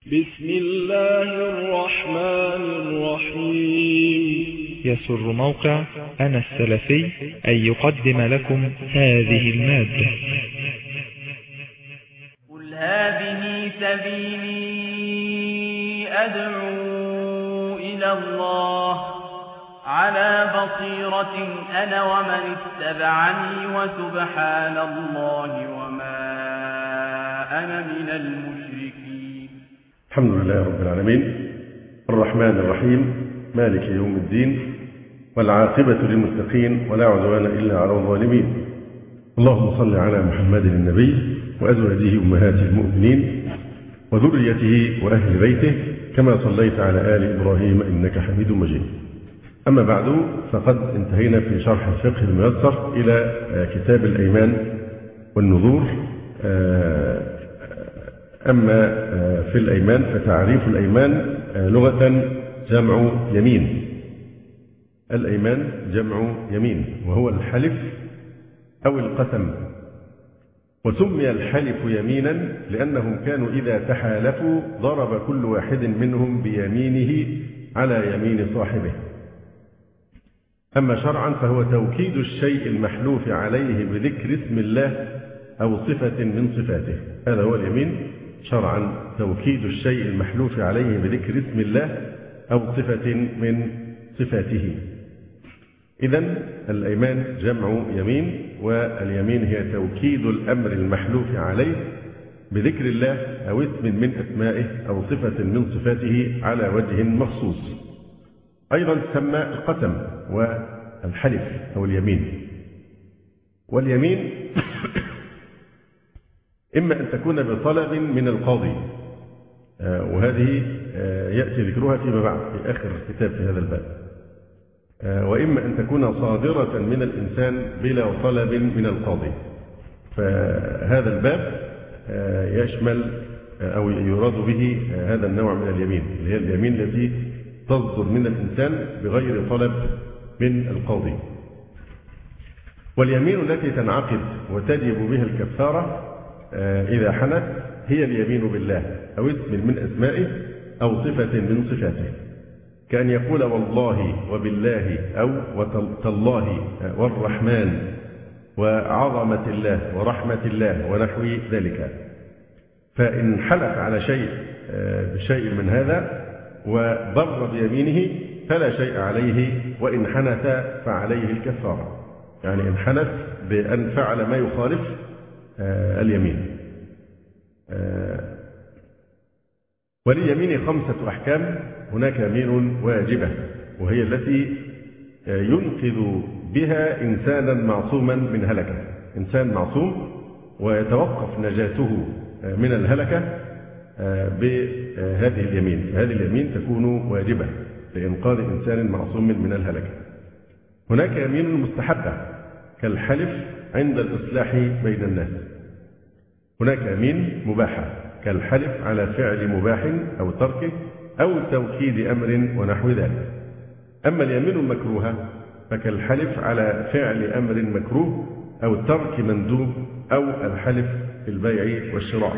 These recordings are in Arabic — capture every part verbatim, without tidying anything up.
بسم الله الرحمن الرحيم. يسر موقع أنا السلفي أن يقدم لكم هذه المادة. قل هذه سبيلي أدعو إلى الله على بصيرة أنا ومن اتبعني وسبحان الله وما أنا من المشركين. الحمد لله رب العالمين الرحمن الرحيم مالك يوم الدين والعاقبة للمتقين ولا عدوان إلا على الظالمين. اللهم صل على محمد النبي وأزواجه أمهات المؤمنين وذريته وأهل بيته كما صليت على آل إبراهيم إنك حميد مجيد. أما بعد فقد انتهينا في شرح الفقه الميسر إلى كتاب الأيمان والنذور. أما في الأيمان فتعريف الأيمان لغة جمع يمين. الأيمان جمع يمين وهو الحلف أو القسم، وسمي الحلف يمينا لأنهم كانوا إذا تحالفوا ضرب كل واحد منهم بيمينه على يمين صاحبه. أما شرعا فهو توكيد الشيء المحلوف عليه بذكر اسم الله أو صفة من صفاته. هذا هو اليمين شرعا، توكيد الشيء المحلوف عليه بذكر اسم الله أو صفة من صفاته. إذن الأيمان جمع يمين، واليمين هي توكيد الأمر المحلوف عليه بذكر الله أو اسم من أسمائه أو صفة من صفاته على وجه مخصوص. أيضا تسمى القسم والحلف أو اليمين. واليمين إما أن تكون بطلب من القاضي، وهذه يأتي ذكرها فيما بعد في آخر الكتاب في هذا الباب، وإما أن تكون صادرة من الإنسان بلا طلب من القاضي. فهذا الباب يشمل أو يراد به هذا النوع من اليمين، اللي هي اليمين التي تصدر من الإنسان بغير طلب من القاضي. واليمين التي تنعقد وتجب بها الكفارة إذا حنث هي اليمين بالله أو اسم من أسمائه أو صفة من صفاته، كأن يقول والله وبالله أو وتالله والرحمن وعظمة الله ورحمة الله ونحو ذلك. فإن حلف على شيء بشيء من هذا وبر بيمينه فلا شيء عليه، وإن حنث فعليه الكفارة. يعني إن حنث بأن فعل ما يخالف اليمين. ولليمين خمسة أحكام. هناك يمين واجبة وهي التي ينقذ بها إنسانا معصوما من هلكة. إنسان معصوم ويتوقف نجاته من الهلكة بهذه اليمين. هذه اليمين تكون واجبة لإنقاذ إنسان معصوم من الهلكة. هناك يمين مستحبة كالحلف عند الإصلاح بين الناس. هناك يمين مباحة كالحلف على فعل مباح أو تركه أو توكيد أمر ونحو ذلك. أما اليمين المكروهة فكالحلف على فعل أمر مكروه أو ترك مندوب أو الحلف في البيع والشراء.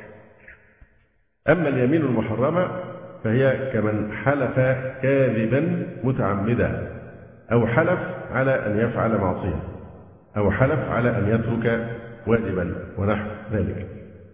أما اليمين المحرمة فهي كمن حلف كاذبا متعمدا أو حلف على أن يفعل معصية أو حلف على أن يترك واجبا ونحو ذلك.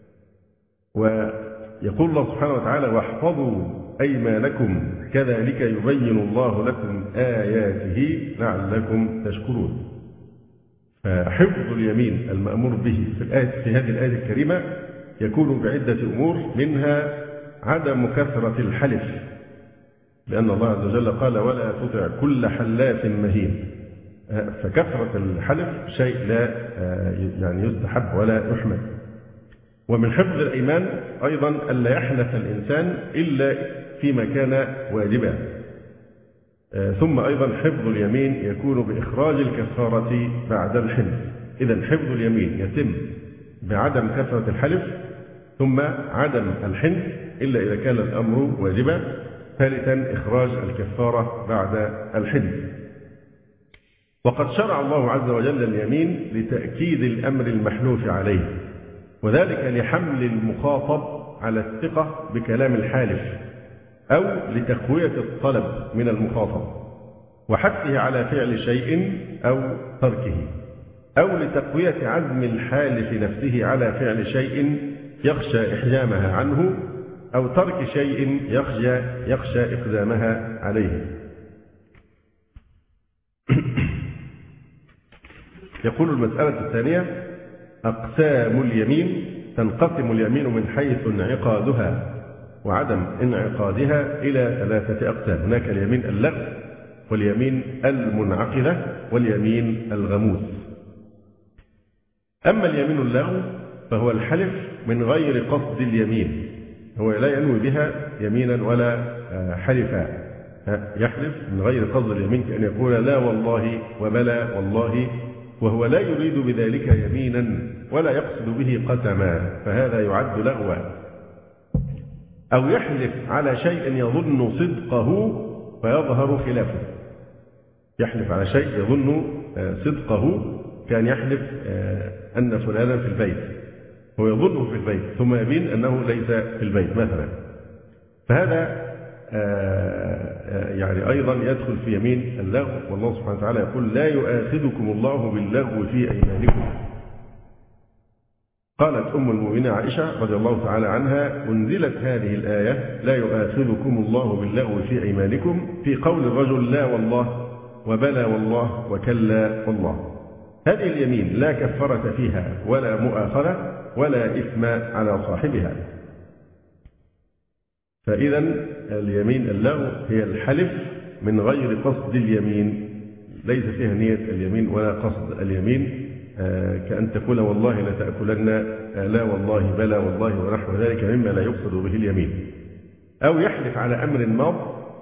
ويقول الله سبحانه وتعالى واحفظوا أيمانكم كذلك يبين الله لكم آياته لعلكم تشكرون. فحفظ اليمين المأمور به في الآية في هذه الآية الكريمة يكون بعدة أمور، منها عدم كثرة الحلف، لأن الله عز وجل قال ولا تطع كل حلاف مهين. فكثرة الحلف شيء لا يعني يستحب ولا يحمد. ومن حفظ الأيمان أيضا ألا يحلف الإنسان إلا فيما كان واجبا. ثم أيضا حفظ اليمين يكون بإخراج الكفارة بعد الحلف. إذن حفظ اليمين يتم بعدم كثرة الحلف ثم عدم الحنث إلا إذا كان الأمر واجبا. ثالثا إخراج الكفارة بعد الحنث. وقد شرع الله عز وجل اليمين لتأكيد الأمر المحلوف عليه، وذلك لحمل المخاطب على الثقة بكلام الحالف أو لتقوية الطلب من المخاطب وحثه على فعل شيء أو تركه أو لتقوية عزم الحالف نفسه على فعل شيء يخشى إحجامها عنه أو ترك شيء يخشى يخشى إقدامها عليه. يقول المسألة الثانية: أقسام اليمين. تنقسم اليمين من حيث انعقادها وعدم انعقادها إلى ثلاثة أقسام. هناك اليمين اللغو واليمين المنعقدة واليمين الغموس. أما اليمين اللغو فهو الحلف من غير قصد اليمين، هو لا ينوي بها يمينا ولا حلفا، يحلف من غير قصد اليمين كأن يقول لا والله وبلا والله، وهو لا يريد بذلك يمينا ولا يقصد به قسما، فهذا يعد لغوا. أو يحلف على شيء يظن صدقه فيظهر خلافه، يحلف على شيء يظن صدقه، كان يحلف أن فلانا في البيت، هو يظنه في البيت ثم يبين أنه ليس في البيت مثلا، فهذا يعني أيضا يدخل في يمين اللغو. والله سبحانه وتعالى يقول لا يؤاخذكم الله باللغو في أيمانكم. قالت أم المؤمنين عائشة رضي الله تعالى عنها: أنزلت هذه الآية لا يؤاخذكم الله باللغو في أيمانكم في قول الرجل لا والله وبلا والله وكلا والله. هذه اليمين لا كفارة فيها ولا مؤاخذة ولا إثم على صاحبها. فإذا اليمين اللغو هي الحلف من غير قصد اليمين، ليس فيها نية اليمين ولا قصد اليمين، كأن تقول والله لتأكلن، لا والله بلا والله ونحو ذلك مما لا يقصد به اليمين. أو يحلف على أمر ماض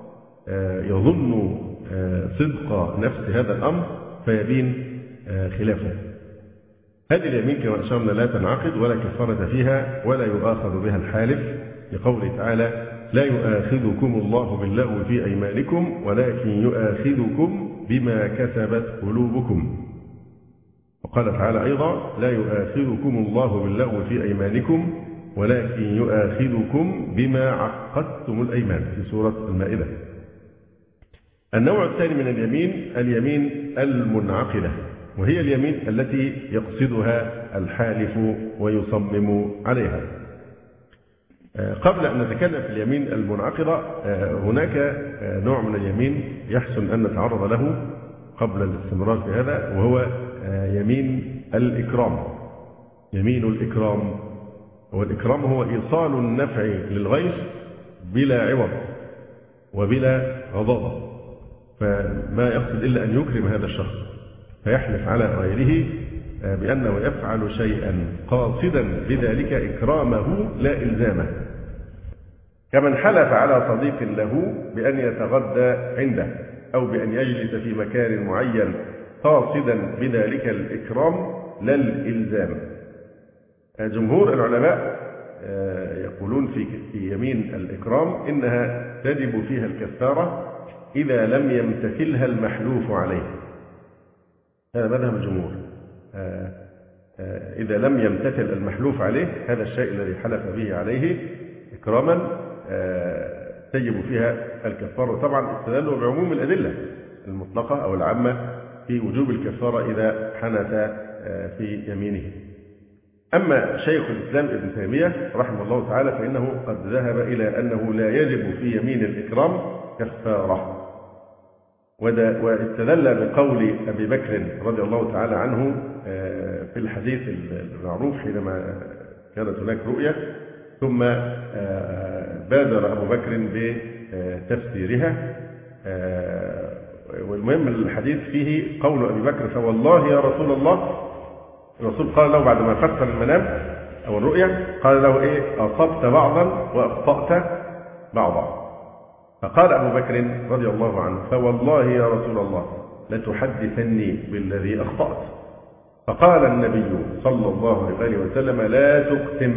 يظن صدق نفس هذا الأمر فيبين خلافه. هذه اليمين كما أشرنا لا تنعقد ولا كفارة فيها ولا يؤاخذ بها الحالف، لقوله تعالى لا يؤاخذكم الله باللغو في أيمانكم ولكن يؤاخذكم بما كسبت قلوبكم. وقال تعالى أيضا لا يؤاخذكم الله باللغو في أيمانكم ولكن يؤاخذكم بما عقدتم الأيمان في سورة المائدة. النوع الثاني من اليمين اليمين المنعقدة، وهي اليمين التي يقصدها الحالف ويصمم عليها. قبل أن نتكلم في اليمين المنعقدة هناك نوع من اليمين يحسن أن نتعرض له قبل الاستمرار في هذا، وهو يمين الإكرام. يمين الإكرام، والإكرام هو إيصال النفع للغير بلا عوض وبلا غضاضة، فما يقصد إلا أن يكرم هذا الشخص، فيحلف على غيره بأنه يفعل شيئا قاصدا بذلك إكرامه لا إلزامه، كمن حلف على صديق له بأن يتغدى عنده أو بأن يجلس في مكان معين قاصدا بذلك الإكرام لا الإلزام. جمهور العلماء يقولون في يمين الإكرام إنها تجب فيها الكفارة إذا لم يمتثلها المحلوف عليه. هذا مذهب الجمهور، إذا لم يمتثل المحلوف عليه هذا الشيء الذي حلف به عليه إكراما تجب فيها الكفارة. وطبعا استدلوا بعموم الأدلة المطلقة أو العامة في وجوب الكفارة إذا حنث في يمينه. أما شيخ الإسلام ابن تيمية رحمه الله تعالى فإنه قد ذهب إلى أنه لا يجب في يمين الإكرام كفارة، واستدل بقول أبي بكر رضي الله تعالى عنه في الحديث المعروف حينما كانت هناك رؤية ثم بادر أبو بكر بتفسيرها. والمهم الحديث فيه قول أبي بكر فوالله يا رسول الله، الرسول قال له بعد ما فسر المنام أو الرؤيا قال له إيه أصبت بعضا وأخطأت بعضا. فقال أبو بكر رضي الله عنه فوالله يا رسول الله لتحدثني بالذي أخطأت. فقال النبي صلى الله عليه وسلم لا تقسم،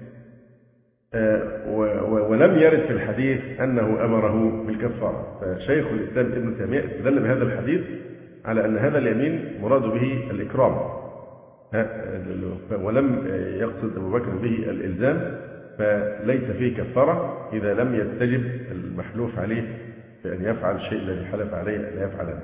ولم يرد في الحديث أنه أمره بالكفارة. فشيخ الإسلام ابن تيمية استدل بهذا الحديث على أن هذا اليمين مراد به الإكرام، ولم يقصد أبو بكر به الإلزام، فليس فيه كفارة إذا لم يستجب المحلوف عليه بأن يفعل الشيء الذي حلف عليه لا يفعله.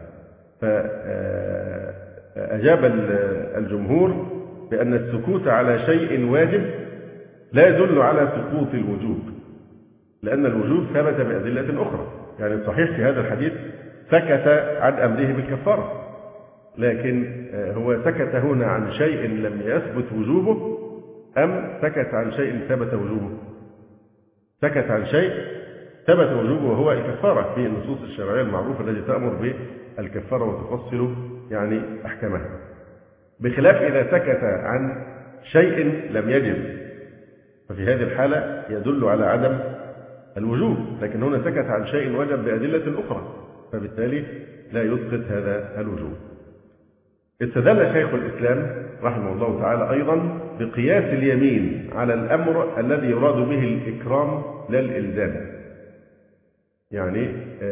فأجاب الجمهور بأن السكوت على شيء واجب لا يدل على سقوط الوجوب، لأن الوجوب ثبت بأدلة أخرى. يعني الصحيح في هذا الحديث سكت عن أمره بالكفارة، لكن هو سكت هنا عن شيء لم يثبت وجوبه أم سكت عن شيء ثبت وجوبه؟ سكت عن شيء ثبت وجوبه وهو الكفارة في النصوص الشرعية المعروفة التي تأمر بالكفارة وتفصل يعني أحكامها، بخلاف إذا سكت عن شيء لم يجب، ففي هذه الحالة يدل على عدم الوجوب، لكن هنا سكت عن شيء وجب بأدلة أخرى، فبالتالي لا يسقط هذا الوجوب. استدل شيخ الإسلام رحمه الله تعالى أيضا بقياس اليمين على الأمر الذي يراد به الإكرام لا الإلزام. يعني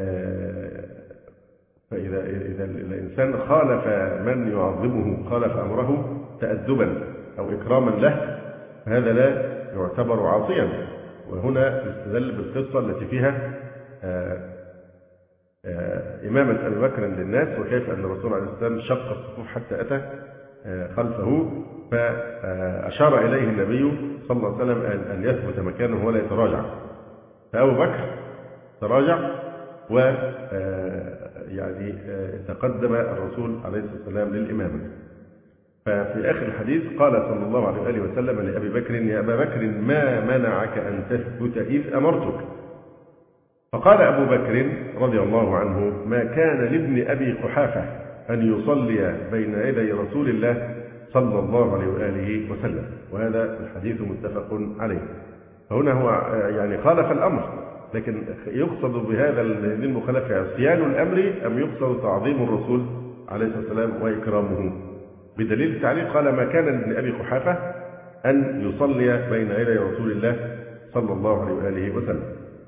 فإذا إذا الإنسان خالف من يعظمه، خالف أمره تأدبا أو إكراما له، فهذا لا يعتبر عاصيا. وهنا استدل بالقصة التي فيها إمامة أبي بكر للناس، وكيف أن الرسول عليه السلام شق الصفوف حتى أتى خلفه، فأشار إليه النبي صلى الله عليه وسلم أن يثبت مكانه ولا يتراجع، فأبو بكر تراجع و يعني تقدم الرسول عليه الصلاة والسلام للإمامة. ففي آخر الحديث قال صلى الله عليه وآله وسلم لأبي بكر: يا أبا بكر ما منعك أن تثبت إذ أمرتك؟ فقال أبو بكر رضي الله عنه: ما كان لابن أبي قحافة أن يصلي بين يدي رسول الله صلى الله عليه وآله وسلم. وهذا الحديث متفق عليه. فهنا هو يعني خالف الأمر، لكن يقصد بهذا المخالفة عصيان الأمر أم يقصد تعظيم الرسول عليه الصلاة والسلام وإكرامه؟ بدليل التعليق قال: ما كان لابن أبي قحافة أن يصلي بين يدي رسول الله صلى الله عليه وآله وسلم.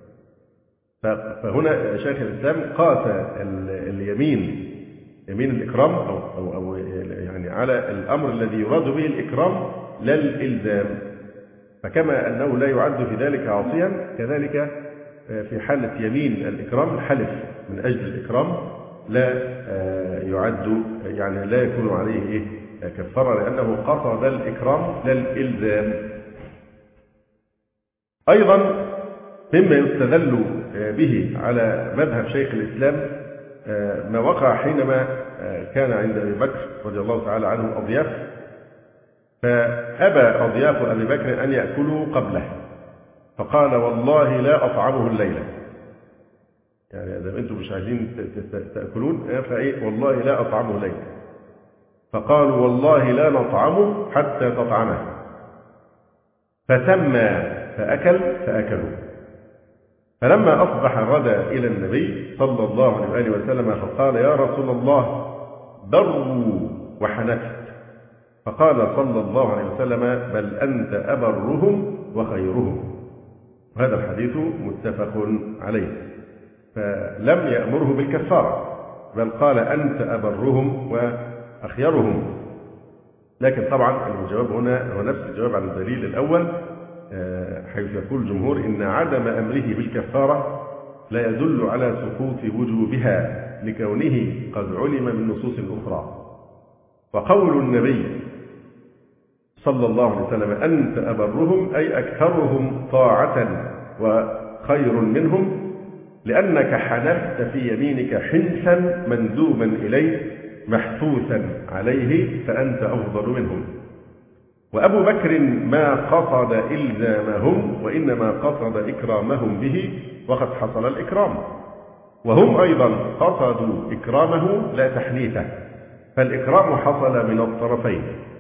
فهنا شيخ الإسلام قاس اليمين، يمين الإكرام أو, أو, أو يعني على الأمر الذي يراد به الإكرام لا الإلزام. فكما أنه لا يعد في ذلك عاصيا، كذلك في حالة يمين الإكرام الحلف من أجل الإكرام لا يعد، يعني لا يكون عليه كفارة، لأنه قصد الإكرام لا الإلزام. أيضا مما يستدل به على مذهب شيخ الإسلام ما وقع حينما كان عند أبي بكر رضي الله تعالى عنه أضياف، فأبى أضياف أبي بكر أن يأكلوا قبله، فقال: والله لا أطعمه الليلة. يعني إذا أنتم مش عايزين تأكلون فإيه؟ والله لا أطعمه الليلة. فقالوا: والله لا نطعمه حتى تطعمه. فسمى فأكل فأكلوا. فلما أصبح غدا إلى النبي صلى الله عليه وآله وسلم فقال: يا رسول الله بروا وحنفت. فقال صلى الله عليه وسلم: بل أنت أبرهم وخيرهم. وهذا الحديث متفق عليه. فلم يأمره بالكفارة، بل قال: أنت أبرهم وأخيرهم. لكن طبعا الجواب هنا هو نفس الجواب عن الدليل الأول، حيث يقول الجمهور إن عدم أمره بالكفارة لا يدل على سقوط وجوبها لكونه قد علم من نصوص أخرى. وقول النبي صلى الله عليه وسلم: أنت أبرهم أي أكثرهم طاعة وخير منهم، لأنك حنفت في يمينك حنثا مندوبا إليه محثوثا عليه، فأنت أفضل منهم. وأبو بكر ما قصد إلزامهم، وإنما قصد إكرامهم به، وقد حصل الإكرام. وهم أيضا قصدوا إكرامه لا تحنيثه، فالإكرام حصل من الطرفين.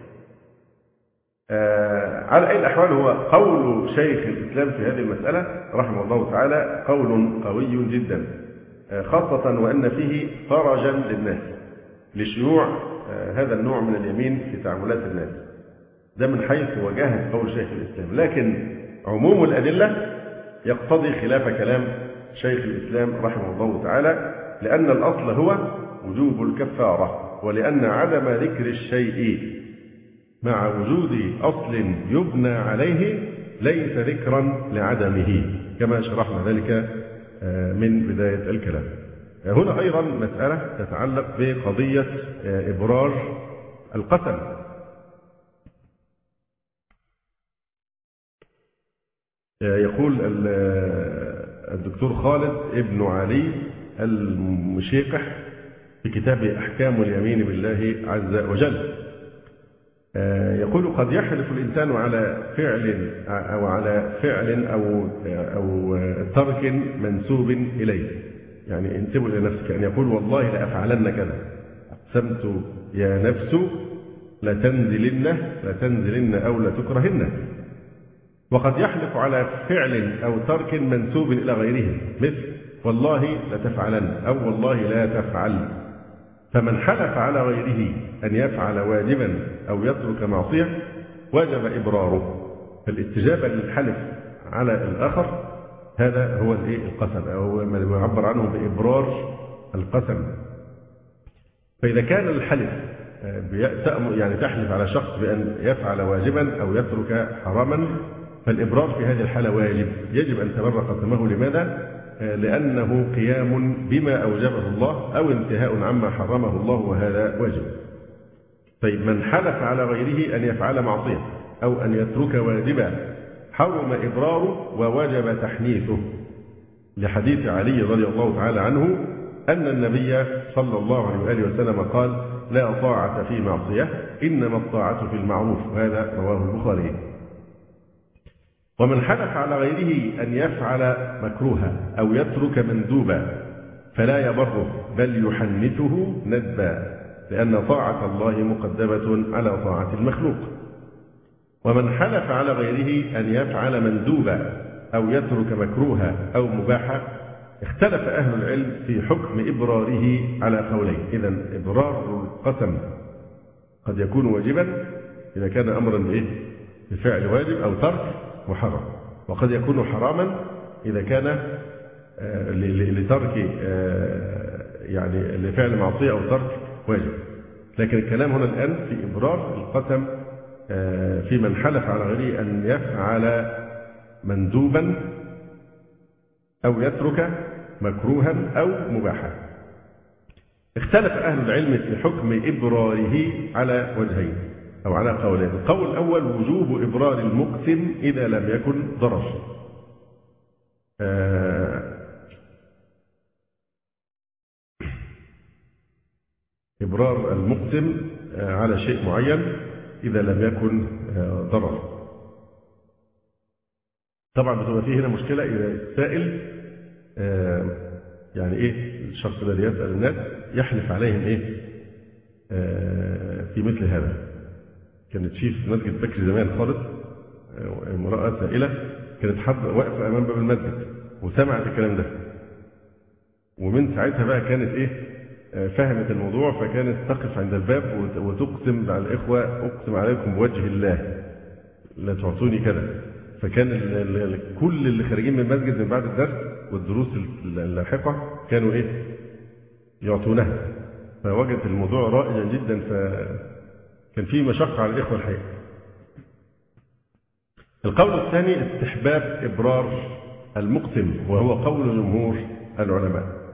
آه على أي الأحوال هو قول شيخ الإسلام في هذه المسألة رحمه الله تعالى قول قوي جدا، آه خاصة وأن فيه فرجا للناس لشيوع آه هذا النوع من اليمين في تعاملات الناس. ده من حيث وجاهة قول شيخ الإسلام، لكن عموم الأدلة يقتضي خلاف كلام شيخ الإسلام رحمه الله تعالى، لأن الأصل هو وجوب الكفارة، ولأن عدم ذكر الشيء مع وجود أصل يبنى عليه ليس ذكرا لعدمه كما شرحنا ذلك من بداية الكلام. هنا أيضا مسألة تتعلق بقضية إبرار القسم. يقول الدكتور خالد ابن علي المشيقح في كتاب أحكام اليمين بالله عز وجل، يقول قد يحلف الإنسان على فعل أو على فعل أو أو ترك منسوب إليه، يعني انسبه إلى نفسك، أن يقول والله لأفعلن كذا، أقسمت يا نفس لتنزلن لتنزلن أو لتكرهن. وقد يحلف على فعل أو ترك منسوب إلى غيره، مثل والله لتفعلن أو والله لا تفعل. فمن حلف على غيره أن يفعل واجبا أو يترك معصية وجب إبراره. فالاستجابة للحلف على الآخر هذا هو القسم، أو ما يعبر عنه بإبرار القسم. فإذا كان الحلف يعني تحلف على شخص بأن يفعل واجبا أو يترك حراما، فالإبرار في هذه الحالة واجب، يجب أن تبرر قسمه. لماذا؟ لأنه قيام بما أوجبه الله أو انتهاء عما حرمه الله، وهذا واجب. طيب من حلف على غيره أن يفعل معصية أو أن يترك واجبا حرم إبراره ووجب تحنيثه، لحديث علي رضي الله تعالى عنه أن النبي صلى الله عليه وآله وسلم قال لا طاعة في معصية إنما الطاعة في المعروف، وهذا رواه البخاري. ومن حلف على غيره أن يفعل مكروها أو يترك مندوبا فلا يبره بل يحنثه ندبا، لأن طاعة الله مقدمة على طاعة المخلوق. ومن حلف على غيره أن يفعل مندوبا أو يترك مكروها أو مباحا اختلف أهل العلم في حكم إبراره على قولين. إذن إبرار القسم قد يكون واجبا إذا كان أمرا بإيه؟ بفعل واجب أو ترك محرم، وقد يكون حراما إذا كان لترك يعني لفعل معصية أو ترك واجب. لكن الكلام هنا الآن في إبرار القسم في من حلف على غيره أن يفعل مندوبا أو يترك مكروها أو مباحا. اختلف أهل العلم في حكم إبراره على وجهين أو على قولين. القول الأول وجوب إبرار المقسم إذا لم يكن ضرر. إبرار المقسم على شيء معين إذا لم يكن ضرر. طبعا بتبقى فيه هنا مشكلة إذا السائل يعني إيه الشخص الذي يسأل الناس يحلف عليهم إيه في مثل هذا. كانت في مسجد بكري زمان خالص امرأة سائلة كانت حد واقفة أمام باب المسجد وسمعت الكلام ده، ومن ساعتها بقى كانت إيه فهمت الموضوع، فكانت تقف عند الباب وتقسم على الإخوة أقسم عليكم بوجه الله لا تعطوني كذا. فكان ال ال كل اللي خارجين من المسجد من بعد الدرس والدروس اللاحقة كانوا إيه يعطونها، فوجدت الموضوع رائجا جدا، فكان فيه مشقة على الإخوة الحقيقة. القول الثاني استحباب إبرار المقسم، وهو قول جمهور العلماء.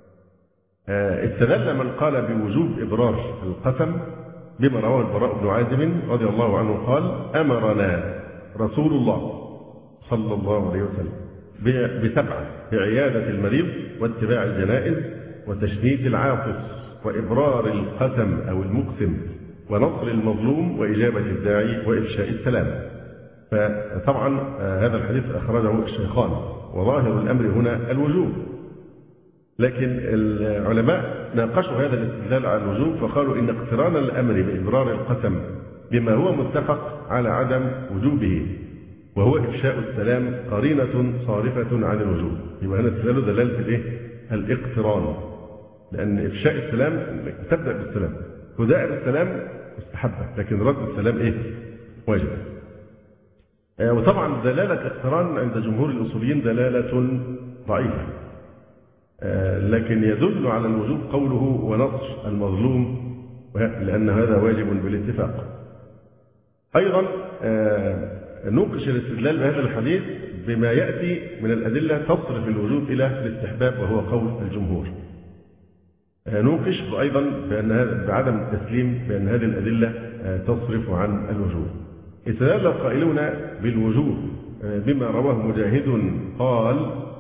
استدل من قال بوجوب إبرار القسم بما رواه البراء بن عازب رضي الله عنه قال أمرنا رسول الله صلى الله عليه وسلم بسبعة: بعيادة المريض واتباع الجنائز وتشميت العاطس وإبرار القسم أو المقسم ونصر المظلوم وإجابة الداعي وإفشاء السلام. فطبعا هذا الحديث أخرجه الشيخان، وظاهر الأمر هنا الوجوب، لكن العلماء ناقشوا هذا الاستدلال على الوجوب فقالوا إن اقتران الأمر بإبرار القسم بما هو متفق على عدم وجوبه وهو إفشاء السلام قرينة صارفة عن الوجوب. يبقى هنا استدلال دلالة الإيه؟ الاقتران، لأن إفشاء السلام تبدأ بالسلام، وداء بالسلام مستحبة، لكن رد السلام إيه؟ واجب. وطبعا دلالة الاقتران عند جمهور الأصوليين دلالة ضعيفة، لكن يدل على الوجوب قوله ونصر المظلوم، لأن هذا واجب بالاتفاق. أيضا نوقش الاستدلال بهذا الحديث بما يأتي من الأدلة تصرف الوجوب إلى الاستحباب وهو قول الجمهور. نوقش أيضا بأن بعدم التسليم بأن هذه الأدلة تصرف عن الوجوب. استدل القائلون بالوجوب بما رواه مجاهد قال: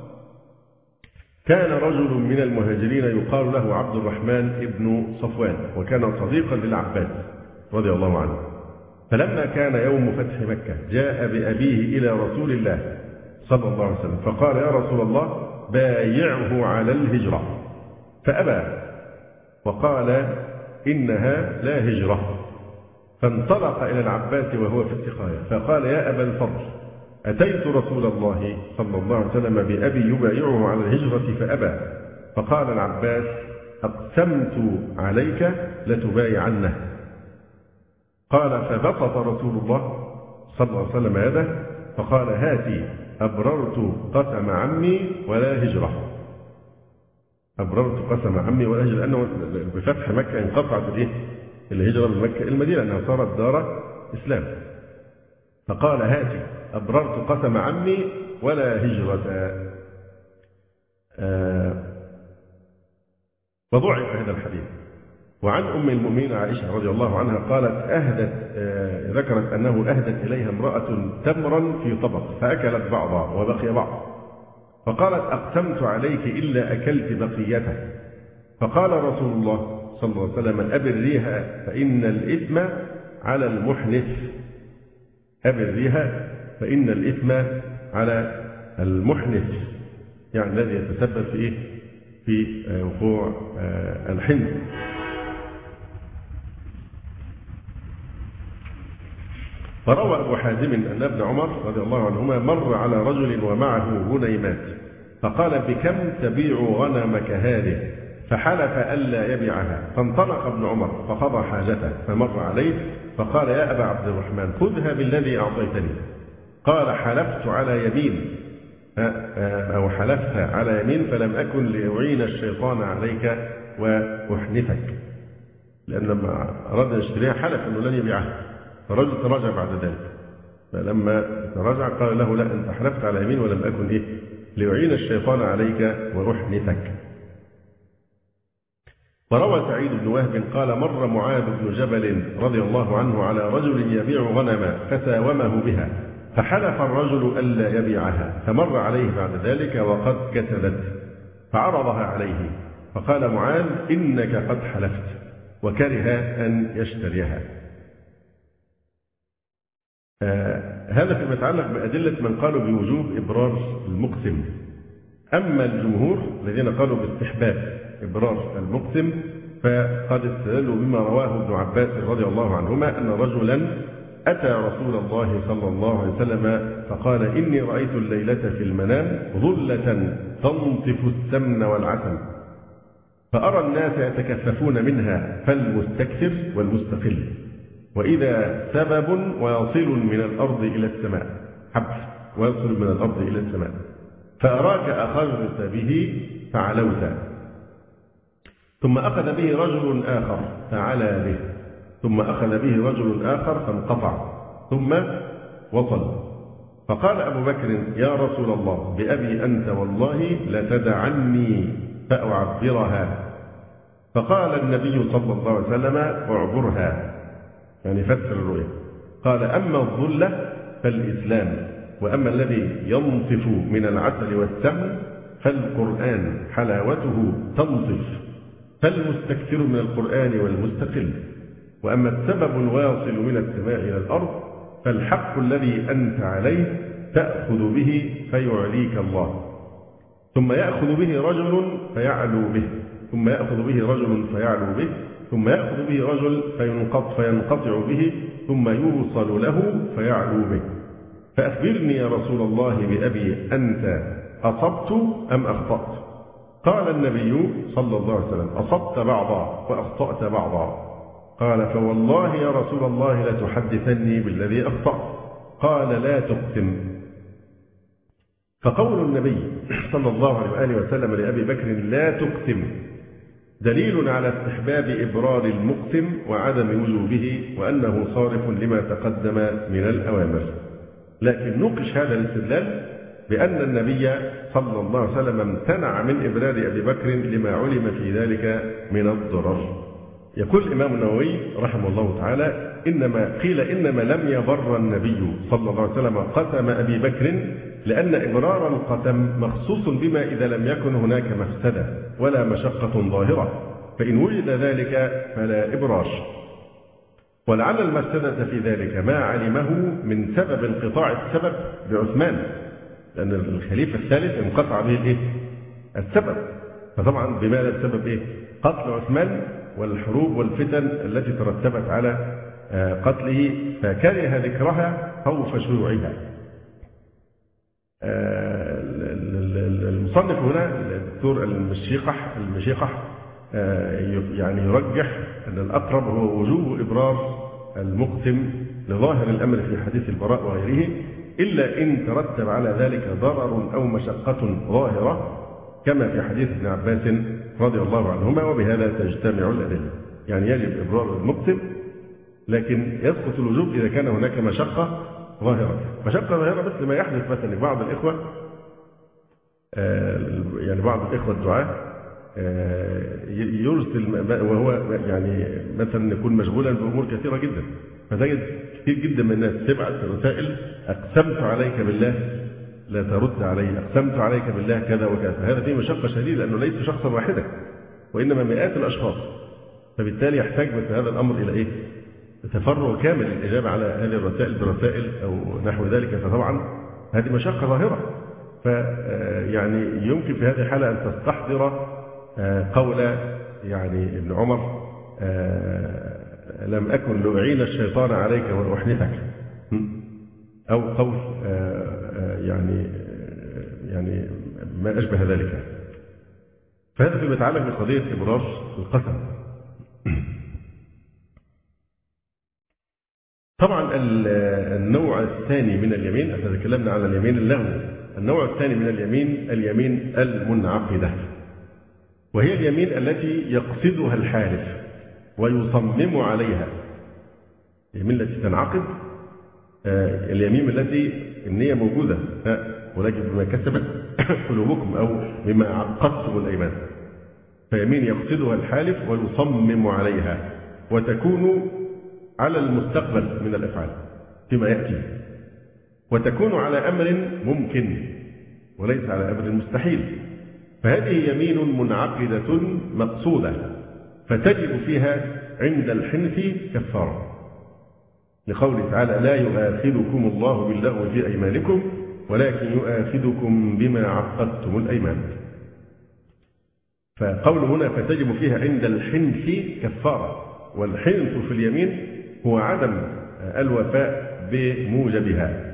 كان رجل من المهاجرين يقال له عبد الرحمن بن صفوان، وكان صديقا للعباس رضي الله عنه، فلما كان يوم فتح مكة جاء بأبيه إلى رسول الله صلى الله عليه وسلم فقال: يا رسول الله بايعه على الهجرة، فأبى وقال: إنها لا هجرة. فانطلق إلى العباس وهو في السقاية فقال: يا أبا الفضل، أتيت رسول الله صلى الله عليه وسلم بأبي يبايعه على الهجرة فأبى. فقال العباس: أقسمت عليك لتبايعنه. قال: فبسط رسول الله صلى الله عليه وسلم يده فقال: هاتي، أبررت قسم عمي ولا هجرة. أبررت قسم عمي ولا هجرة، لأنه بفتح مكة انقطعت الإيه؟ الهجرة من مكة إلى المدينة، أنها صارت دار إسلام. فقال: هاتي، أبررت قسم عمي ولا هجرة. آه وضعف هذا الحديث. وعن أم المؤمنين عائشة رضي الله عنها قالت: أهدت آه ذكرت أنه أهدت إليها امرأة تمرا في طبق فأكلت بعضا وبقي بعض، فقالت: أقسمت عليك إلا أكلت بقيته. فقال رسول الله صلى الله عليه وسلم: أبريها فإن الإثم على المحنث. أبريها فإن الإثم على المحنث، يعني الذي يتسبب في إيه؟ في وقوع الحنث. فروى أبو حازم أن ابن عمر رضي الله عنهما مر على رجل ومعه غنيمات فقال: بكم تبيع غنمك هذه؟ فحلف ألا يبيعها. فانطلق ابن عمر فقضى حاجته فمر عليه فقال: يا أبا عبد الرحمن، خذها بالذي أعطيتني. قال: حلفت على يمين أو حلفت على يمين فلم أكن لأعين الشيطان عليك وأحنثك، لأن لما أراد أن يشتريها حلف أنه لن يبيعها، فالرجل تراجع بعد ذلك، فلما تراجع قال له: لا، أنت حلفت على يمين ولم أكن إيه لأعين الشيطان عليك وأحنثك. وروى سعيد بن وهب قال: مر معاذ بن جبل رضي الله عنه على رجل يبيع غنما فساومه بها، فحلف الرجل ألا يبيعها، فمر عليه بعد ذلك وقد كسبت فعرضها عليه، فقال معاذ: إنك قد حلفت، وكره أن يشتريها. آه هذا فيما يتعلق بأدلة من قالوا بوجوب إبرار المقسم. أما الجمهور الذين قالوا باستحباب إبرار المقسم فقد استدلوا بما رواه ابن عباس رضي الله عنهما أن رجلا أتى رسول الله صلى الله عليه وسلم فقال: إني رأيت الليلة في المنام ظلة تنطف السمن والعسل، فأرى الناس يتكففون منها، فالمستكثر والمستقل، وإذا سبب ويصل من الأرض إلى السماء، حبس ويصل من الأرض إلى السماء، فأراك أخذت به فعلوت، ثم أخذ به رجل آخر فعلى به، ثم أخذ به رجل آخر فانقطع، ثم وصل. فقال أبو بكر: يا رسول الله، بأبي أنت والله لتدعني فأعبرها. فقال النبي صلى الله عليه وسلم: اعبرها، يعني فسر الرؤيا. قال: أما الظلة فالإسلام، وأما الذي ينطف من العسل والسمن فالقرآن حلاوته تنطف، فالمستكثر من القرآن والمستقل. وأما السبب الواصل من السماء إلى الأرض فالحق الذي أنت عليه تأخذ به فيعليك الله، ثم يأخذ به رجل فيعلو به، ثم يأخذ به رجل فيعلو به، ثم يأخذ به رجل فينقطع, فينقطع به، ثم يوصل له فيعلو به. فأخبرني يا رسول الله بأبي أنت، أصبت أم أخطأت؟ قال النبي صلى الله عليه وسلم: أصبت بعضا وأخطأت بعضا. قال: فوالله يا رسول الله لتحدثني بالذي أخطأت. قال: لا تقسم. فقول النبي صلى الله عليه وآله وسلم لأبي بكر: لا تقسم، دليل على استحباب إبرار المقسم وعدم وجوبه، وأنه صارف لما تقدم من الأوامر. لكن نقش هذا الاستدلال بأن النبي صلى الله عليه وسلم امتنع من إبرار أبي بكر لما علم في ذلك من الضرر. يقول الإمام النووي رحمه الله تعالى: إنما قيل إنما لم يبر النبي صلى الله عليه وسلم قسم أبي بكر لأن إبرار القسم مخصوص بما إذا لم يكن هناك مفسدة ولا مشقة ظاهرة، فإن وجد ذلك فلا إبرار. ولعل المفسدة في ذلك ما علمه من سبب انقطاع السبب بعثمان، لأن الخليفة الثالث انقطع به الإيه؟ السبب. فطبعا بماذا السبب إيه؟ قتل عثمان والحروب والفتن التي ترتبت على قتله، فكره ذكرها خوف شيوعها. المصنف هنا الدكتور المشيقح المشيقح يعني يرجح أن الأقرب هو وجوب إبرار المقسم لظاهر الأمر في حديث البراء وغيره، إلا إن ترتب على ذلك ضرر أو مشقة ظاهرة كما في حديث ابن عباس رضي الله عنهما، وبهذا تجتمع الأدلة. يعني يجب إبرار المقسم، لكن يسقط الوجوب إذا كان هناك مشقة ظاهرة. مشقة ظاهرة مثل ما يحدث مثلا لبعض الإخوة، يعني بعض الإخوة الدعاة يرسل وهو يعني مثلا يكون مشغولا بأمور كثيرة جدا، فتجد كثير جدا من الناس تبعث رسائل: أقسمت عليك بالله لا ترد علي، أقسمت عليك بالله كذا وكذا. هذا فيه مشقة شديدة لأنه ليس شخصا واحدا وإنما مئات الأشخاص، فبالتالي يحتاج مثل هذا الأمر إلى إيه؟ تفرغ كامل للإجابة على هذه الرسائل برسائل أو نحو ذلك. فطبعا هذه مشقة ظاهرة، فيعني يمكن في هذه الحالة أن تستحضر قول يعني ابن عمر: لم أكن لأعين الشيطان عليك وأحنثك، أو قول يعني يعني ما أشبه ذلك. فهذا فيما يتعلق بقضية إبرار القسم. طبعا النوع الثاني من اليمين، احنا تكلمنا على اليمين اللغو، النوع الثاني من اليمين اليمين المنعقدة، وهي اليمين التي يقصدها الحالف ويصمم عليها. اليمين التي تنعقد اليمين التي النية موجودة ولكن بما كسبت قلوبكم أو بما عقدتم الأيمان، فيمين يقصدها الحالف ويصمم عليها، وتكون على المستقبل من الأفعال فيما يأتي، وتكون على أمر ممكن وليس على أمر مستحيل. فهذه يمين منعقدة مقصودة، فتجب فيها عند الحنث كفارة، لقوله تعالى: لا يؤاخذكم الله باللغو في أيمانكم ولكن يؤاخذكم بما عقدتم الأيمان. فقول هنا فتجب فيها عند الحنث كفارة، والحنث في اليمين هو عدم الوفاء بموجبها.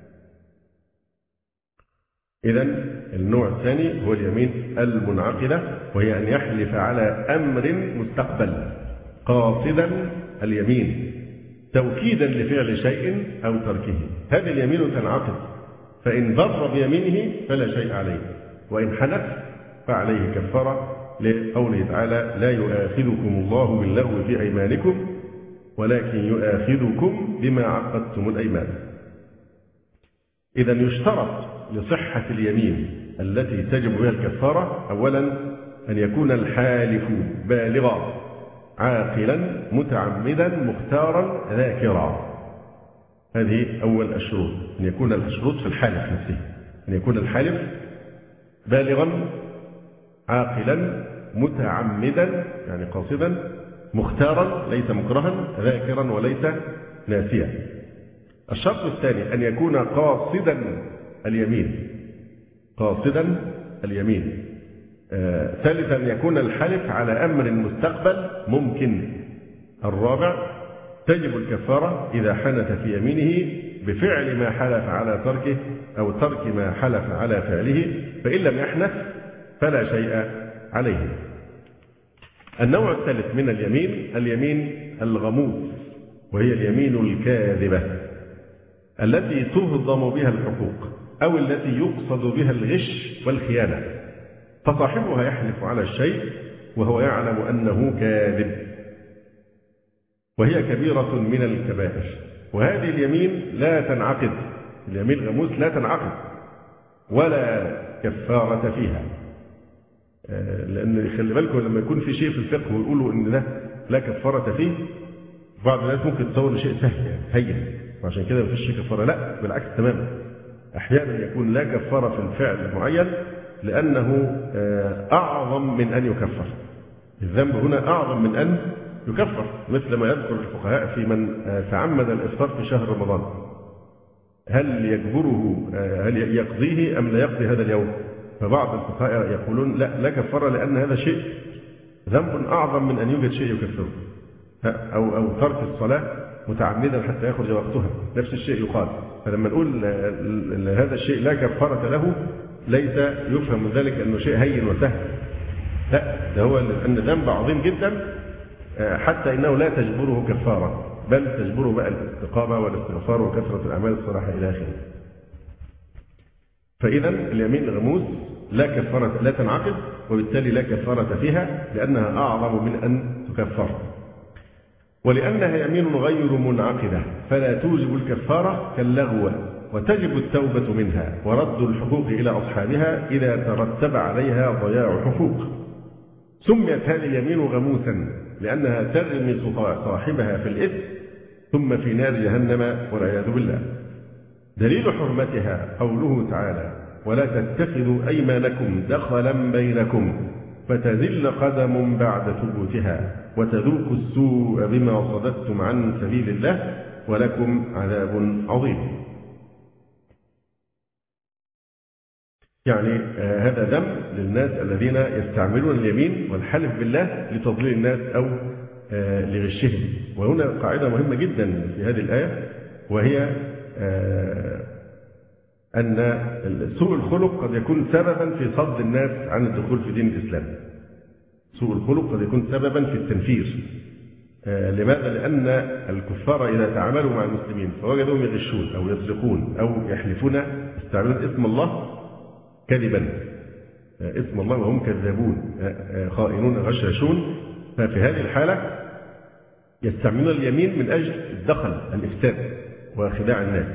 إذن النوع الثاني هو اليمين المنعقدة، وهي أن يحلف على أمر مستقبل قاصدا اليمين توكيدا لفعل شيء أو تركه. هذه اليمين تنعقد، فإن ضر بيمينه فلا شيء عليه، وإن حنث فعليه كفارة، لقوله تعالى: لا يؤاخذكم الله باللغو في أيمانكم ولكن يؤاخذكم بما عقدتم الأيمان. إذا يشترط لصحة اليمين التي تجب بها الكفارة أولا أن يكون الحالف بالغا عاقلا متعمدا مختارا ذاكرا. هذه أول الشروط، أن يكون الشروط في الحالف نفسه، أن يكون الحالف بالغا عاقلا متعمدا يعني قاصدا، مختارا ليس مكرها، ذاكرا وليس ناسيا. الشرط الثاني أن يكون قاصدا اليمين، قاصدا اليمين. آه، ثالثا أن يكون الحلف على أمر مستقبل ممكن. الرابع تجب الكفارة إذا حنث في يمينه بفعل ما حلف على تركه أو ترك ما حلف على فعله، فإن لم يحنث فلا شيء عليه. النوع الثالث من اليمين اليمين الغموس، وهي اليمين الكاذبة التي تهضم بها الحقوق أو التي يقصد بها الغش والخيانة، فصاحبها يحلف على الشيء وهو يعلم أنه كاذب، وهي كبيرة من الكبائر. وهذه اليمين لا تنعقد اليمين الغموس لا تنعقد ولا كفارة فيها. لأن خلي بالكم لما يكون في شيء في الفقه ويقولوا إن ده لا كفارة فيه، بعض الناس ممكن تصور شيء سهل يعني هين، وعشان كده مفيش كفارة. لا بالعكس تماما، أحيانا يكون لا كفارة في الفعل المعين لأنه أعظم من أن يكفر. الذنب هنا أعظم من أن يكفر، مثل ما يذكر الفقهاء في من تعمد الإفطار في شهر رمضان، هل يجبره هل يقضيه أم لا يقضي هذا اليوم؟ فبعض الفقهاء يقولون لا لا كفارة، لأن هذا شيء ذنب أعظم من أن يوجد شيء يكفره، أو أو ترك الصلاة متعمدا حتى يخرج وقتها، نفس الشيء يقال. فلما نقول هذا الشيء لا كفارة له ليس يفهم من ذلك أنه شيء هين وسهل، لا، ده هو أن ذنب عظيم جدا حتى إنه لا تجبره كفارة، بل تجبره بقى الاستقامة والاستغفار وكثرة الأعمال الصالحة إلى آخره. فإذا اليمين الغموس لا كفارة لا تنعقد، وبالتالي لا كفارة فيها لأنها أعظم من أن تكفر، ولأنها يمين غير منعقدة فلا توجب الكفارة كاللغو، وتجب التوبة منها ورد الحقوق إلى أصحابها إذا ترتب عليها ضياع حقوق. سميت هذه اليمين غموسا لأنها تغمس صاحبها في الإثم ثم في نار جهنم والعياذ بالله. دليل حرمتها قوله تعالى: ولا تتخذوا أيمانكم دخلا بينكم فتزل قدم بعد ثبوتها وتذوقوا السوء بما صددتم عن سبيل الله ولكم عذاب عظيم. يعني آه هذا ذنب للناس الذين يستعملون اليمين والحلف بالله لتضليل الناس أو آه لغشهم. وهنا قاعدة مهمة جدا في هذه الآية، وهي آه أن سوء الخلق قد يكون سببا في صد الناس عن الدخول في دين الإسلام. سوء الخلق قد يكون سببا في التنفير. آه لماذا؟ لأن الكفار إذا تعاملوا مع المسلمين فوجدوهم يغشون أو يسرقون أو يحلفون يستعملون اسم الله كذبا، اسم الله وهم كذابون خائنون غشاشون، ففي هذه الحالة يستعملون اليمين من أجل الدخل الإفساد وخداع الناس.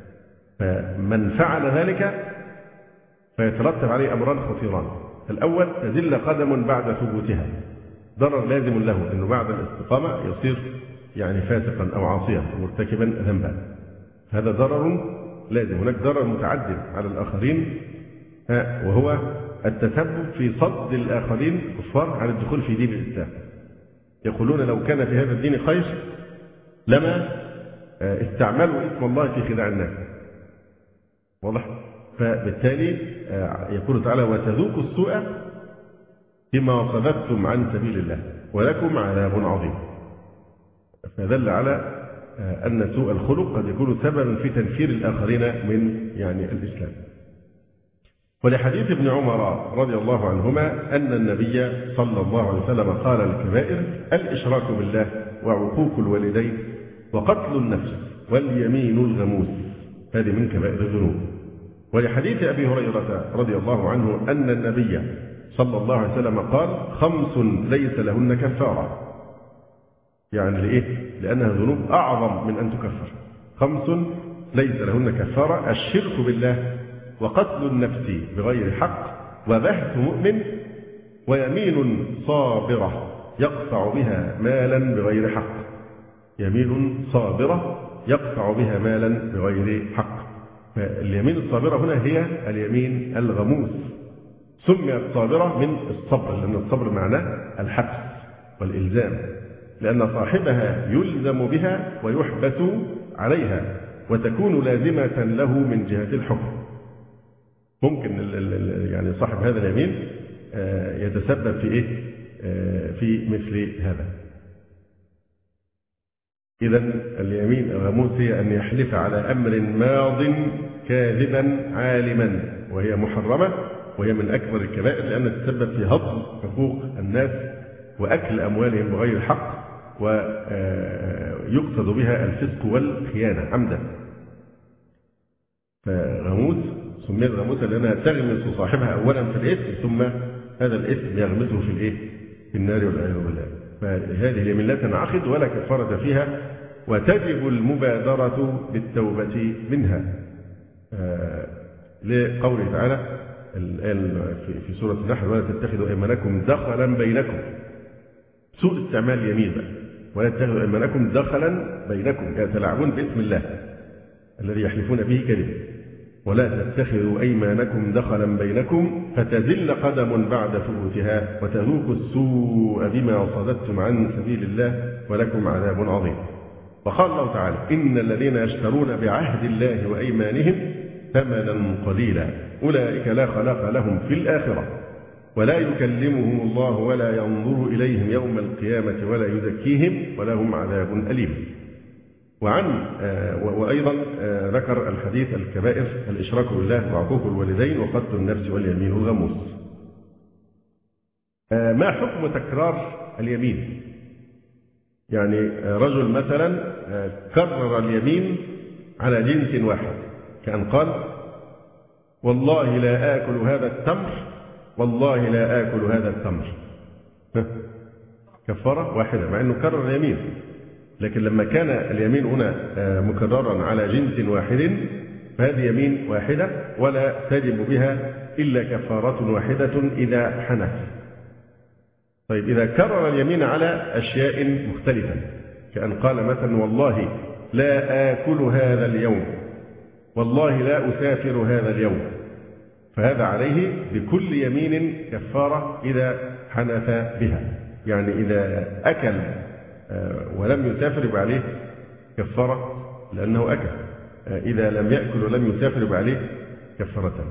فمن فعل ذلك فيترتب عليه أمران خطيران. الأول تزل قدم بعد ثبوتها، ضرر لازم له أنه بعد الاستقامة يصير يعني فاسقا أو عاصيا مرتكبا ذنبا، هذا ضرر لازم. هناك ضرر متعدد على الآخرين وهو التسبب في صد الآخرين كفار عن الدخول في دين الإسلام. يقولون لو كان في هذا الدين خير لما استعملوا اسم الله في خداع الناس. واضح؟ فبالتالي يقول تعالى: وتذوقوا السوء بما صددتم عن سبيل الله ولكم عذاب عظيم. فدل على أن سوء الخلق قد يكون سببا في تنفير الآخرين من يعني الإسلام. ولحديث ابن عمر رضي الله عنهما أن النبي صلى الله عليه وسلم قال: الكبائر الإشراك بالله وعقوق الوالدين وقتل النفس واليمين الغموس، هذه من كبائر الذنوب. ولحديث أبي هريرة رضي الله عنه أن النبي صلى الله عليه وسلم قال: خمس ليس لهن كفارة. يعني لإيه؟ لأنها ذنوب أعظم من أن تكفر. خمس ليس لهن كفارة: الشرك بالله وقتل النفس بغير حق وبهت مؤمن ويمين صابرة يقطع بها مالا بغير حق. يمين صابرة يقطع بها مالا بغير حق. فاليمين الصابرة هنا هي اليمين الغموس. سميت صابرة من الصبر، لأن الصبر معناه الحبس والإلزام، لأن صاحبها يلزم بها ويحبس عليها وتكون لازمة له من جهة الحكم. ممكن يعني صاحب هذا اليمين يتسبب في إيه؟ في مثل هذا. إذن اليمين الغموس هي أن يحلف على أمر ماض كاذبا عالما، وهي محرمة، وهي من أكبر الكبائر لأنها تتسبب في هضم حقوق الناس وأكل أموالهم بغير حق، ويقصد بها الفسق والخيانة عمدا. فغموس سميت غموسا لأنها تغمس صاحبها أولا في الإثم، ثم هذا الإثم يغمسه في الإيه؟ في النار والعياذ بالله. فهذه اليمين لا تنعقد ولا كفارة فيها، وتجب المبادرة بالتوبة منها. لقوله تعالى في سورة النحل: ولا تتخذوا أيمانكم دخلا بينكم. سوء استعمال اليمين بقى، ولا تتخذوا أيمانكم دخلا بينكم، يتلاعبون باسم الله الذي يحلفون به كذب. ولا تتخذوا أيمانكم دخلا بينكم فتزل قدم بعد ثبوتها وتذوقوا السوء بما صددتم عن سبيل الله ولكم عذاب عظيم. وقال الله تعالى: إن الذين يشترون بعهد الله وأيمانهم ثمنا قليلا أولئك لا خلاق لهم في الآخرة ولا يكلمهم الله ولا ينظر إليهم يوم القيامة ولا يزكيهم ولهم عذاب أليم. وعن وأيضا ذكر الحديث الكبائر: الإشراك بالله وعقوق الوالدين وقتل النفس واليمين الغموس. ما حكم تكرار اليمين؟ يعني رجل مثلا كرر اليمين على جنس واحد، كأن قال: والله لا آكل هذا التمر، والله لا آكل هذا التمر. كفارة واحدة مع أنه كرر اليمين، لكن لما كان اليمين هنا مكررا على جنس واحد فهذه يمين واحدة ولا تجب بها إلا كفارة واحدة إذا حنث. طيب إذا كرر اليمين على أشياء مختلفة، كأن قال مثلا: والله لا آكل هذا اليوم، والله لا أسافر هذا اليوم، فهذا عليه بكل يمين كفارة إذا حنث بها. يعني إذا أكل ولم يسافر يبقى عليه كفارة لأنه أكل، إذا لم يأكل ولم يسافر يبقى عليه كفارتان.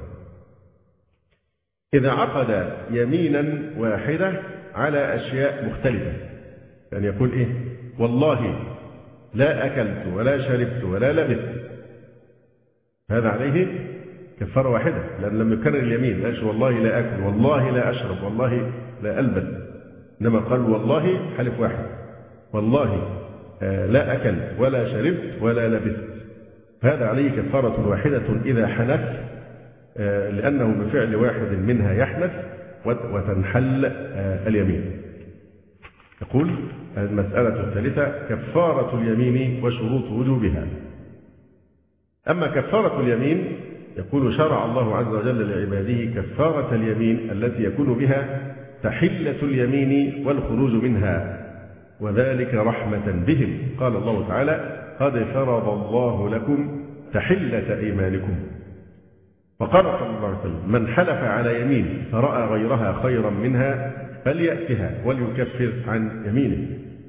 إذا عقد يمينا واحدة على أشياء مختلفة، يعني يقول إيه: والله لا أكلت ولا شربت ولا لبثت، هذا عليه كفارة واحدة لأن لم يكرر اليمين، قالش والله لا أكل، والله لا أشرب، والله لا ألبث، إنما قال والله حلف واحد: والله لا أكلت ولا شربت ولا لبثت، هذا عليه كفارة واحدة إذا حنث، لأنه بفعل واحد منها يحنث وتنحل اليمين. يقول المسألة الثالثة: كفارة اليمين وشروط وجوبها. أما كفارة اليمين يقول: شرع الله عز وجل لعباده كفارة اليمين التي يكون بها تحلة اليمين والخروج منها، وذلك رحمة بهم. قال الله تعالى: قد فرض الله لكم تحلة أيمانكم. وقال صلى الله عليه وسلم: من حلف على يمين فرأى غيرها خيرا منها فليأتها وليكفر عن يمينه.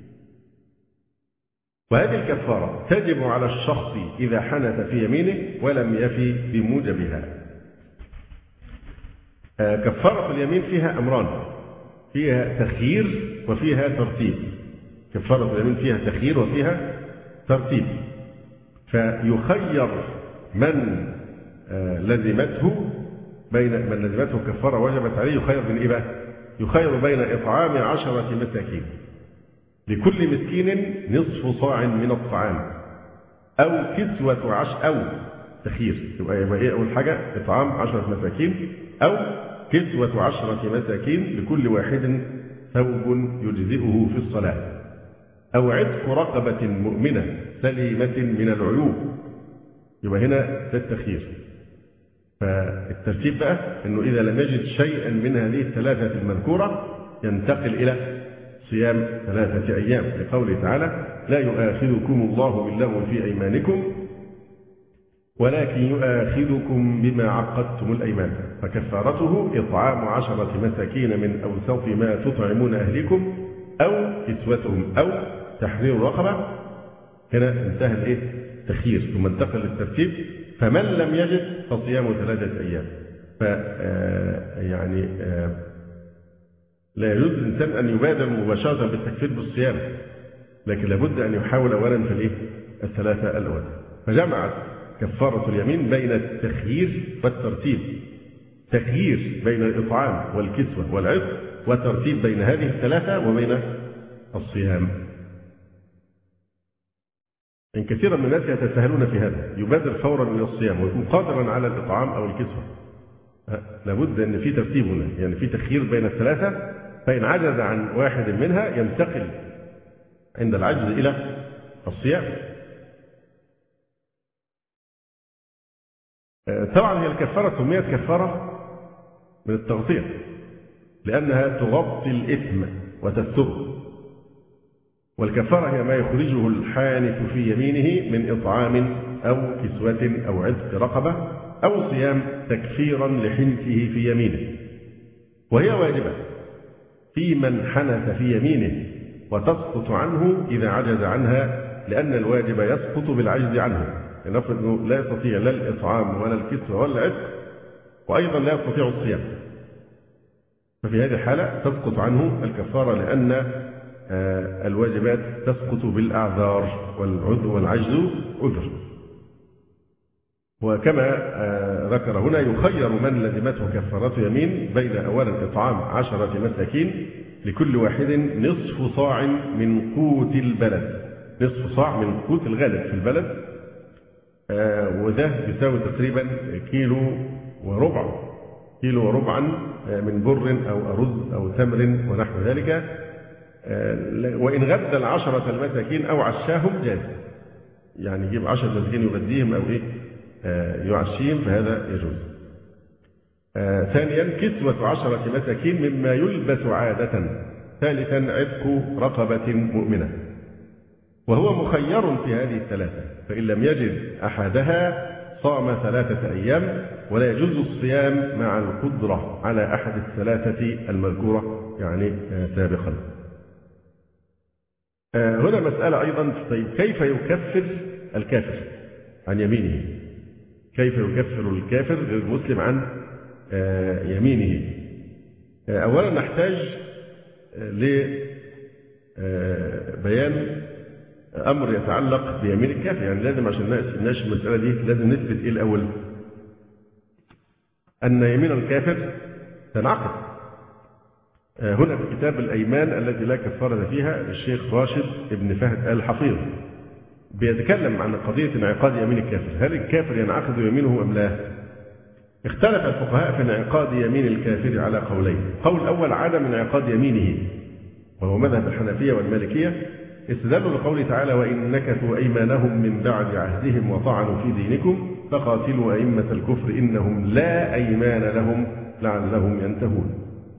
وهذه الكفارة تجب على الشخص إذا حنث في يمينه ولم يفي بموجبها. كفارة اليمين فيها أمران: فيها تخيير وفيها ترتيب. كفارة اليمين فيها تخيير وفيها ترتيب، فيخير من لزمته بين من لزمته كفارة وجبت عليه، يخير بين إيه بقى؟ يخير بين إطعام عشرة مساكين، لكل مسكين نصف صاع من الطعام، أو كسوة عش أو تخيير، يبقى يبقى إيه أول حاجة؟ إطعام عشرة مساكين، أو كسوة عشرة مساكين لكل واحد ثوب يجزئه في الصلاة، أو عتق رقبة مؤمنة سليمة من العيوب. يبقى هنا ده التخيير. فالترتيب بقى إنه إذا لم يجد شيئا من هذه الثلاثة المذكورة ينتقل إلى صيام ثلاثة أيام، لقوله تعالى: لا يؤاخذكم الله باللغو في أيمانكم ولكن يؤاخذكم بما عقدتم الأيمان، فكفارته إطعام عشرة مساكين من أوسط ما تطعمون أهلكم أو كسوتهم أو تحرير رقبة. هنا انتهى الإيه؟ تخيير، ثم انتقل للترتيب: فمن لم يجد فصيام ثلاثة أيام. ف يعني لا يجوز الإنسان أن يبادر مباشرة بالتكفير بالصيام، لكن لابد أن يحاول أولا في الإيه؟ الثلاثة الأول. فجمعت كفارة اليمين بين التخيير والترتيب: تخيير بين الإطعام والكسوة والعتق، وترتيب بين هذه الثلاثة وبين الصيام. إن كثيرا من الناس يتساهلون في هذا، يبادر فورا إلى الصيام ويكون قادرا على الإطعام أو الكسوة. لابد أن في ترتيب هنا، يعني في تخيير بين الثلاثة، فإن عجز عن واحد منها ينتقل عند العجز إلى الصيام. طبعا هي الكفارة سميت كفارة من التغطية لأنها تغطي الإثم وتستره، والكفارة هي ما يخرجه الحانث في يمينه من إطعام أو كسوة أو عتق رقبة أو صيام تكفيرا لحنثه في يمينه، وهي واجبة في من حنث في يمينه وتسقط عنه إذا عجز عنها، لأن الواجب يسقط بالعجز عنه. لنفرض أنه لا يستطيع لا الإطعام ولا الكسوة ولا العتق وأيضا لا يستطيع الصيام، ففي هذه الحالة تسقط عنه الكفارة، لأن الواجبات تسقط بالأعذار والعذر والعجز عذر. وكما ذكر هنا يخير من لزمته كفارة يمين بين أولا إطعام عشرة مساكين لكل واحد نصف صاع من قوت البلد، نصف صاع من قوت الغالب في البلد، وده يساوي تقريبا كيلو وربع كيلو وربعا من بر أو أرز أو تمر ونحو ذلك، وإن غدى العشرة المساكين أو عشاهم جاز، يعني يجيب عشرة مساكين يغديهم أو إيه يعشيهم فهذا يجوز. ثانيا كسوة عشرة مساكين مما يلبس عادة. ثالثا عتق رقبة مؤمنة، وهو مخير في هذه الثلاثة، فإن لم يجد أحدها صام ثلاثة أيام، ولا يجوز الصيام مع القدرة على أحد الثلاثة المذكورة يعني سابقا. هنا مسألة أيضا، طيب كيف يكفر الكافر عن يمينه؟ كيف يكفر الكافر غير المسلم عن يمينه؟ أولا نحتاج لبيان أمر يتعلق بيمين الكافر، يعني لازم عشان نناقش المسألة دي لازم نثبت إيه الأول؟ أن يمين الكافر تنعقد. هنا في كتاب الأيمان التي لا كفارة فيها الشيخ راشد ابن فهد آل حفيظ بيتكلم عن قضية انعقاد يمين الكافر، هل الكافر ينعقد يمينه أم لا؟ اختلف الفقهاء في انعقاد يمين الكافر على قولين. قول الأول عدم انعقاد يمينه، وهو مذهب الحنفية والمالكية، استدلوا لقوله تعالى وإن نكثوا أيمانهم من بعد عهدهم وطعنوا في دينكم فقاتلوا أئمة الكفر إنهم لا أيمان لهم لعلهم ينتهون.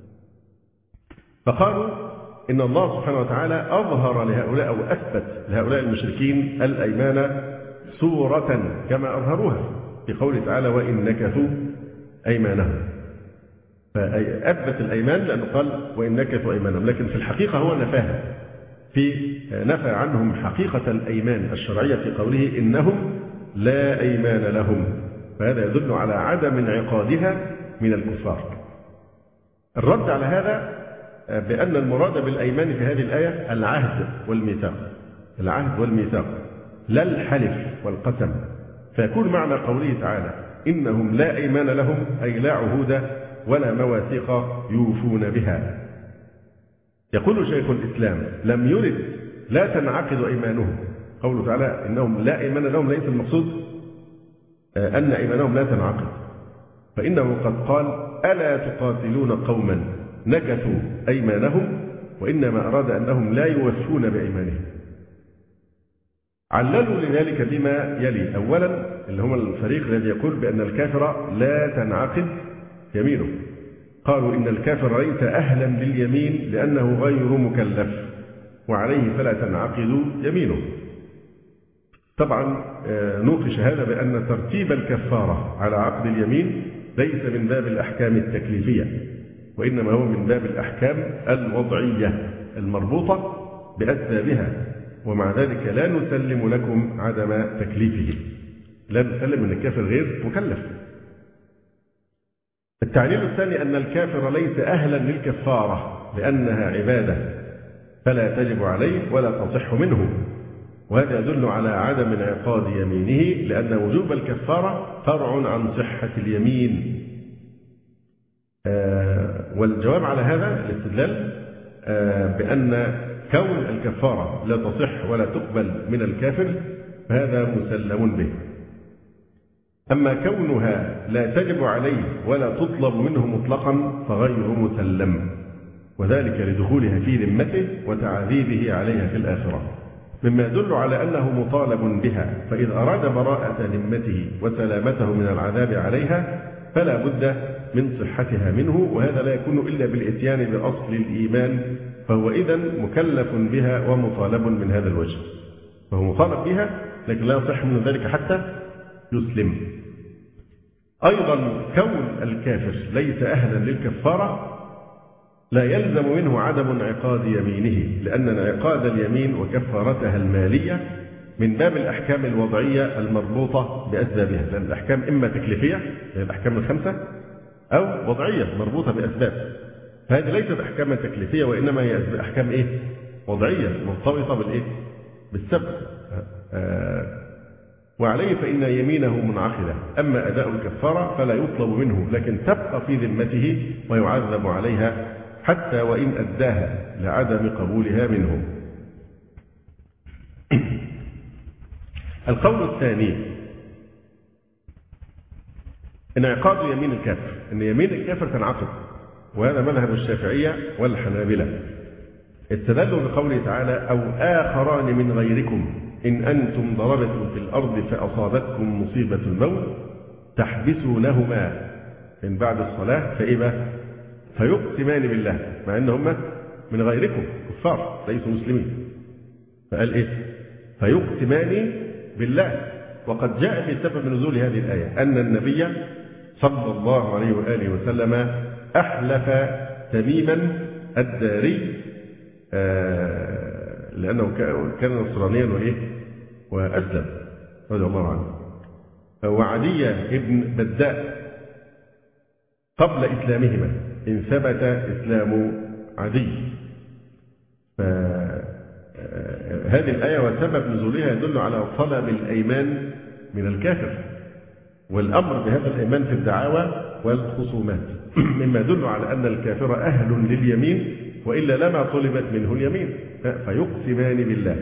فقالوا إن الله سبحانه وتعالى أظهر لهؤلاء أو أثبت لهؤلاء المشركين الأيمان صورة كما أظهروها في قوله تعالى وإن نكثوا أيمانهم، فأثبت الأيمان لأنه قال وإن نكثوا أيمانهم، لكن في الحقيقة هو نفاها، في نفى عنهم حقيقة الأيمان الشرعية في قوله إنهم لا أيمان لهم، فهذا يدل على عدم انعقادها من الكفار. الرد على هذا بأن المراد بالأيمان في هذه الآية العهد والميثاق، العهد والميثاق لا الحلف والقسم، فيكون معنى قوله تعالى إنهم لا أيمان لهم أي لا عهود ولا مواثيق يوفون بها. يقول شيخ الإسلام لم يرد لا تنعقد أيمانهم، قوله تعالى إنهم لا أيمان لهم ليس المقصود أن أيمانهم لا تنعقد، فإنه قد قال ألا تقاتلون قوما نكثوا أيمانهم، وإنما أراد أنهم لا يوفون بأيمانهم. عللوا لذلك بما يلي. أولا اللي هم الفريق الذي يقول بأن الكافر لا تنعقد يمينه، قالوا إن الكافر ليس أهلا لليمين لأنه غير مكلف وعليه فلا تنعقد يمينه. طبعا نوقش هذا بأن ترتيب الكفارة على عقد اليمين ليس من باب الأحكام التكليفية، وإنما هو من باب الأحكام الوضعية المربوطة بأسبابها، ومع ذلك لا نسلم لكم عدم تكليفه، لا نسلم أن الكافر غير مكلف. التعليل الثاني أن الكافر ليس أهلا للكفارة لأنها عبادة فلا تجب عليه ولا تصح منه، وهذا يدل على عدم انعقاد يمينه، لأن وجوب الكفارة فرع عن صحة اليمين. آه والجواب على هذا الاستدلال آه بأن كون الكفارة لا تصح ولا تقبل من الكافر فهذا مسلم به، أما كونها لا تجب عليه ولا تطلب منه مطلقا فغير مسلم، وذلك لدخولها في ذمته وتعذيبه عليها في الآخرة، مما يدل على أنه مطالب بها، فإذا أراد براءة ذمته وسلامته من العذاب عليها فلا بد من صحتها منه، وهذا لا يكون إلا بالإتيان بأصل الإيمان، فهو إذن مكلف بها ومطالب من هذا الوجه، فهو مطالب بها لكن لا يصح من ذلك حتى يسلم. أيضا كون الكافر ليس أهلا للكفارة لا يلزم منه عدم انعقاد يمينه، لأن انعقاد اليمين وكفارتها المالية من باب الأحكام الوضعية المربوطة بأسبابها، لأن الأحكام إما تكليفية هي الأحكام الخمسة أو وضعية مربوطة بأسباب، فهذه ليست أحكاما تكليفية وإنما هي أحكام إيه؟ وضعية مرتبطة بالإيه؟ بالسبب. آه وعليه فإن يمينه منعقدة، أما أداء الكفارة فلا يطلب منه لكن تبقى في ذمته ويعذب عليها حتى وإن أداها لعدم قبولها منه. القول الثاني انعقاد يمين الكافر، أن يمين الكافر تنعقد، وهذا مذهب الشافعية والحنابلة. استدلوا بقوله تعالى أو آخران من غيركم إن أنتم ضربتم في الأرض فأصابتكم مصيبة الموت تحبسونهما من بعد الصلاة فإيه فيقسمان بالله، مع أنهم من غيركم كفار ليسوا مسلمين، فقال إيه فيقسمان بالله. وقد جاء في سبب نزول هذه الآية أن النبي صلى الله عليه وآله وسلم أحلف تميما الداري آه لأنه كان نصرانيا وإيه وأسلم رضي الله عنه، وعدي ابن بداء قبل إسلامهما إن ثبت إسلام عدي. فهذه الآية وسبب نزولها يدل على طلب الأيمان من الكافر والأمر بهذا الأيمان في الدعاوى والخصومات، مما يدل على أن الكافر أهل لليمين وإلا لما طلبت منه اليمين، فيقسمان بالله.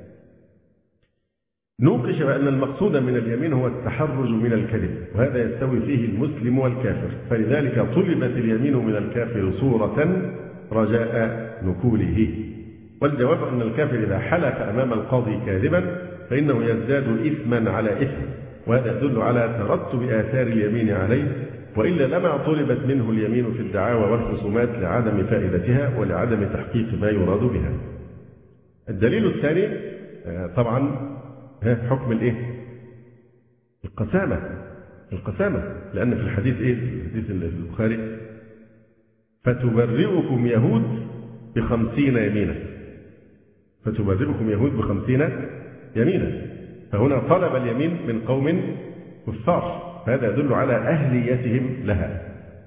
نوقش بأن المقصود من اليمين هو التحرج من الكذب، وهذا يستوي فيه المسلم والكافر، فلذلك طلبت اليمين من الكافر صورة رجاء نكوله. والجواب أن الكافر إذا حلف أمام القاضي كاذبا فإنه يزداد إثما على إثم، وهذا يدل على ترتب آثار اليمين عليه، وإلا لما طلبت منه اليمين في الدعاوى والخصومات لعدم فائدتها ولعدم تحقيق ما يراد بها. الدليل الثاني طبعا حكم الايه؟ القسامة. القسامة لأن في الحديث ايه؟ الحديث البخاري فتبرئكم يهود بخمسين يمينا، فتبرئكم يهود بخمسين يمينا، فهنا طلب اليمين من قوم كفار، هذا يدل على أهليتهم لها.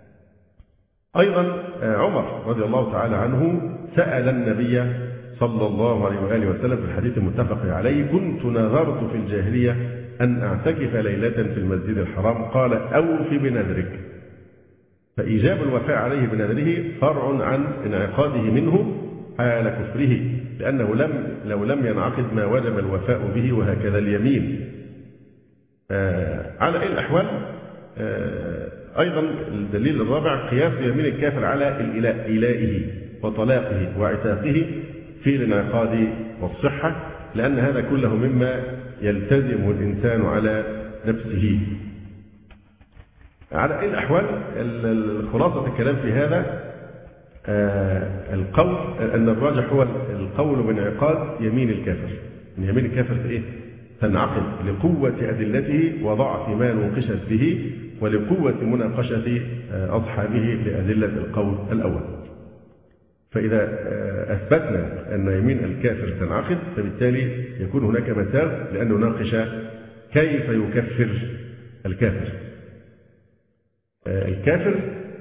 أيضا عمر رضي الله تعالى عنه سأل النبي صلى الله عليه وآله وسلم في الحديث المتفق عليه كنت نذرت في الجاهلية أن أعتكف ليلة في المسجد الحرام، قال أوف بنذرك، فإيجاب الوفاء عليه بنذره فرع عن انعقاده منه حال كفره، لأنه لم لو لم ينعقد ما وجب الوفاء به، وهكذا اليمين. آه على أي الأحوال آه أيضا الدليل الرابع قياس يمين الكافر على الإلاء إلائه وطلاقه وعتاقه في الانعقاد والصحة، لأن هذا كله مما يلتزم الإنسان على نفسه. على أي الأحوال خلاصة الكلام في هذا آه القول أن الراجح هو القول بانعقاد يمين الكافر، أن يمين الكافر إيه؟ تنعقد لقوة أدلته وضعف ما نوقشت به ولقوة مناقشة أصحابه لأدلة القول الأول. فإذا أثبتنا أن يمين الكافر تنعقد فبالتالي يكون هناك مساغ لأن نناقش كيف يكفر الكافر. الكافر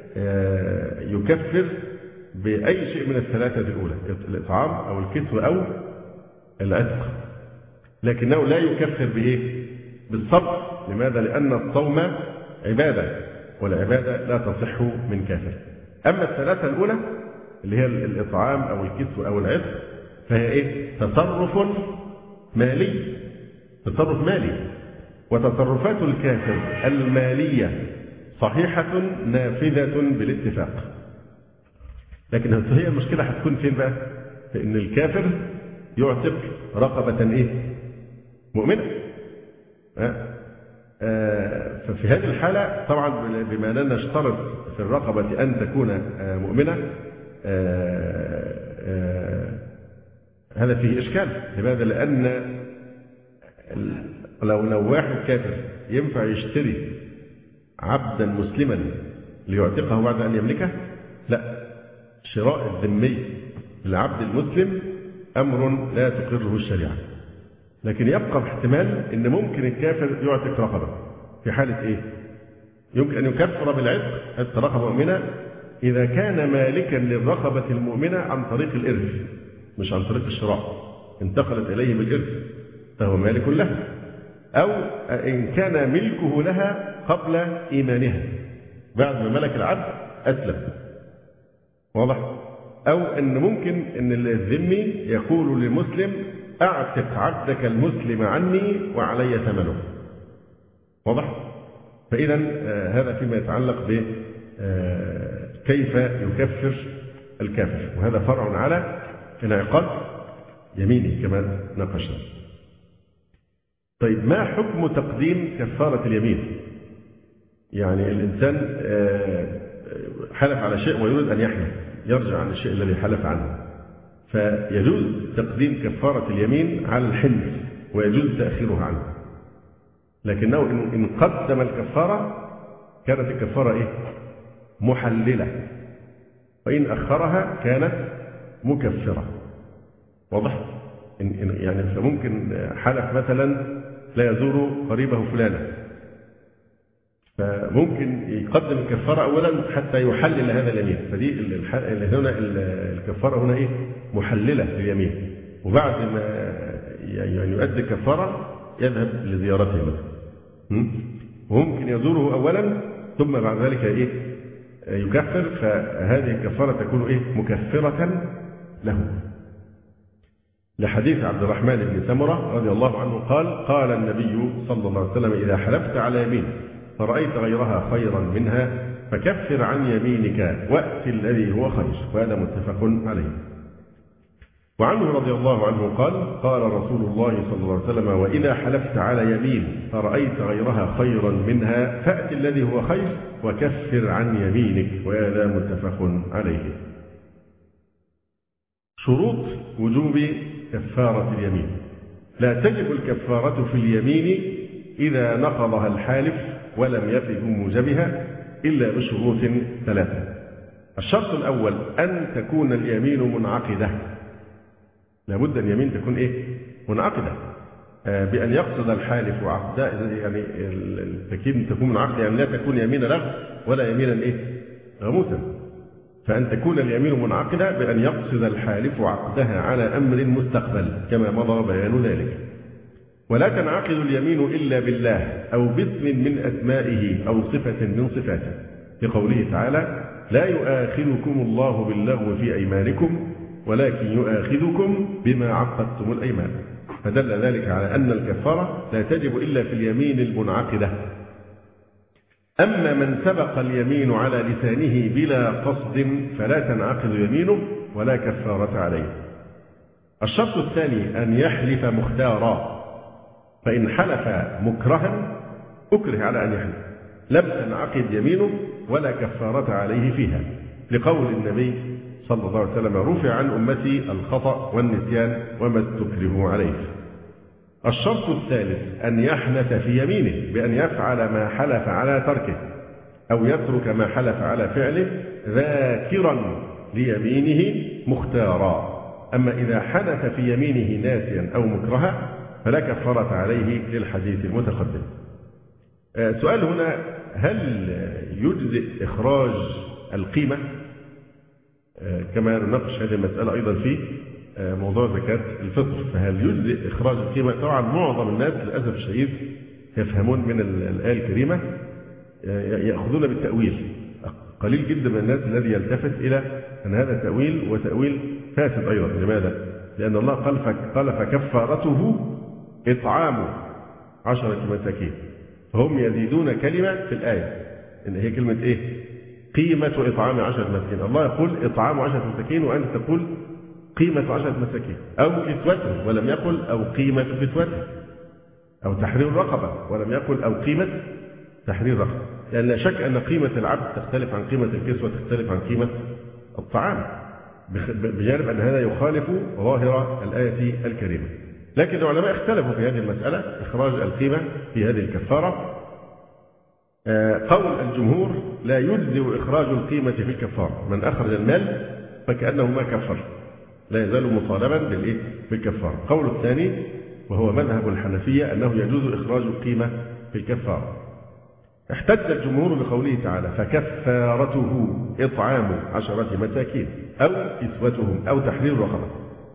يكفر بأي شيء من الثلاثة الأولى، الإطعام أو الكسو أو العتق، لكنه لا يكفر بإيه؟ بالصبر. لماذا؟ لأن الصوم عبادة والعبادة لا تصح من كافر. أما الثلاثة الأولى اللي هي الإطعام أو الكسو أو العتق فهي إيه؟ تصرف مالي، تصرف مالي، وتصرفات الكافر المالية صحيحة نافذة بالاتفاق. لكن هي المشكلة هتكون فين بقى؟ في إن الكافر يعتق رقبة إيه؟ مؤمنة. ففي هذه الحالة طبعا بما أننا نشترط في الرقبة أن تكون مؤمنة هذا فيه إشكال. لماذا؟ لأن لو لو واحد كافر ينفع يشتري عبدا مسلما ليعتقه بعد أن يملكه؟ لا، شراء الذمي للعبد المسلم أمر لا تقره الشريعة. لكن يبقى احتمال أن ممكن الكافر يعتق رقبة في حالة إيه؟ يمكن أن يكفر بالعتق عتق رقبة مؤمنة إذا كان مالكا للرقبة المؤمنة عن طريق الإرث، مش عن طريق الشراء، انتقلت إليه بالإرث فهو مالك لها، أو إن كان ملكه لها قبل إيمانها، بعد ما ملك العبد أسلم. واضح؟ أو أن ممكن أن الذمي يقول للمسلم أعتق عبدك المسلم عني وعلي ثمنه. واضح؟ فإذا هذا فيما يتعلق ب كيف يكفر الكافر، وهذا فرع على انعقاد يمينه كما ناقشنا. طيب، ما حكم تقديم كفارة اليمين؟ يعني الإنسان حلف على شيء ويريد أن يحلف، يرجع عن الشيء الذي حلف عنه، فيجوز تقديم كفارة اليمين على الحنث ويجوز تأخيرها عنه. لكنه إن قدم الكفارة كانت الكفارة إيه؟ محللة، وإن أخرها كانت مكفرة. واضح؟ إن يعني فممكن حلف مثلا لا يزور قريبه فلانا، فممكن يقدم الكفارة أولا حتى يحلل هذا اليمين، فدي هنا الكفارة هنا إيه؟ محللة لليمين، وبعد ما يعني يؤدي الكفارة يذهب لزيارته مثلا، وممكن يزوره أولا ثم بعد ذلك إيه؟ يكفر، فهذه الكفارة تكون إيه؟ مكفرة له. لحديث عبد الرحمن بن سمرة رضي الله عنه قال: قال النبي صلى الله عليه وسلم: إذا حلفت على يمين فرأيت غيرها خيرا منها فكفر عن يمينك وأت الذي هو خير. وهذا متفق عليه. وعنه رضي الله عنه قال: قال رسول الله صلى الله عليه وسلم: وإذا حلفت على يمين فرأيت غيرها خيرا منها فأت الذي هو خير وكفر عن يمينك. وهذا متفق عليه. شروط وجوب كفارة اليمين: لا تجب الكفارة في اليمين إذا نقضها الحالف ولم يف بموجبها إلا بشروط ثلاثة. الشرط الأول أن تكون اليمين منعقدة، لابد أن اليمين تكون إيه؟ منعقدة، آه بأن يقصد الحالف عقدها، يعني التكين تكون منعقدة، يعني لا تكون يمين لغو ولا يمينا إيه؟ غموسا، فأن تكون اليمين منعقدة بأن يقصد الحالف عقدها على أمر مستقبل كما مضى بيان ذلك. ولا تنعقد اليمين إلا بالله أو باسم من أسمائه أو صفة من صفاته، لقوله تعالى: لا يؤاخذكم الله باللغو في أيمانكم ولكن يؤاخذكم بما عقدتم الأيمان. فدل ذلك على أن الكفارة لا تجب إلا في اليمين المنعقدة. أما من سبق اليمين على لسانه بلا قصد فلا تنعقد يمينه ولا كفارة عليه. الشرط الثاني أن يحلف مختارا، فإن حلف مكرها أكره على أن يحلف لم تنعقد يمينه ولا كفارة عليه فيها، لقول النبي صلى الله عليه وسلم: رفع عن أمتي الخطأ والنسيان وما استكرهوا عليه. الشرط الثالث أن يحنث في يمينه بأن يفعل ما حلف على تركه أو يترك ما حلف على فعله ذاكرا ليمينه مختارا. أما إذا حنث في يمينه ناسيا أو مكرها فلا كفارة عليه للحديث المتقدم. سؤال هنا: هل يجزئ إخراج القيمة؟ كما نناقش هذه المسألة أيضا في موضوع زكاة الفطر، فهل يجزئ إخراج القيمة؟ طبعا معظم الناس للأسف الشديد يفهمون من الآية الكريمة يأخذون بالتأويل. قليل جدا من الناس الذي يلتفت إلى أن هذا تأويل وتأويل فاسد أيضا. لماذا؟ لأن الله قال: فكفارته إطعام عشرة مساكين، فهم يزيدون كلمة في الآية إن هي كلمة إيه؟ قيمة إطعام عشرة مساكين. الله يقول إطعام عشرة مساكين وأنت تقول قيمة عشرة مساكين، أو كسوته ولم يقل أو قيمة كسوته، أو تحرير رقبة ولم يقل أو قيمة تحرير رقبة، لأن لا شك أن قيمة العبد تختلف عن قيمة الكسوة، تختلف عن قيمة الطعام، بجانب أن هذا يخالف ظاهر الآية الكريمة. لكن العلماء اختلفوا في هذه المسألة، إخراج القيمة في هذه الكفارة. قول الجمهور لا يجزئ إخراج القيمة في الكفارة، من أخرج المال فكأنه ما كفر، لا يزال مطالبا بالإيه؟ بالكفارة. قول الثاني وهو مذهب الحنفية أنه يجوز إخراج القيمة في الكفارة. احتج الجمهور بقوله تعالى فكفارته إطعام عشرة مساكين أو كسوتهم أو تحرير رقبة،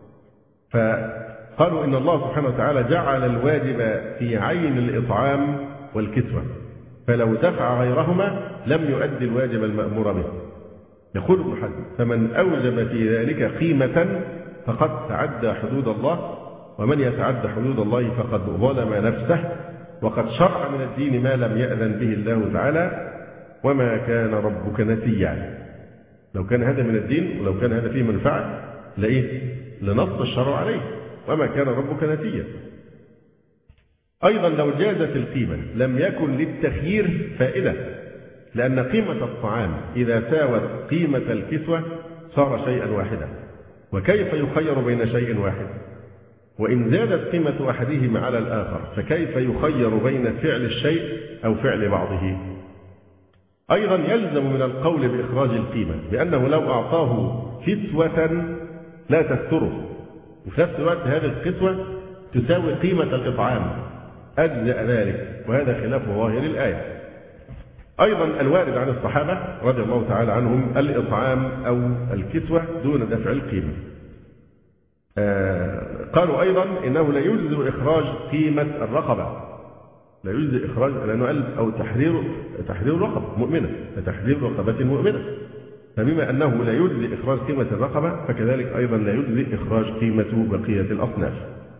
فقالوا إن الله سبحانه وتعالى جعل الواجب في عين الإطعام والكسوة، فلو دفع غيرهما لم يؤدي الواجب المأمور به. يقول ابن حزم فمن أوجب في ذلك قيمة فقد تعدى حدود الله، ومن يتعدى حدود الله فقد ظلم نفسه، وقد شرع من الدين ما لم يأذن به الله تعالى، وما كان ربك نسيا. لو كان هذا من الدين ولو كان هذا فيه منفعة لإيه؟ لنص الشرع عليه، وما كان ربك نسيا. أيضا لو جازت القيمة لم يكن للتخيير فائدة، لأن قيمة الطعام إذا ساوت قيمة الكسوة صار شيئا واحدا، وكيف يخير بين شيء واحد؟ وإن زادت قيمة أحدهما على الآخر فكيف يخير بين فعل الشيء أو فعل بعضه؟ أيضا يلزم من القول بإخراج القيمة بأنه لو أعطاه كسوة لا تستره، وفي نفس الوقت هذه الكسوة تساوي قيمة الإطعام، أجزأ ذلك، وهذا خلاف ظاهر الآية. أيضا الوارد عن الصحابة رضي الله تعالى عنهم الإطعام أو الكسوة دون دفع القيمة. آه قالوا أيضا إنه لا يجزئ إخراج قيمة الرقبة، لا يجزئ إخراج لأنه قال أو تحرير تحرير رقبة مؤمنة، تحرير رقبة مؤمنة، فبما أنه لا يجزئ إخراج قيمة الرقبة فكذلك أيضا لا يجزئ إخراج قيمة بقية الأصناف.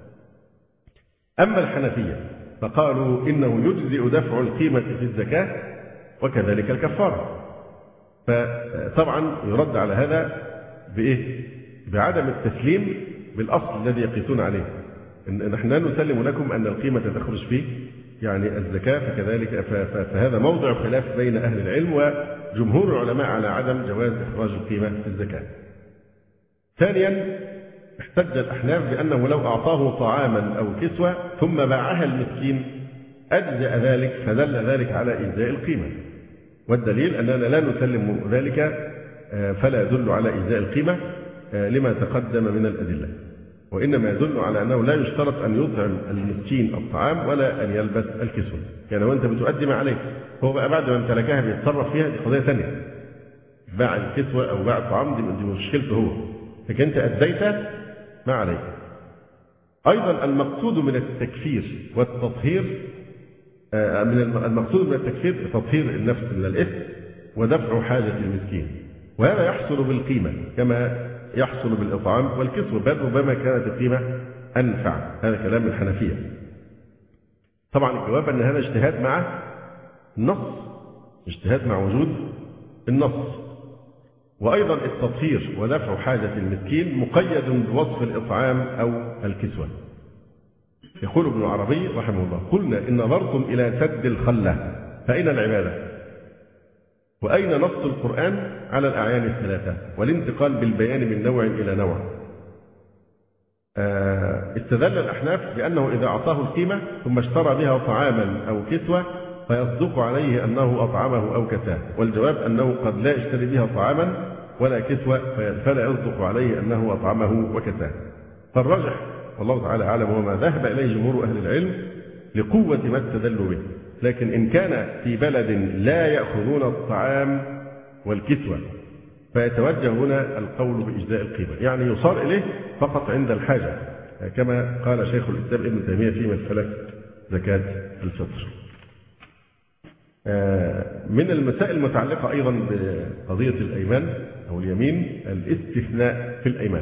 أما الحنفية فقالوا إنه يجزئ دفع القيمة في الزكاة وكذلك الكفارة. فطبعا يرد على هذا بإيه؟ بعدم التسليم بالأصل الذي يقيسون عليه، إن نحن لا نسلم لكم أن القيمة تخرج فيه يعني الزكاة، فكذلك فهذا موضع خلاف بين أهل العلم، وجمهور العلماء على عدم جواز إخراج القيمة في الزكاة. ثانيا احتج الأحناف بأنه لو أعطاه طعاما أو كسوة ثم باعها المسكين أجزأ ذلك، فدل ذلك على إجزاء القيمة، والدليل أننا لا نسلم ذلك فلا يدل على إجزاء القيمة لما تقدم من الأدلة، وإنما يدل على أنه لا يشترط أن يطعم المسكين الطعام ولا أن يلبس الكسوة. يعني وأنت بتؤدي ما عليك، هو بقى بعد ما امتلكها بيتصرف فيها، دي قضية ثانية، باع الكسوة أو باع الطعام دي مشكلته هو، لكن أنت أديت ما عليك. أيضا المقصود من التكفير والتطهير من المقصود من التكفير تطهير النفس من الإثم ودفع حاجة المسكين، وهذا يحصل بالقيمة كما يحصل بالإطعام والكسوة، بل ربما كانت القيمة أنفع. هذا كلام الحنفية. طبعا الجواب أن هذا اجتهاد مع النص، اجتهاد مع وجود النص. وأيضا التطهير ودفع حاجة المسكين مقيد بوصف الإطعام أو الكسوة. يقول ابن عربي رحمه الله قلنا إن نظرتم إلى سد الخلة فأين العبادة؟ وأين نص القرآن على الأعيان الثلاثة والانتقال بالبيان من نوع إلى نوع؟ استدل الأحناف بأنه إذا أعطاه القيمة ثم اشترى بها طعاما أو كسوة فيصدق عليه أنه أطعمه أو كساه، والجواب أنه قد لا يشتري بها طعاما ولا كسوة فلا يصدق عليه أنه أطعمه وكساه. فالرجح والله تعالى أعلم وما ذهب إليه جمهور أهل العلم لقوة ما استدلوا به. لكن إن كان في بلد لا يأخذون الطعام والكسوة فيتوجه هنا القول بإجزاء القيمة، يعني يصار إليه فقط عند الحاجة، كما قال شيخ الإسلام ابن تيمية في مسألة زكاة الفطر. من المسائل المتعلقة أيضا بقضية الأيمان أو اليمين الاستثناء في الأيمان.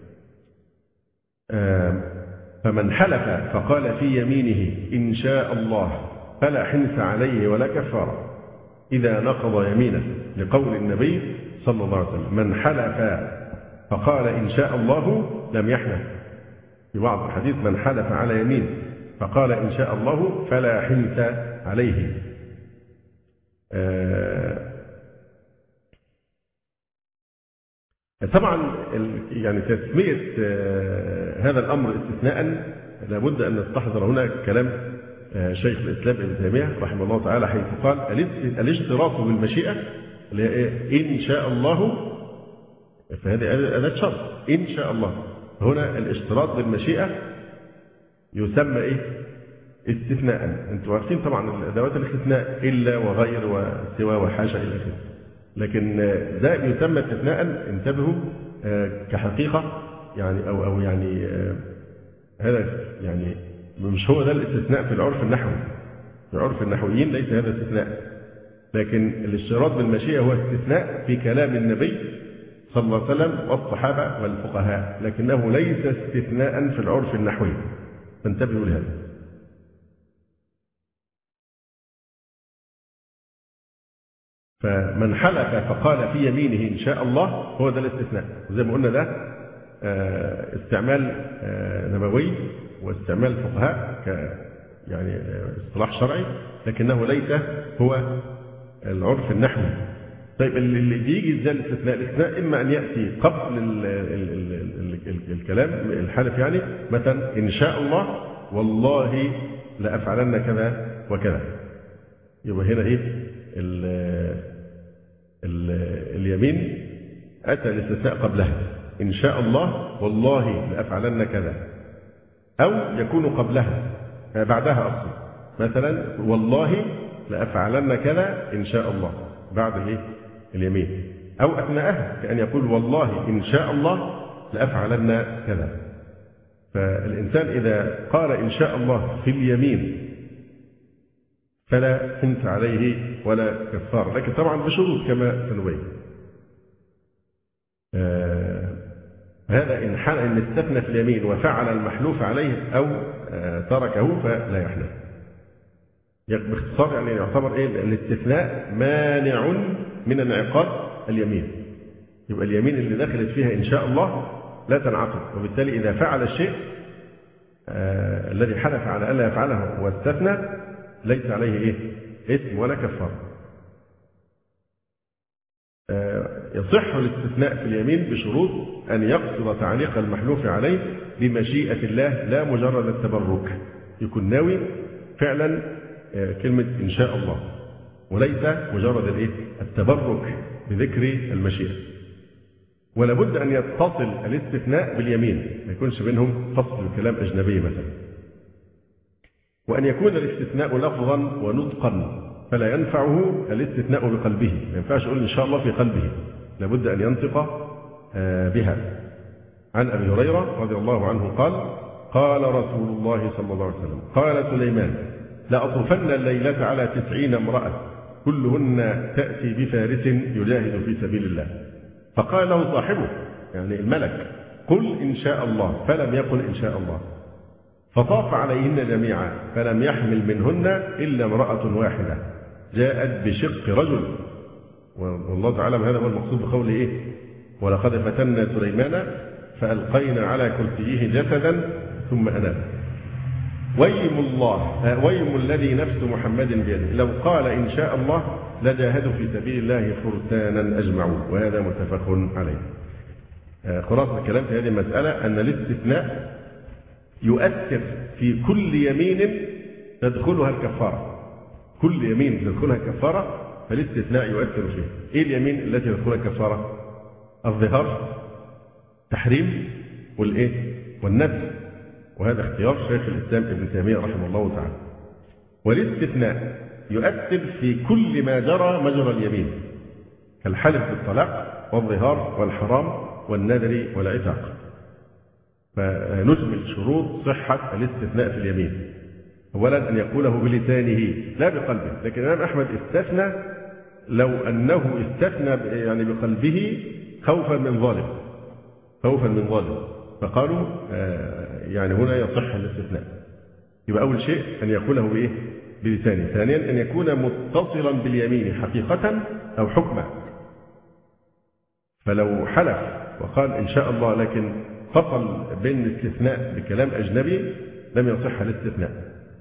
فمن حلف فقال في يمينه إن شاء الله فلا حنث عليه ولا كفارة إذا نقض يمينه، لقول النبي صلى الله عليه وسلم من حلف فقال إن شاء الله لم يحنث. في بعض الحديث من حلف على يمين فقال إن شاء الله فلا حنث عليه. آه طبعا يعني تسمية آه هذا الأمر استثناء لابد أن نستحضر هنا كلام آه شيخ الإسلام ابن تيمية رحمه الله تعالى، حيث قال الاشتراط بالمشيئة اللي هي إن شاء الله، فهذه أداة شرط إن شاء الله. هنا الاشتراط بالمشيئة يسمى إيه؟ استثناء. أنتم عارفين طبعا الأدوات الاستثناء إلا وغير وسوى وحاشا إلى آخره، لكن ده يسمى استثناء. انتبهوا كحقيقة يعني أو أو يعني هذا يعني مش هو ده الاستثناء في العرف النحوي. في عرف النحويين ليس هذا استثناء، لكن الاشتراط بالمشيئة هو استثناء في كلام النبي صلى الله عليه وسلم والصحابة والفقهاء، لكنه ليس استثناء في العرف النحوي، فانتبهوا لهذا. فمن حلف فقال في يمينه إن شاء الله هو ده الاستثناء، وزي ما قلنا ده استعمال نبوي واستعمال فقهاء ك يعني اصطلاح شرعي، لكنه ليس هو العرف النحوي. طيب اللي بيجي ازاي الاستثناء؟ الاستثناء اما ان ياتي قبل ال ال ال ال الكلام الحلف، يعني مثلا ان شاء الله والله لافعلن كذا وكذا، يبقى هنا ايه ال ال اليمين اتى الاستثناء قبلها، ان شاء الله والله لافعلن كذا، او يكون قبلها بعدها اصلا، مثلا والله لافعلن كذا ان شاء الله بعد الايه اليمين، أو أثناءها كأن يقول والله إن شاء الله لأفعلن كذا. فالإنسان إذا قال إن شاء الله في اليمين فلا حنث عليه ولا كفار، لكن طبعا بشروط كما سنبين. آه هذا إن حل إن استثنى في اليمين وفعل المحلوف عليه أو آه تركه فلا يحنث. باختصار يعني يعتبر إيه الاستثناء مانع من انعقاد اليمين. يبقى اليمين اللي دخلت فيها إن شاء الله لا تنعقد، وبالتالي إذا فعل الشيء آه الذي حلف على ألا يفعله واستثنى ليس عليه إيه اسم ولا كفارة. آه يصح الاستثناء في اليمين بشروط أن يقصد تعليق المحلوف عليه بمشيئة الله لا مجرد التبرك، يكون ناوي فعلا آه كلمة إن شاء الله، وليس مجرد الايه التبرك بذكر المشيئة. ولا بد ان يتصل الاستثناء باليمين، ما يكونش بينهم فصل كلام اجنبي مثلا. وان يكون الاستثناء لفظا ونطقا، فلا ينفعه الاستثناء بقلبه، ما ينفعش يقول ان شاء الله في قلبه، لا بد ان ينطق بها. عن ابي هريره رضي الله عنه قال قال رسول الله صلى الله عليه وسلم قال سليمان لأطوفن الليلة على تسعين امرأة كلهن تأتي بفارس يجاهد في سبيل الله. فقال له صاحبه يعني الملك قل إن شاء الله، فلم يقل إن شاء الله. فطاف عليهن جميعا فلم يحمل منهن إلا امرأة واحدة جاءت بشق رجل. والله تعالى هذا هو المقصود بقوله إيه ولقد فتنا سليمان فألقينا على كرسيه جسدا ثم أناب. ويم الله ويم الذي نفس محمد بيده لو قال إن شاء الله لجاهدوا في سبيل الله فرسانا أجمعون. وهذا متفق عليه. خلاصة الكلام في هذه المسألة أن الاستثناء يؤثر في كل يمين تدخلها الكفارة. كل يمين تدخلها الكفارة فالاستثناء يؤثر فيه. إيه اليمين التي تدخلها الكفارة؟ الظهار، تحريم، والإيه والنذر. وهذا اختيار شيخ الإسلام ابن تيمية رحمه الله تعالى. والاستثناء يؤثر في كل ما جرى مجرى اليمين كالحلف بالطلاق والظهار والحرام والنذر والعتاق. فنجمل شروط صحة الاستثناء في اليمين. أولا أن يقوله بلسانه لا بقلبه، لكن الإمام أحمد استثنى لو أنه استثنى يعني بقلبه خوفا من ظالم، خوفا من ظالم، فقالوا يعني هنا يصح الاستثناء. يبقى أول شيء أن يقوله بإيه؟ بلسانه. ثانيا أن يكون متصلا باليمين حقيقة أو حكما. ف فلو حلف وقال إن شاء الله لكن فصل بين الاستثناء بكلام أجنبي لم يصح الاستثناء،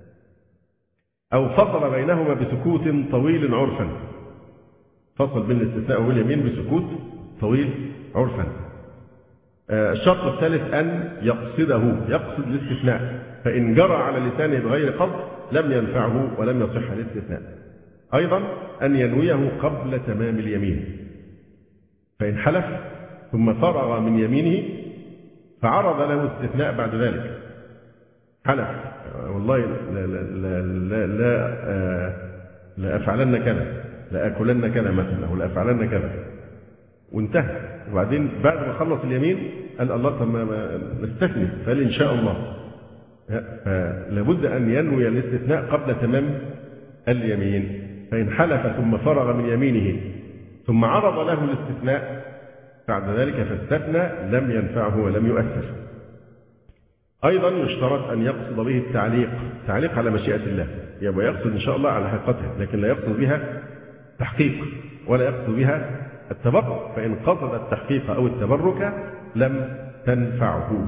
أو فصل بينهما بسكوت طويل عرفا، فصل بين الاستثناء واليمين بسكوت طويل عرفا. الشرط الثالث أن يقصده، يقصد الاستثناء، فإن جرى على لسانه بغير قصد لم ينفعه ولم يصح الاستثناء. أيضا أن ينويه قبل تمام اليمين، فإن حلف ثم فرغ من يمينه فعرض له استثناء بعد ذلك، حلف والله لا لا لا لا, لا, لا أفعلن كذا، لا أكلن كذا مثلا، أو لا أفعلن كذا، وانتهى. وبعدين بعد ما خلص اليمين قال الله طب ما نستثني، فقال إن شاء الله. لابد أن ينوي الاستثناء قبل تمام اليمين. فإن حلف ثم فرغ من يمينه ثم عرض له الاستثناء بعد ذلك فاستثنى لم ينفعه ولم يؤثر. أيضا يشترط أن يقصد به التعليق، تعليق على مشيئة الله، يبقى يقصد إن شاء الله على حقيقتها، لكن لا يقصد بها تحقيق ولا يقصد بها التبرك، فإن قصد التحقيق أو التبرك لم تنفعه.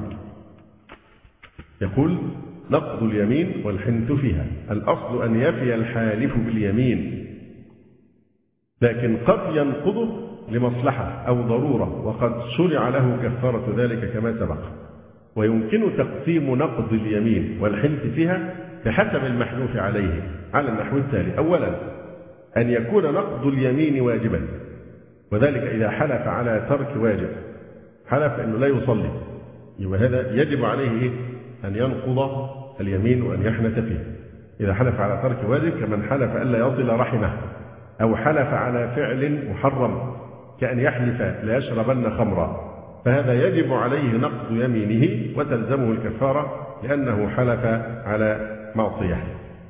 يقول نقض اليمين والحنث فيها، الأصل أن يفي الحالف باليمين، لكن قد ينقضه لمصلحة أو ضرورة، وقد شرع له كفارة ذلك كما سبق. ويمكن تقسيم نقض اليمين والحنث فيها بحسب المحلوف عليه على النحو التالي: أولا أن يكون نقض اليمين واجبا، وذلك إذا حلف على ترك واجب، حلف أنه لا يصلي، يبقى هذا يجب عليه أن ينقض اليمين وأن يحنث فيه. إذا حلف على ترك واجب كمن حلف ألا يصل رحمه، أو حلف على فعل محرم كأن يحلف لا يشربن خمرا، فهذا يجب عليه نقض يمينه وتلزمه الكفارة لأنه حلف على معصية.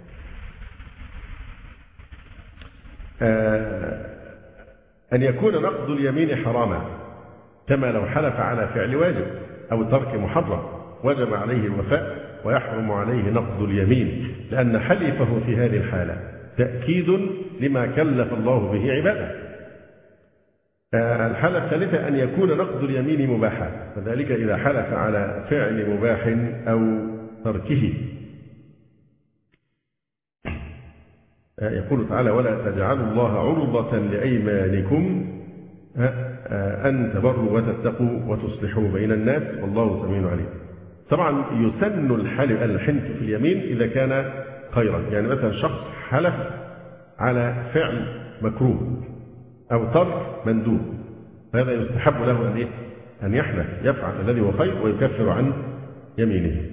أن يكون نقض اليمين حراما، كما لو حلف على فعل واجب أو ترك محرم وجب عليه الوفاء ويحرم عليه نقض اليمين، لأن حلفه في هذه الحالة تأكيد لما كلف الله به عباده. الحالة الثالثة أن يكون نقض اليمين مباحا، وذلك إذا حلف على فعل مباح أو تركه. يقول تعالى: ولا تجعلوا الله عرضة لأيمانكم أن تبروا وتتقوا وتصلحوا بين الناس والله سميع عليم. طبعا يسن الحلف الحنث في اليمين إذا كان خيرا، يعني مثلا شخص حلف على فعل مكروه أو ترك مندوب، فهذا يستحب له أن أن يحلف يفعل الذي هو خير ويكفر عن يمينه.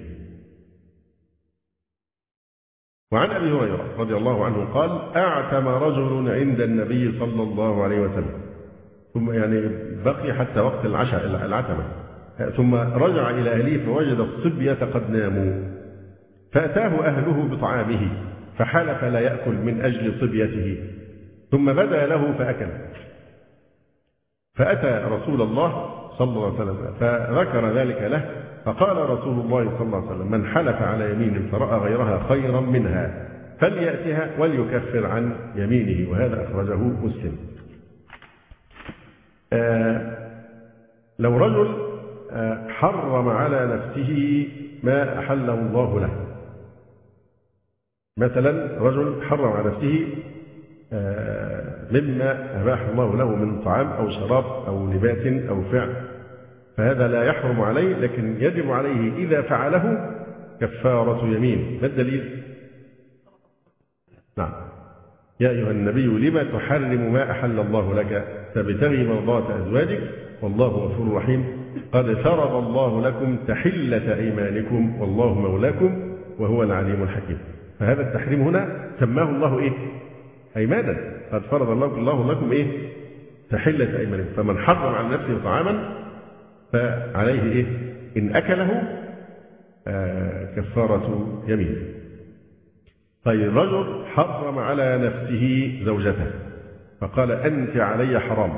وعن أبي هريرة رضي الله عنه قال: أعتم رجل عند النبي صلى الله عليه وسلم، ثم يعني بقي حتى وقت العشاء العتمة، ثم رجع إلى أهله فوجد الصبية قد ناموا، فأتاه أهله بطعامه فحلف لا يأكل من أجل صبيته، ثم بدا له فأكل، فأتى رسول الله صلى الله عليه وسلم فذكر ذلك له، فقال رسول الله صلى الله عليه وسلم: من حلف على يمين فرأى غيرها خيرا منها فليأتها وليكفر عن يمينه، وهذا أخرجه مسلم. آه لو رجل آه حرم على نفسه ما أحله الله له، مثلا رجل حرم على نفسه مما أباح الله له من طعام أو شراب أو لباس أو فعل، فهذا لا يحرم عليه، لكن يجب عليه إذا فعله كفارة يمين. ما الدليل؟ نعم: يا أيها النبي لما تحرم ما أحل الله لك تبتغي مرضات أزواجك والله غفور رحيم قد فرض الله لكم تحلة أيمانكم والله مولاكم وهو العليم الحكيم. فهذا التحريم هنا سماه الله إيه؟ أيمانا، قد فرض الله لكم إيه؟ تحلة أيمانكم. فمن حرم على نفسه طعاما فعليه إيه؟ إن أكله آه كفارة يمين. طيب رجل حرم على نفسه زوجته فقال: أنت علي حرام،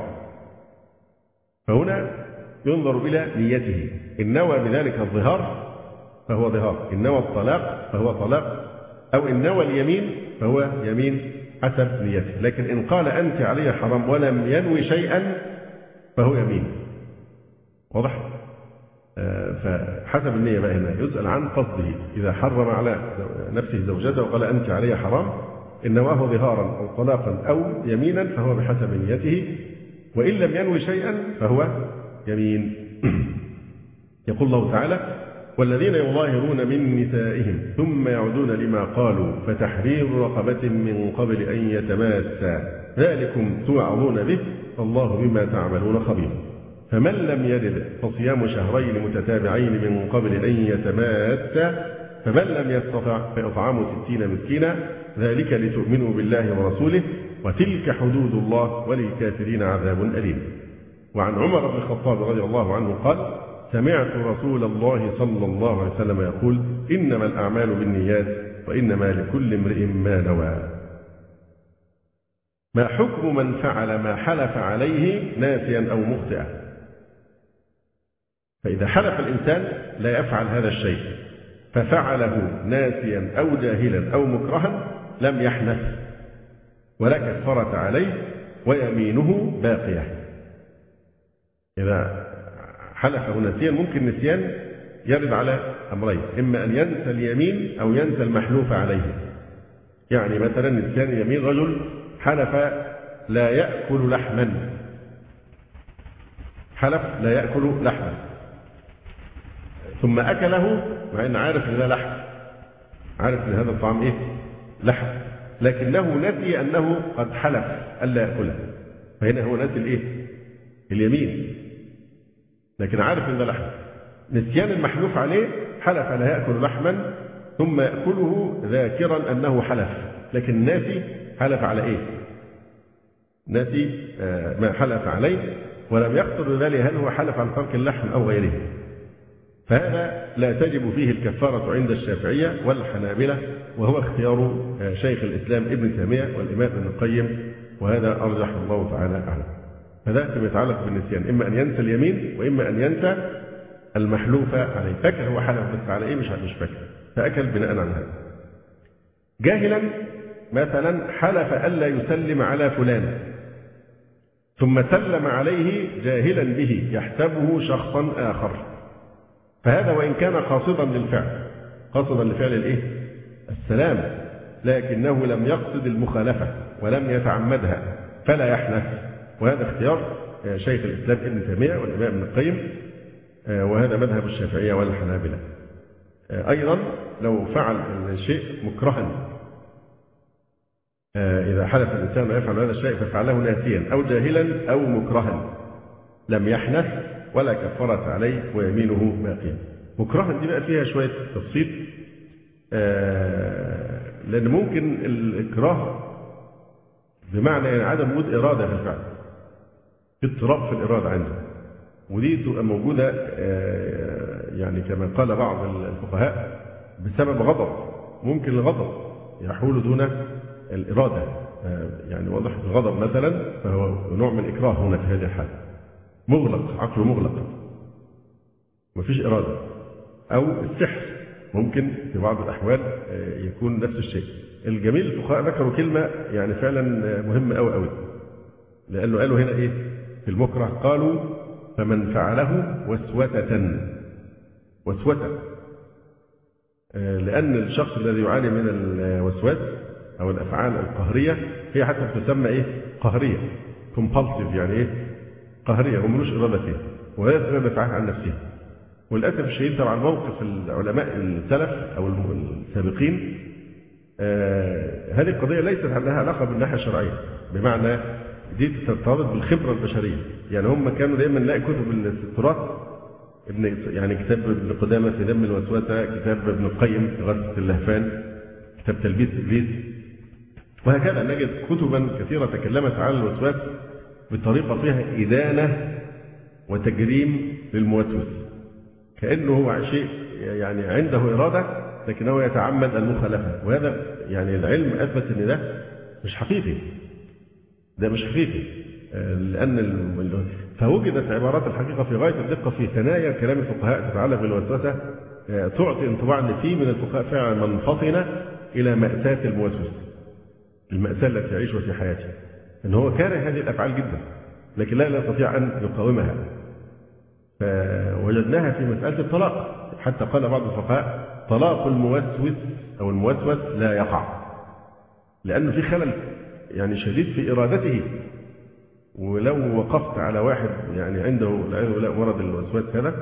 فهنا ينظر إلى نيته، إن نوى بذلك الظهار فهو ظهار، إن نوى الطلاق فهو طلاق، أو إن نوى اليمين فهو يمين حسب نيته. لكن إن قال أنت علي حرام ولم ينوي شيئا فهو يمين. واضح؟ فحسب النية بقى هنا يسأل عن قصده. إذا حرم على نفسه زوجته وقال أنت علي حرام إن نواه ظهارا أو طلاقا أو يمينا فهو بحسب نيته، وإن لم ينوي شيئا فهو يمين. يقول الله تعالى والذين يظاهرون من نسائهم ثم يعودون لما قالوا فتحرير رقبة من قبل أن يتماسا ذلكم توعظون به الله بما تعملون خبير. فمن لم يجد فصيام شهرين متتابعين من قبل أن يتماسا فمن لم يستطع فإطعام ستين مسكينا ذلك لتؤمنوا بالله ورسوله وتلك حدود الله وللكافرين عذاب أليم. وعن عمر بن الخطاب رضي الله عنه قال سمعت رسول الله صلى الله عليه وسلم يقول إنما الأعمال بالنيات وإنما لكل امرئ ما نوى. ما حكم من فعل ما حلف عليه ناسيا أو مخطئا؟ فإذا حلف الإنسان لا يفعل هذا الشيء ففعله ناسيا أو جاهلا أو مكرها لم يحنث ولا كفارة عليه ويمينه باقية. إذا حلفه ناسيا ممكن نسيان يرد على أمرين، إما أن ينسى اليمين أو ينسى المحلوف عليه. يعني مثلا نسيان اليمين، رجل حلف لا يأكل لحما، حلف لا يأكل لحما ثم أكله مع أن عارف أن لا لحم، عارف أن هذا الطعام إيه؟ لحم، لكنه نسي أنه قد حلف ألا يأكله، فهنا هو نسي الإيه؟ اليمين، لكن عارف أن ده لحم. نسيان المحلوف عليه حلف لا يأكل لحما ثم يأكله ذاكرا أنه حلف، لكن ناسي حلف على إيه؟ ناسي ما حلف عليه ولم يقصد ذلك هل هو حلف عن ترك اللحم أو غيره، فهذا لا تجب فيه الكفارة عند الشافعية والحنابلة، وهو اختيار شيخ الإسلام ابن تيمية والإمام ابن القيم، وهذا أرجح الله تعالى أعلم. فذا فيما يتعلق بالنسيان، إما أن ينسى اليمين وإما أن ينسى المحلوف عليه. فاكر هو حلف بس على إيه؟ مش مش فاكر، فأكل بناء على هذا. جاهلا مثلا حلف ألا يسلم على فلان ثم سلم عليه جاهلا به يحسبه شخصا آخر، فهذا وإن كان قاصدا للفعل، قاصدا لفعل الإيه؟ السلام، لكنه لم يقصد المخالفة ولم يتعمدها فلا يحنث، وهذا اختيار شيخ الإسلام ابن تيمية والإمام ابن القيم، وهذا مذهب الشافعية والحنابلة. أيضا لو فعل الشيء مكرها، إذا حلف الإنسان لا يفعل هذا الشيء ففعله ناسيا أو جاهلا أو مكرها لم يحنث ولا كفارة عليه ويمينه باقية. مكرها دي بقى فيها شوية تفصيل، لأن ممكن الإكراه بمعنى يعني عدم وجود إرادة في الفعل، اضطراب في الإرادة عنده، ودي تبقى موجودة يعني كما قال بعض الفقهاء بسبب غضب، ممكن الغضب يحول دون الإرادة، يعني واضح الغضب مثلا فهو نوع من الإكراه هنا في هذه الحالة، مغلق، عقله مغلق مفيش إرادة. أو السحر ممكن في بعض الأحوال يكون نفس الشيء. الجميل الفقهاء ذكروا كلمة يعني فعلا مهمة أوي أوي، لأنه قالوا هنا إيه في المكره؟ قالوا فمن فعله وسوسة، وسوسة، لأن الشخص الذي يعاني من الوسواس أو الأفعال القهرية هي حتى تسمى إيه؟ قهرية، compulsive، يعني إيه؟ قهرية، وملوش إرادة فيها ولا يستطيع دفعها عن نفسه. وللأسف الشديد طبعا موقف العلماء السلف أو السابقين، آه هذه القضية ليست لها علاقة بالناحية الشرعية، بمعنى دي ترتبط بالخبرة البشرية. يعني هم كانوا دايما نلاقي كتب التراث، ابن يعني كتاب ابن قدامة في ذم الوسوسة، كتاب ابن القيم في غسل اللهفان، كتاب تلبيس إبليس، وهكذا نجد كتبا كثيرة تكلمت عن الوسواس بطريقة فيها إدانة وتجريم للموسوس، كأنه هو شيء يعني عنده إرادة لكنه يتعمد المخالفة، وهذا يعني العلم أثبت أن ده مش حقيقي، ده مش حقيقي، لأن فوجدت عبارات الحقيقة في غاية الدقة في ثنايا كلام الفقهاء تتعلق بالوسوسة، تعطي انطباع أن في من الفقهاء فعلا من فطن إلى مأساة الموسوس، المأساة التي يعيشها في حياته، أن هو كاره هذه الأفعال جدا، لكن لا يستطيع أن يقاومها. فوجدناها في مسألة الطلاق، حتى قال بعض الفقهاء طلاق الموسوس أو الموسوس لا يقع، لأنه في خلل يعني شديد في إرادته. ولو وقفت على واحد يعني عنده مرض الوسواس هذا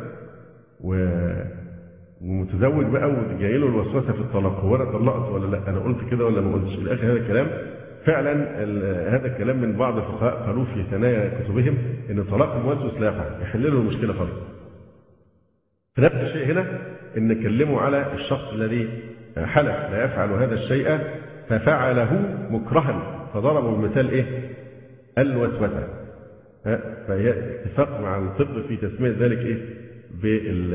ومتزوج بقى وجاي له الوسوسه في الطلاق، هو انا طلقت ولا لا؟ انا قلت كده ولا ما قلتش؟ الاخر هذا الكلام فعلا هذا الكلام من بعض الفقهاء قالوا في ثنايا كتبهم ان طلاق الموسوس لا يقع، يحل له المشكله خالص. فنفس الشيء هنا ان نكلمه على الشخص الذي حلف لا يفعل هذا الشيء ففعله مكرها، فضربوا بمثال ايه؟ الوسوسه. فهي اتفاق مع الطب في تسميه ذلك ايه؟ بال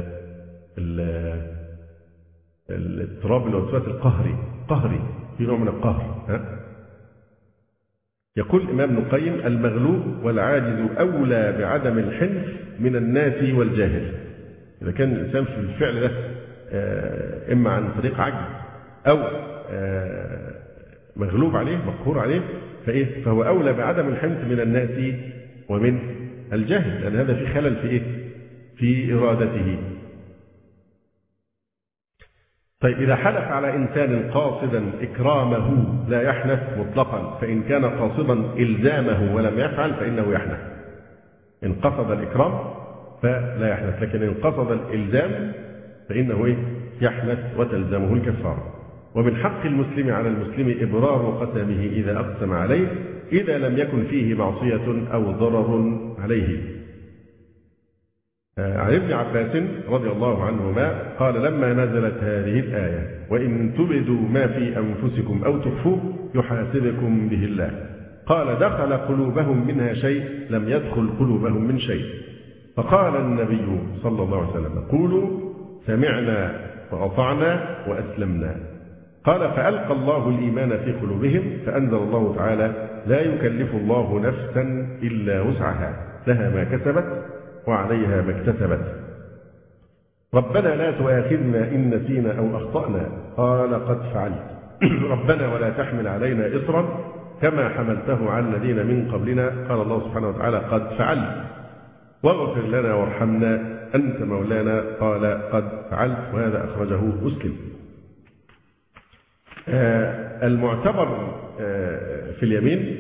الاضطراب الوسواس القهري، قهري في نوع من القهر. ها؟ يقول الإمام ابن القيم المغلوب والعاجز أولى بعدم الحنث من الناس والجاهل. إذا كان الإنسان في الفعل ده إما عن طريق عجز أو مغلوب عليه مقهور عليه فإيه؟ فهو أولى بعدم الحنث من الناس ومن الجاهل، لأن هذا في خلل في إيه؟ في إرادته. طيب إذا حلف على إنسان قاصدا إكرامه لا يحنث مطلقا، فإن كان قاصدا إلزامه ولم يفعل فإنه يحنث. إن قصد الإكرام فلا يحنث، لكن إن قصد الإلزام فإنه إيه؟ يحنث وتلزمه الكفارة. ومن حق المسلم على المسلم إبرار قسمه إذا أقسم عليه إذا لم يكن فيه معصية أو ضرر عليه. عن ابن عباس رضي الله عنهما قال لما نزلت هذه الآية وإن تبدوا ما في أنفسكم أو تخفوه يحاسبكم به الله، قال دخل قلوبهم منها شيء لم يدخل قلوبهم من شيء، فقال النبي صلى الله عليه وسلم قولوا سمعنا وأطعنا وأسلمنا. قال فألقى الله الإيمان في قلوبهم فأنزل الله تعالى لا يكلف الله نفسا إلا وسعها لها ما كسبت وعليها ما اكتسبت. ربنا لا تؤاخذنا إن نسينا أو أخطأنا، قال قد فعلت. ربنا ولا تحمل علينا إصرا كما حملته على الذين من قبلنا، قال الله سبحانه وتعالى قد فعلت. واغفر لنا وارحمنا أنت مولانا، قال قد فعلت. وهذا أخرجه مسلم. آه المعتبر آه في اليمين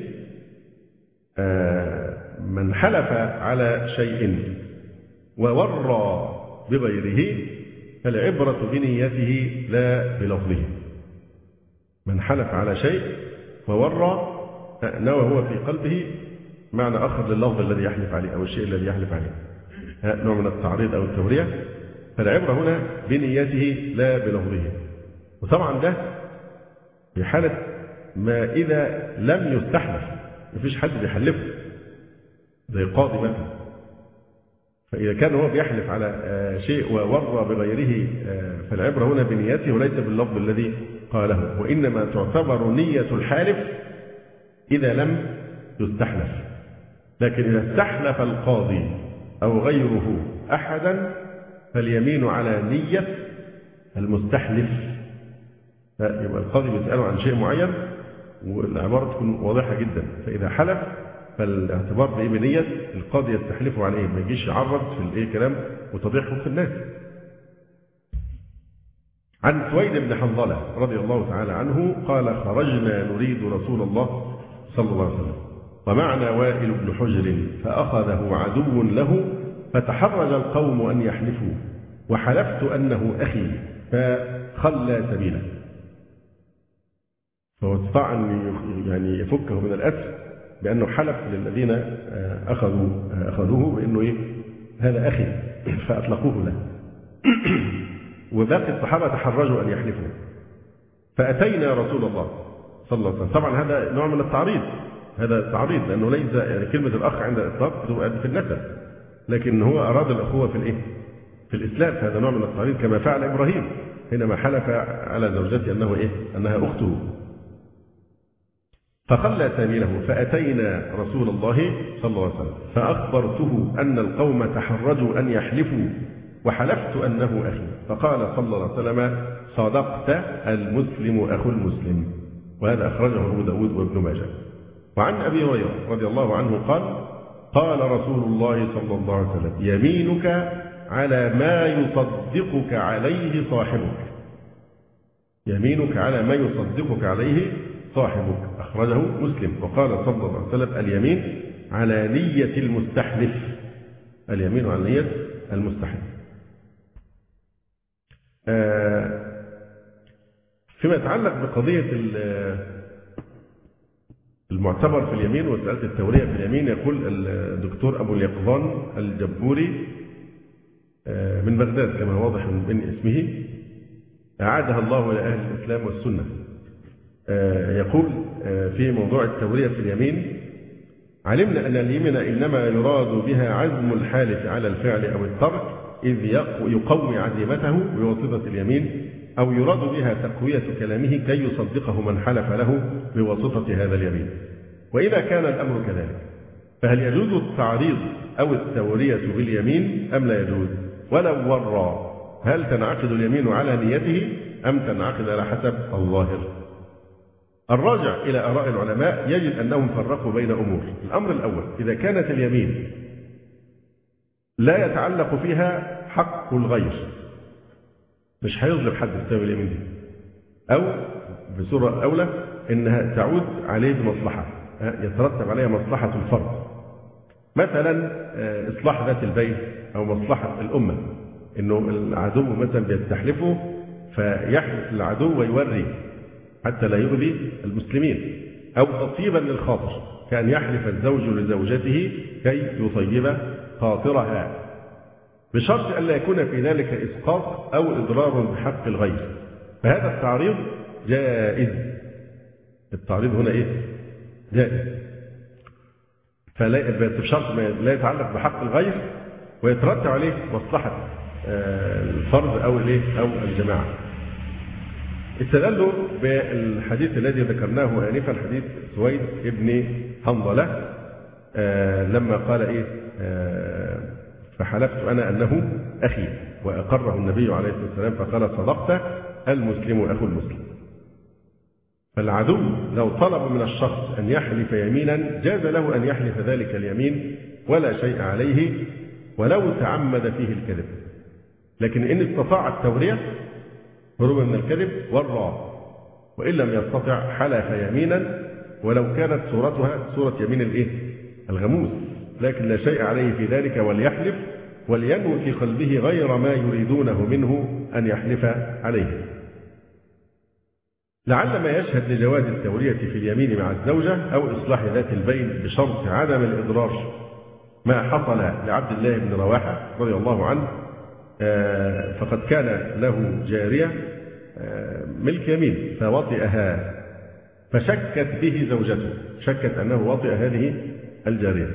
آه من حلف على شيء وورى بغيره فالعبرة بنيته لا بلفظه. من حلف على شيء وورى نوى هو في قلبه معنى آخر لللفظ الذي يحلف عليه أو الشيء الذي يحلف عليه، نوع من التعريض أو التورية، فالعبرة هنا بنيته لا بلفظه. وطبعا ده في حالة ما إذا لم يستحلف، مفيش حد بيحلفه زي قاضي مثلا، فإذا كان هو بيحلف على شيء وورى بغيره فالعبرة هنا بنيته وليس باللفظ الذي قاله، وإنما تعتبر نية الحالف إذا لم يستحلف. لكن إذا استحلف القاضي أو غيره أحدا فاليمين على نية المستحلف، يبقى القاضي بيسأله عن شيء معين والعبارة تكون واضحة جدا، فإذا حلف فالاعتبار بإيه؟ بنية القاضي يستحلفه عليه، ما يجيش يعرض في الإيه كلام وتضيع حقوق الناس. عن سويد بن حنظلة رضي الله تعالى عنه قال خرجنا نريد رسول الله صلى الله عليه وسلم ومعنا وائل بن حجر فأخذه عدو له فتحرج القوم أن يحلفوا وحلفت أنه أخي فخلى سبيله، فهو استطاع أن يعني يفكه من الأسر بأنه حلف للذين أخذوا أخذوه بأنه إيه؟ هذا أخي، فأطلقوه له. وباقي الصحابة تحرجوا أن يحلفوا، فأتينا رسول الله صلى الله عليه وسلم. طبعا هذا نوع من التعريض، هذا تعريض لأنه ليس يعني كلمة الأخ عند الإطلاق تبقى في النسب، لكن هو أراد الأخوة في الإيه؟ في الإسلام، فهذا نوع من التعريض كما فعل إبراهيم حينما حلف على زوجته أنه إيه؟ أنها أخته. فخلى سبيله فأتينا رسول الله صلى الله عليه وسلم فأخبرته أن القوم تحرجوا أن يحلفوا وحلفت أنه أخي، فقال صلى الله عليه وسلم صدقت المسلم أخو المسلم. وهذا أخرجه أبو داود وابن ماجه. وعن أبي هريرة رضي الله عنه قال قال رسول الله صلى الله عليه وسلم: يمينك على ما يصدقك عليه صاحبك. يمينك على ما يصدقك عليه صاحبك، أخرجه مسلم. وقال صلى الله عليه وسلم: اليمين على نية المستحلف. اليمين على نية المستحلف. فيما يتعلق بقضية المعتبر في اليمين ومسألة التورية في اليمين، يقول الدكتور أبو اليقظان الجبوري من بغداد كما واضح من اسمه، أعادها الله إلى أهل الإسلام والسنة، يقول في موضوع التورية في اليمين: علمنا أن اليمين إنما يراد بها عزم الحالف على الفعل أو الترك إذ يقوي عزيمته بواسطة اليمين، أو يراد بها تقوية كلامه كي يصدقه من حلف له بواسطة هذا اليمين. وإذا كان الأمر كذلك فهل يجوز التعريض أو التورية باليمين أم لا يجوز؟ ولو ورى هل تنعقد اليمين على نيته أم تنعقد على حسب الظاهر؟ الراجع إلى آراء العلماء يجد أنهم فرقوا بين أمور. الأمر الأول: إذا كانت اليمين لا يتعلق فيها حق الغير، مش هيظلم حد بسبب اليمين دي، أو بصورة أولى إنها تعود عليه بمصلحة يترتب عليها مصلحة الفرد، مثلا إصلاح ذات البين أو مصلحة الأمة، إنه العدو مثلا بيستحلفه فيحلف العدو ويوري حتى لا يؤذي المسلمين، أو تطيبا للخاطر كان يحلف الزوج لزوجته كي يطيب خاطرها، بشرط أن لا يكون في ذلك إسقاط أو إضرار بحق الغير، فهذا التعريض جائز. التعريض هنا إيه؟ جائز، فلا بشرط ما لا يتعلق بحق الغير ويترتب عليه مصلحة الفرد أو الايه أو الجماعة. استدلوا بالحديث الذي ذكرناه آنفا، الحديث سويد ابن حنظلة لما قال إيه فحلفت أنا أنه أخي، وأقره النبي عليه الصلاة والسلام فقال: صدقت، المسلم أخو المسلم. فالعدو لو طلب من الشخص أن يحلف يمينا جاز له أن يحلف ذلك اليمين ولا شيء عليه ولو تعمد فيه الكذب، لكن إن استطاع التورية هروبا من الكذب ورى، وإن لم يستطع حلف يمينا ولو كانت صورتها صورة يمين الإيه؟ الغموس، لكن لا شيء عليه في ذلك، وليحلف ولينوي في قلبه غير ما يريدونه منه أن يحلف عليه. لعل ما يشهد لجواز التورية في اليمين مع الزوجة أو إصلاح ذات البين بشرط عدم الإضرار ما حصل لعبد الله بن رواحة رضي الله عنه، فقد كان له جارية ملك يمين فوطئها فشكت به زوجته، شكت أنه وطئ هذه الجارية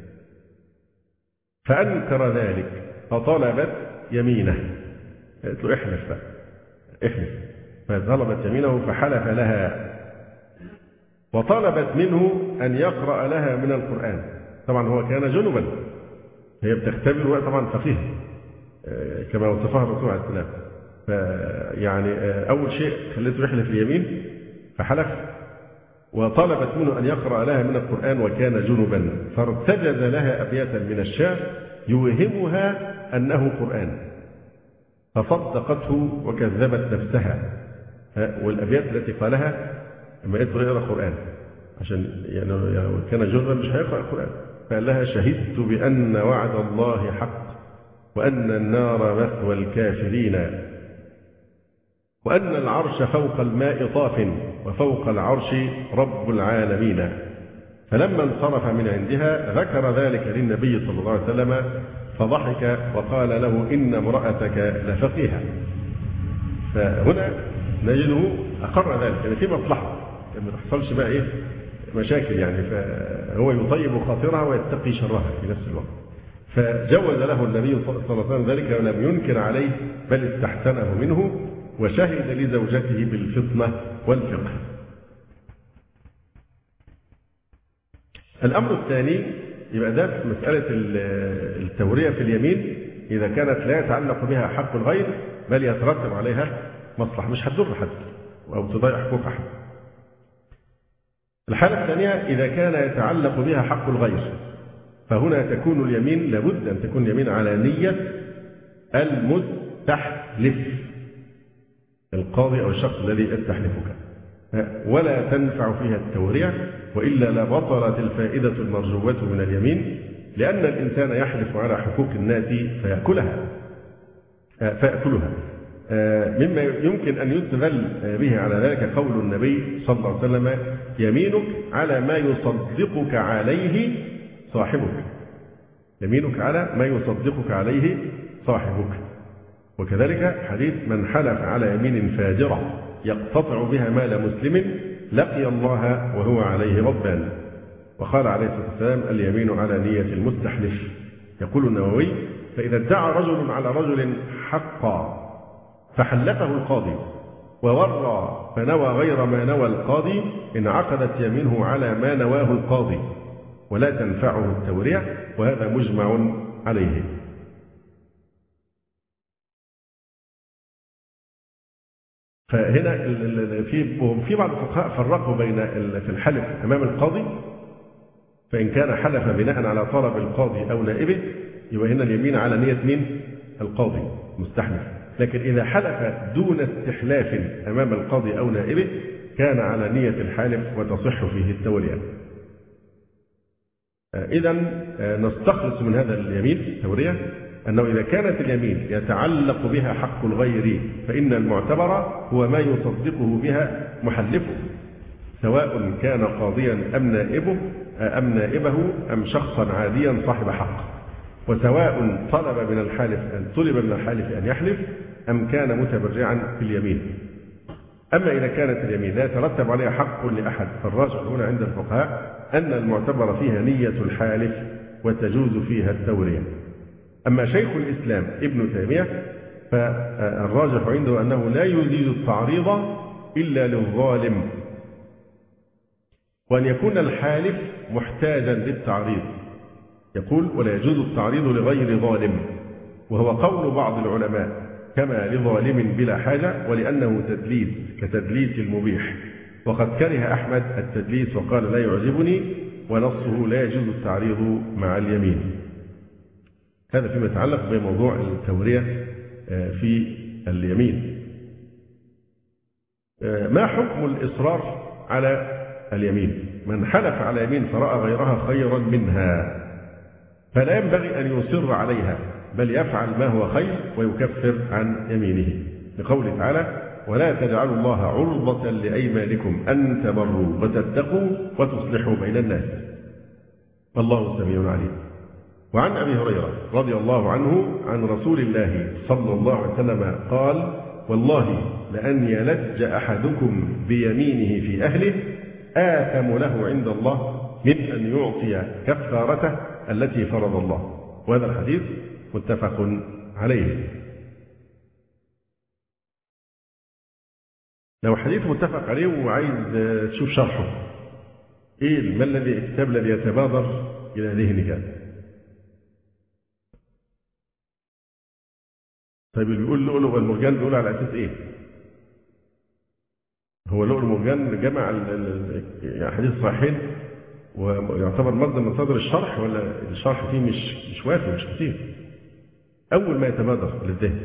فأنكر ذلك فطلبت يمينه، قالت له احلف بقى احلف، فطلبت يمينه فحلف لها، وطلبت منه أن يقرأ لها من القرآن. طبعا هو كان جنبا، هي بتختبر طبعا فقيه كما وصفها الرسول عليه السلام، فيعني أول شيء خليته يحلف اليمين فحلف، وطلبت منه أن يقرأ لها من القرآن وكان جنبا، فارتجز لها أبياتا من الشعر يوهمها أنه قرآن فصدقته وكذبت نفسها. والأبيات التي قالها لما قلت يقرأ قرآن عشان يعني كان جنبا مش هيقرأ القرآن، فقال لها: شهدت بأن وعد الله حق وأن النار مثوى الكافرين وأن العرش فوق الماء طاف وفوق العرش رب العالمين. فلما انصرف من عندها ذكر ذلك للنبي صلى الله عليه وسلم فضحك وقال له: إن امرأتك لفقيهة. فهنا نجده أقر ذلك، يعني في مصلحة ما تحصلش بقى إيه مشاكل، يعني فهو يطيب خاطرها ويتقي شرها في نفس الوقت، فجوز له النبي صلى الله عليه وسلم ذلك ولم ينكر عليه بل استحسنه منه، وشهد لزوجته بالفطنة والفقه. الأمر الثاني يبقى ده مسألة التورية في اليمين إذا كانت لا يتعلق بها حق الغير بل يترتب عليها مصلحة، مش هتضر حد أو تضيع حقوق أحد. الحالة الثانية إذا كان يتعلق بها حق الغير فهنا تكون اليمين لابد أن تكون اليمين على نية المستحلف القاضي أو الشخص الذي يستحلفك، ولا تنفع فيها التوريع، وإلا لبطلت الفائدة المرجوة من اليمين، لأن الإنسان يحلف على حقوق الناس فيأكلها فيأكلها مما يمكن أن يستدل به على ذلك قول النبي صلى الله عليه وسلم: يمينك على ما يصدقك عليه صاحبك. يمينك على ما يصدقك عليه صاحبك. وكذلك حديث: من حلف على يمين فاجرة يقتطع بها مال مسلم لقي الله وهو عليه غضبان. وقال عليه الصلاة والسلام: اليمين على نية المستحلف. يقول النووي: فإذا ادعى رجل على رجل حقا فحلفه القاضي وورى فنوى غير ما نوى القاضي انعقدت يمينه على ما نواه القاضي ولا تنفعه التوريع، وهذا مجمع عليه. فهنا في في بعض الفقهاء فرقوا بين في الحلف أمام القاضي، فإن كان حلف بناء على طلب القاضي أو نائبه يبقى هنا اليمين على نية مين؟ القاضي مستحلف. لكن إذا حلف دون استحلاف أمام القاضي أو نائبه كان على نية الحالف وتصح فيه التورية. إذا نستخلص من هذا اليمين التورية أنه إذا كانت اليمين يتعلق بها حق الغير فإن المعتبر هو ما يصدقه بها محلفه، سواء كان قاضيا أم نائبه أم نائبه أم شخصا عاديا صاحب حق، وسواء طلب من الحالف أن طلب من الحالف أن يحلف أم كان متبرعا في اليمين. أما إذا كانت اليمين لا يترتب عليها حق لأحد فالراجح هنا عند الفقهاء أن المعتبر فيها نية الحالف وتجوز فيها التورية. أما شيخ الإسلام ابن تيمية فالراجح عنده أنه لا يجيز التعريض إلا للظالم، وأن يكون الحالف محتاجا للتعريض. يقول: ولا يجوز التعريض لغير ظالم، وهو قول بعض العلماء كما لظالم بلا حاجة، ولأنه تدليس كتدليس المبيح. وقد كره أحمد التدليس وقال: لا يعجبني، ونصه لا يجوز التعريض مع اليمين. هذا فيما يتعلق بموضوع التورية في اليمين. ما حكم الإصرار على اليمين؟ من حلف على يمين فرأى غيرها خيرا منها فلا ينبغي أن يصر عليها، بل يفعل ما هو خير ويكفر عن يمينه، لقوله تعالى: ولا تجعلوا الله عرضة لأيمانكم أن تبروا وتتقوا وتصلحوا بين الناس والله سميع عليم. وعن أبي هريرة رضي الله عنه عن رسول الله صلى الله عليه وسلم قال: والله لأن يلج أحدكم بيمينه في أهله آثم له عند الله من أن يعطي كفارته التي فرض الله. وهذا الحديث متفق عليه. لو حديث متفق عليه وعايز تشوف شرحه، إيه ما الذي الكتاب الذي يتبادر إلى ذهنك؟ طيب اللي بيقول لؤلؤ والمرجان بيقول على أساس إيه؟ هو لؤلؤ والمرجان جمع الحديث الصحيحين ويعتبر مصدر من مصادر الشرح، ولا الشرح فيه مش مش وافي مش كتير؟ أول ما يتبادر للذهن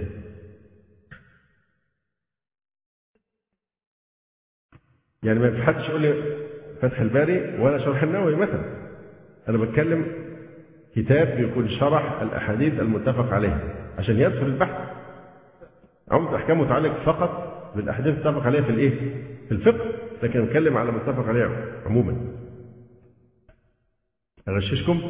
يعني ما في حدش يقول لي فتح الباري ولا شرح النووي مثلا. أنا بتكلم كتاب بيكون شرح الأحاديث المتفق عليها عشان يسهل البحث. عمد أحكام متعلق فقط بالأحاديث المتفق عليها في الإيه؟ في الفقه، لكن نتكلم على متفق عليها عموما. أغششكم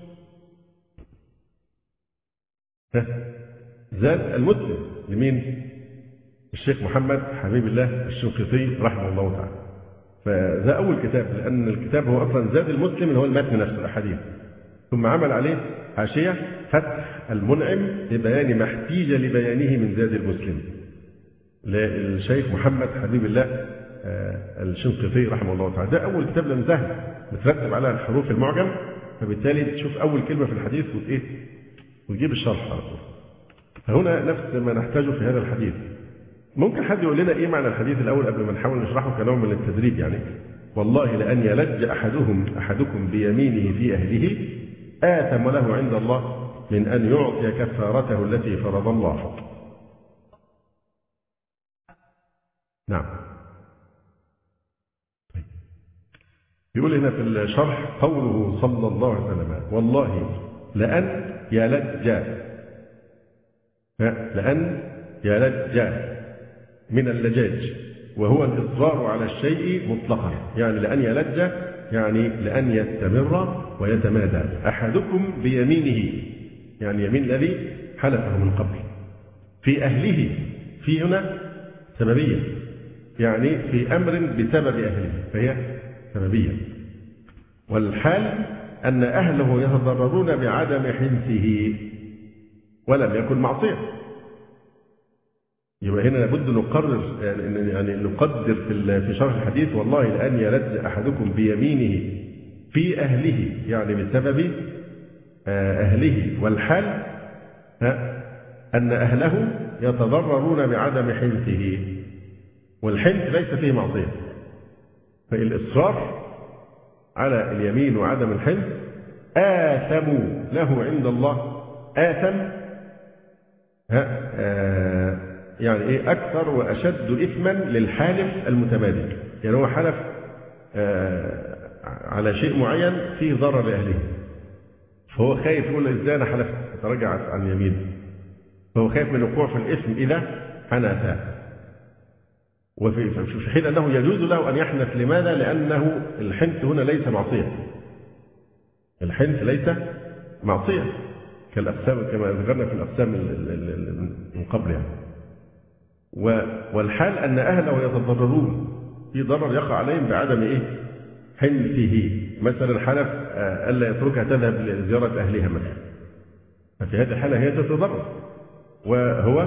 زاد المسلم لمين؟ الشيخ محمد حبيب الله الشنقيطي رحمه الله تعالى. فده أول كتاب، لأن الكتاب هو أصلا زاد المسلم اللي هو المتن نفسه الأحاديث، ثم عمل عليه حاشية فتح المنعم لبيان ما احتيج لبيانه من زاد المسلم للشيخ محمد حبيب الله الشنقيطي رحمه الله تعالى. ده أول كتاب لأن سهل مترتب على الحروف المعجم، فبالتالي تشوف أول كلمة في الحديث وإيه وتجيب الشرح على طول. فهنا نفس ما نحتاجه في هذا الحديث. ممكن حد يقول لنا إيه معنى الحديث الأول قبل ما نحاول نشرحه كنوع من التدريب؟ يعني والله لأن يلج أحدهم أحدكم بيمينه في أهله آثم له عند الله من أن يعطي كفارته التي فرض الله. نعم. يقول هنا في الشرح قوله صلى الله عليه وسلم والله لأن يلج لأن يلج من اللجاج وهو الإصرار على الشيء مطلقا، يعني لأن يلج يعني لأن يستمر ويتمادى أحدكم بيمينه، يعني يمين الذي حلفه من قبل في أهله، في هنا سببية، يعني في أمر بسبب أهله فهي سببية. والحال أن أهله يتضررون بعدم حنثه ولم يكن معصية. يبقى هنا لابد نقرر يعني, يعني نقدر في في شرح الحديث والله لأن يلج أحدكم بيمينه في أهله، يعني بسبب أهله. والحال أن أهله يتضررون بعدم حنثه، والحنث ليس فيه معصية، فالإصرار على اليمين وعدم الحنث آثموا له عند الله. آثم ها آه يعني إيه أكثر وأشد إثما للحالف المتمادي، يعني هو حلف آه على شيء معين فيه ضرر لأهله، فهو خايف يقول إزاي أنا حلفت تراجعت عن يمين، فهو خايف من الوقوع في الإثم إذا حنث. وفي في حين أنه يجوز له أن يحنث. لماذا؟ لأنه الحنث هنا ليس معصية، الحنث ليس معصية كالأقسام كما ذكرنا في الأقسام من قبل يعني. والحال أن أهله يتضررون في ضرر يقع عليهم بعدم إيه؟ حنثه. مثلا حلف ألا يتركها تذهب لزيارة أهلها مثلا، ففي هذه الحالة هي تتضرر وهو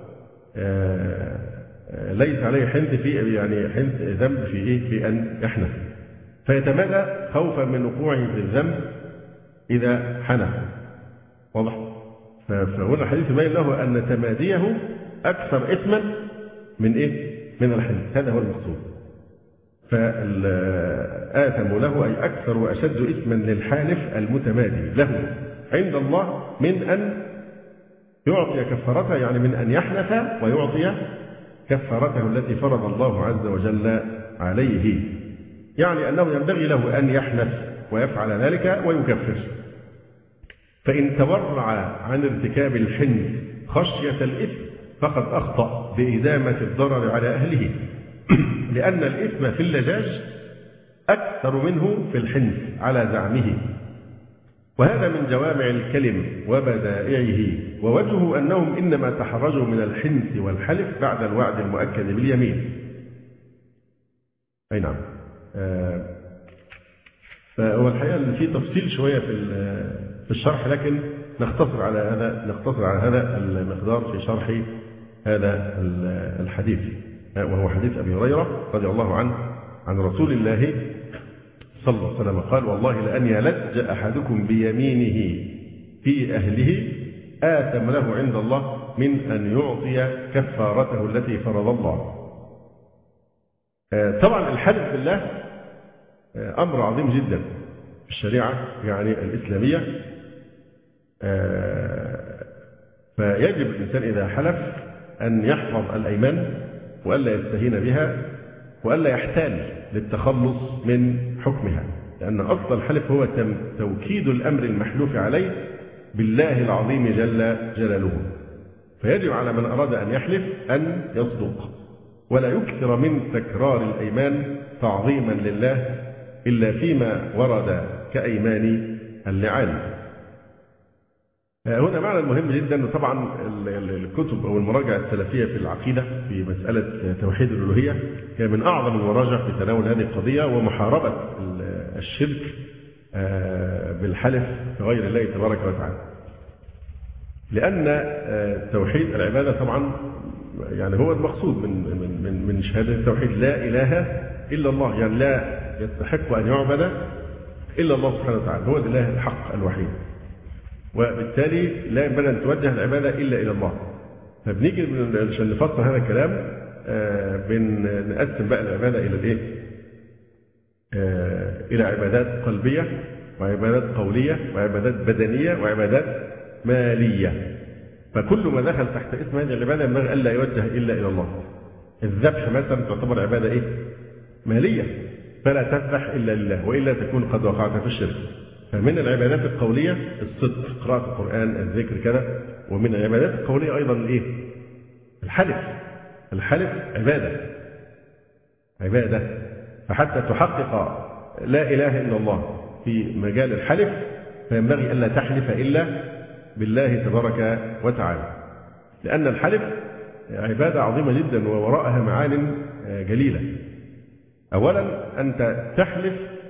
ليس عليه حنث في يعني حنث ذنب في إيه؟ في أن يحنث، فيتمادى خوفا من وقوعه في الذنب إذا حنث. واضح؟ فهنا الحديث يبين له أن تماديه أكثر إثما من إيه؟ من الحنث، هذا هو المقصود. فآثم له أي أكثر وأشد إثما للحالف المتمادي له عند الله من أن يعطي كفارته، يعني من أن يحنث ويعطي كفارته التي فرض الله عز وجل عليه، يعني أنه ينبغي له أن يحنث ويفعل ذلك ويكفر. فإن تورع عن ارتكاب الحنث خشية الإثم فقد أخطأ بإدامة الضرر على أهله، لأن الإثم في اللجاج أكثر منه في الحنث على زعمه، وهذا من جوامع الكلم وبدائعه. ووجهه أنهم إنما تحرجوا من الحنث والحلف بعد الوعد المؤكد باليمين. أي نعم. آه فهو الحقيقة في تفصيل شوية في في الشرح، لكن نختصر على هذا نختصر على هذا المقدار في شرح هذا الحديث، وهو حديث أبي هريرة رضي الله عنه عن رسول الله صلى الله عليه وسلم قال والله لأن يلج أحدكم بيمينه في أهله آثم له عند الله من أن يعطي كفارته التي فرض الله. طبعا الحلف بالله أمر عظيم جدا في الشريعة يعني الإسلامية، فيجب الإنسان إذا حلف أن يحفظ الأيمان وألا يستهين بها وألا يحتال للتخلص من حكمها، لأن أصل الحلف هو توكيد الأمر المحلوف عليه بالله العظيم جل جلاله. فيجب على من أراد أن يحلف أن يصدق ولا يكثر من تكرار الأيمان تعظيما لله إلا فيما ورد كأيمان اللعان. هنا معنى مهم جدا. طبعا الكتب أو المراجع السلفية في العقيدة في مسألة توحيد الألوهية هي من أعظم المراجع في تناول هذه القضية ومحاربة الشرك بالحلف بغير الله تبارك وتعالى، لأن توحيد العبادة طبعا يعني هو المقصود من من من شهادة التوحيد لا إله إلا الله، يعني لا يستحق أن يعبد إلا الله سبحانه وتعالى، هو الإله الحق الوحيد، وبالتالي لا ينبغي أن توجه العبادة إلا إلى الله. فبنيجي عشان نفصل هذا الكلام بنقسم بقى العبادة إلى الإيه؟ إلى عبادات قلبية وعبادات قولية وعبادات بدنية وعبادات مالية. فكل ما دخل تحت اسم هذه العبادة ينبغي ألا يوجه إلا إلى الله. الذبح مثلا تعتبر عبادة إيه؟ مالية، فلا تذبح إلا لله وإلا تكون قد وقعت في الشرك. فمن العبادات القولية الصدق، قراءة القرآن، الذكر كذا. ومن العبادات القولية أيضا الإيه؟ الحلف. الحلف عبادة عبادة فحتى تحقق لا إله إلا الله في مجال الحلف فينبغي ألا تحلف إلا بالله تبارك وتعالى، لأن الحلف عبادة عظيمة جدا ووراءها معان جليلة. أولا أنت تحلف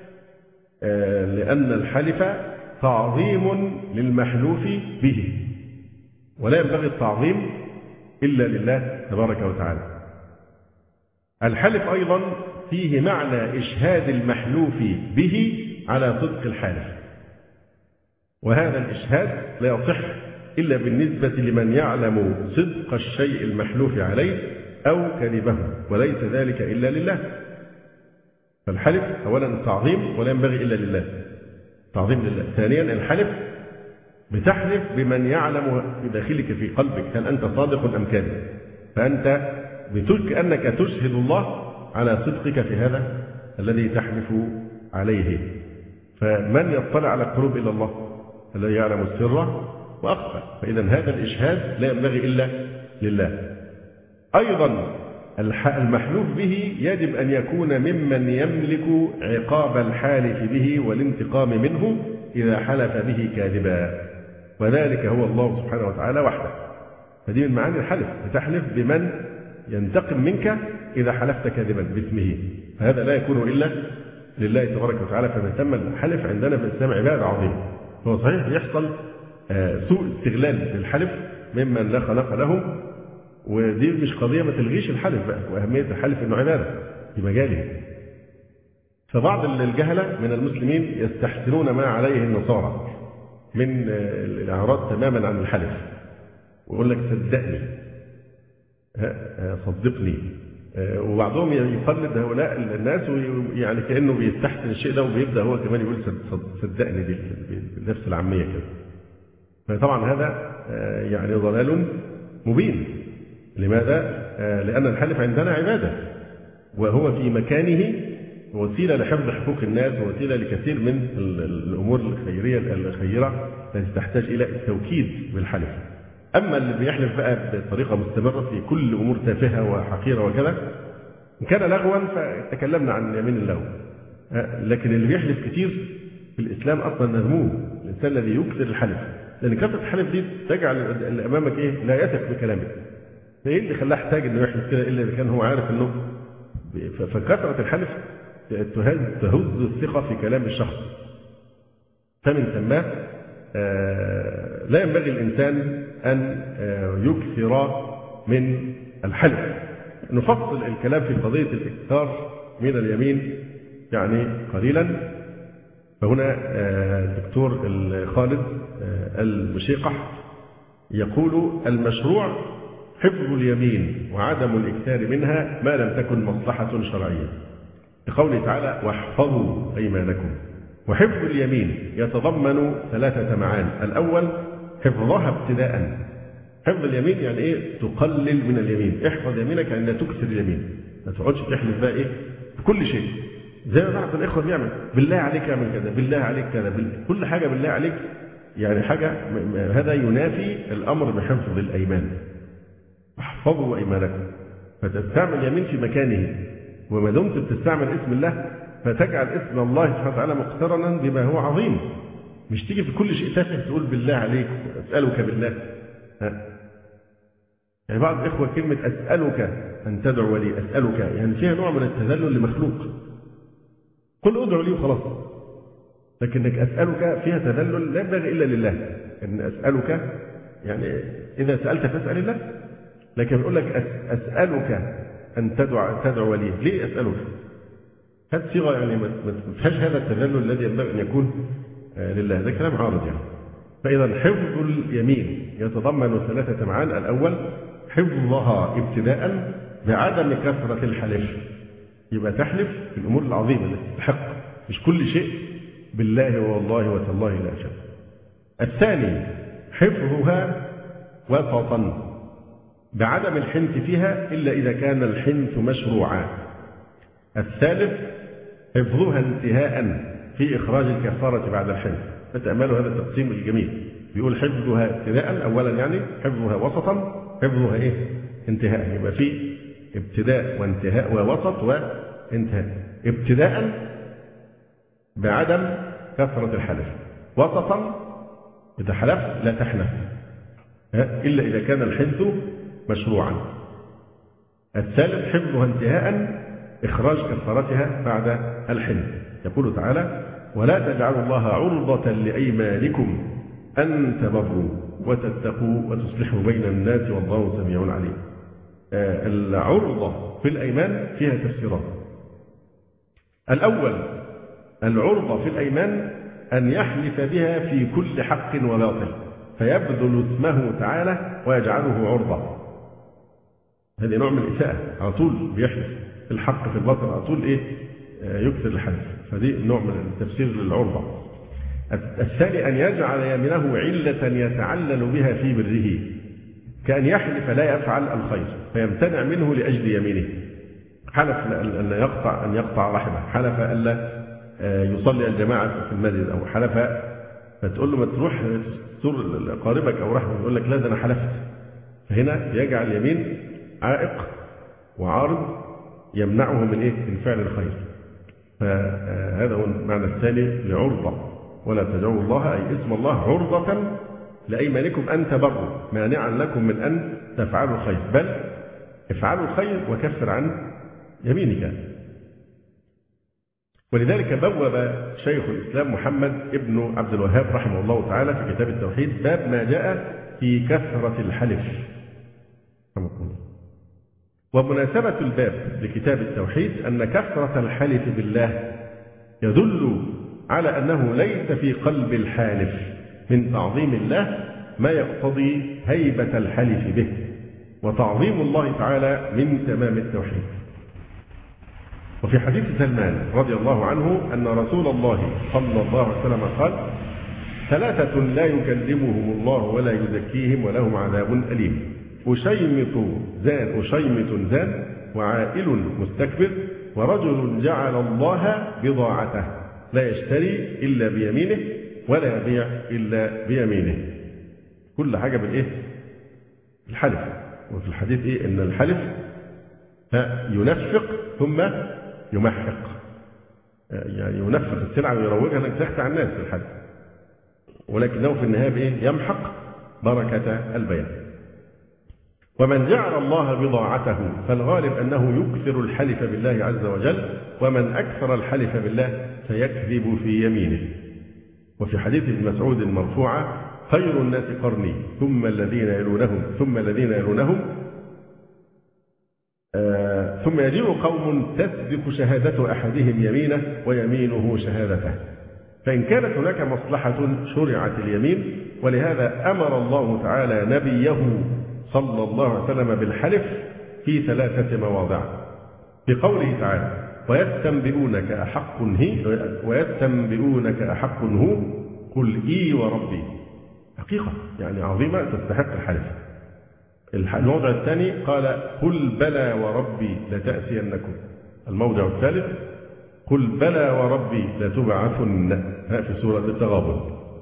لأن الحلف تعظيم للمحلوف به، ولا ينبغي التعظيم إلا لله تبارك وتعالى. الحلف أيضا فيه معنى إشهاد المحلوف به على صدق الحالف، وهذا الإشهاد لا يصح إلا بالنسبة لمن يعلم صدق الشيء المحلوف عليه أو كذبه، وليس ذلك إلا لله. فالحلف أولا التعظيم ولا ينبغي إلا لله، تعظيم لله. ثانيا الحلف بتحلف بمن يعلم في داخلك في قلبك هل أنت صادق أم كاذب، فأنت كأنك تشهد الله على صدقك في هذا الذي تحلف عليه. فمن يطلع على القلوب إلا الله الذي يعلم السر وأخفى، فإذا هذا الإشهاد لا ينبغي إلا لله. أيضا المحلوف به يجب أن يكون ممن يملك عقاب الحالف به والانتقام منه إذا حلف به كاذبا، وذلك هو الله سبحانه وتعالى وحده. فدي من معاني الحلف، بتحلف بمن ينتقم منك إذا حلفت كاذبا باسمه، فهذا لا يكون إلا لله تبارك وتعالى. فمن ثم الحلف عندنا في الإسلام عبادة عظيمة. هو صحيح يحصل سوء استغلال للحلف ممن لا خلق لهم، ودي مش قضية ما تلغيش الحلف بقى، وأهمية الحلف إنه عبادة في مجاله. فبعض الجهلة من المسلمين يستحسنون ما عليه النصارى من الإعراض تماما عن الحلف، ويقول لك صدقني، صدقني، وبعضهم يقلد هؤلاء الناس يعني كأنه بيستحسن الشيء ده وبيبدأ هو كمان يقول صدقني بنفس العامية كده. فطبعا هذا يعني ضلال مبين. لماذا؟ لأن الحلف عندنا عبادة، وهو في مكانه وسيلة لحفظ حقوق الناس ووسيلة لكثير من الأمور الخيرية الخيرة التي تحتاج إلى التوكيد بالحلف. أما اللي بيحلف بقى بطريقة مستمرة في كل أمور تافهة وحقيرة وكذا، إن كان لغوا فتكلمنا عن يمين اللغو، لكن اللي بيحلف كتير في الإسلام أصلا مذموم، الإنسان الذي يكثر الحلف، لأن كثرة الحلف دي تجعل اللي أمامك إيه؟ لا يثق بكلامك. فإيه اللي خلاه يحتاج إنه يحلف كده إلا إذا كان هو عارف إنه فكثرة الحلف تهز تهز الثقة في كلام الشخص. فمن ثم لا ينبغي الإنسان أن يكثر من الحلف. نفصل الكلام في قضية الإكثار من اليمين يعني قليلا. فهنا الدكتور خالد المشيقح يقول المشروع حفظ اليمين وعدم الإكثار منها ما لم تكن مصلحة شرعية، لقوله تعالى واحفظوا أيمانكم. وحفظ اليمين يتضمن ثلاثة معاني. الأول حفظها ابتداء. حفظ اليمين يعني إيه؟ تقلل من اليمين. احفظ يمينك يعني لا تكثر اليمين، ما تقعدش تحلف بقى إيه بكل شيء زي ما بعض الإخوة بيعمل، بالله عليك اعمل كذا، بالله عليك كذا، كل حاجة بالله عليك، يعني حاجة هذا ينافي الأمر بحفظ الأيمان. احفظوا أيمانكم، فتستعمل يمين في مكانه، وما دمت بتستعمل اسم الله فتجعل اسم الله سبحانه وتعالى مقترنا بما هو عظيم. مش تيجي في كل شيء تافه تقول بالله عليك أسألك بالله. ها. يعني بعض الإخوة كلمة أسألك أن تدعو لي، أسألك يعني فيها نوع من التذلل لمخلوق. قل ادعو لي وخلاص، لكنك أسألك فيها تذلل لا ينبغي إلا لله. إن أسألك يعني إذا سألت فاسأل الله، لكن يقول لك أسألك أن تدعو تدعو لي، ليه أسألك؟ هذه صيغة يعني ما فيهاش هذا التذلل الذي ينبغي أن يكون لله، هذا كلام عارض يعني. فإذا حفظ اليمين يتضمن ثلاثة معان. الأول حفظها ابتداء بعدم كثرة الحلف، يبقى تحلف في الأمور العظيمة التي تستحق، مش كل شيء بالله والله وتالله لا أشهد. الثاني حفظها وسطا بعدم الحنث فيها إلا إذا كان الحنث مشروعا. الثالث حفظها انتهاء في إخراج الكفارة بعد الحنث. فتأملوا هذا التقسيم الجميل، بيقول حفظها ابتداء أولا، يعني حفظها وسطا، حفظها إيه؟ انتهاء. يبقى في ابتداء وانتهاء ووسط وانتهاء. ابتداء بعدم كثرة الحلف، وسطا إذا حلفت لا تحنث إلا إذا كان الحنث مشروعا. الثالث حفظها انتهاء إخراج كفارتها بعد الحنث. يقول تعالى: ولا تجعلوا الله عرضة لأيمانكم أن تبروا وتتقوا وتصلحوا بين الناس والله سميع عليم. العرضة في الأيمان فيها تفسيرات. الأول العرضة في الأيمان أن يحلف بها في كل حق وباطل فيبذل اسمه تعالى ويجعله عرضة. هذه نوع من الإساءة، على طول بيحلف في الحق في الباطل، على طول إيه يكثر الحلف، فدي نوع من التفسير للعرضة. الثاني أن يجعل يمينه علة يتعلل بها في بره، كأن يحلف لا يفعل الخير فيمتنع منه لأجل يمينه. حلف أن يقطع أن يقطع رحمه، حلف ألا يصلي الجماعة في المسجد، أو حلف فتقول له ما تروح تزور قاربك أو رحمه، يقول لك لا ده أنا حلفت. فهنا يجعل اليمين عائق وعارض يمنعه من إيه؟ من فعل الخير. فهذا هو المعنى الثاني لعرضة. ولا تجعلوا الله أي اسم الله عرضة لأيمانكم أن تبروا، مانعا لكم من أن تفعلوا الخير، بل افعلوا الخير وكفر عن يمينك. ولذلك بوب شيخ الإسلام محمد ابن عبد الوهاب رحمه الله تعالى في كتاب التوحيد باب ما جاء في كثرة الحلف. ومناسبة الباب لكتاب التوحيد أن كثرة الحلف بالله يدل على أنه ليس في قلب الحالف من تعظيم الله ما يقتضي هيبة الحلف به، وتعظيم الله تعالى من تمام التوحيد. وفي حديث سلمان رضي الله عنه أن رسول الله صلى الله عليه وسلم قال: ثلاثة لا يكلمهم الله ولا يزكيهم ولهم عذاب أليم: أشيمط زان أشيمط زان وعائل مستكبر ورجل جعل الله بضاعته لا يشتري إلا بيمينه ولا يبيع إلا بيمينه. كل حاجة بالإيه؟ الحلف. وفي الحديث إيه؟ إن الحلف ينفق ثم يمحق، يعني ينفق السلعة ويروجها انك تخفى على الناس في الحلف، ولكنه في النهاية بإيه؟ يمحق بركة البيع. ومن جعل الله بضاعته فالغالب أنه يكثر الحلف بالله عز وجل، ومن أكثر الحلف بالله فيكذب في يمينه. وفي حديث ابن مسعود مرفوعة: خير الناس قرني ثم الذين يلونهم ثم الذين يلونهم آه ثم يجيء قوم تسبق شهادة أحدهم يمينه ويمينه شهادته، فإن كانت هناك مصلحة شرعت اليمين. ولهذا أمر الله تعالى نبيه صلى الله عليه وسلم بالحلف في ثلاثة مواضع، بقوله تعالى: ويستنبئونك أحق هي ويستنبئونك أحق هو قل إي وربي. حقيقة يعني عظيمة تستحق الحلف. الموضع الثاني قال: قل بلى وربي لتأتينكم. الموضع الثالث: قل بلى وربي لتبعثن، في سورة التغابن.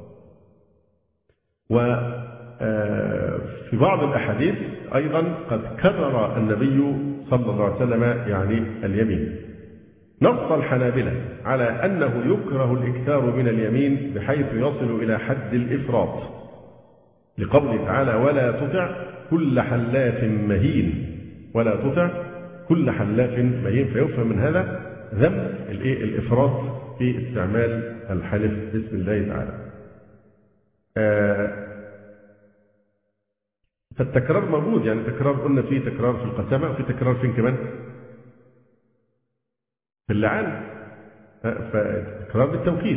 وفي بعض الأحاديث أيضا قد كرر النبي صلى الله عليه وسلم يعني اليمين. نص الحنابلة على أنه يكره الإكثار من اليمين بحيث يصل إلى حد الإفراط، لقوله تعالى: ولا تطع كل حلاف مهين، ولا تطع كل حلاف مهين. فيفهم من هذا ذم الإفراط في استعمال الحلف باسم الله تعالى. آه فالتكرار موجود، يعني تكرار قلنا فيه تكرار في القسامة، وفي تكرار فين كمان؟ في اللعان. فتكرار بالتوكيد.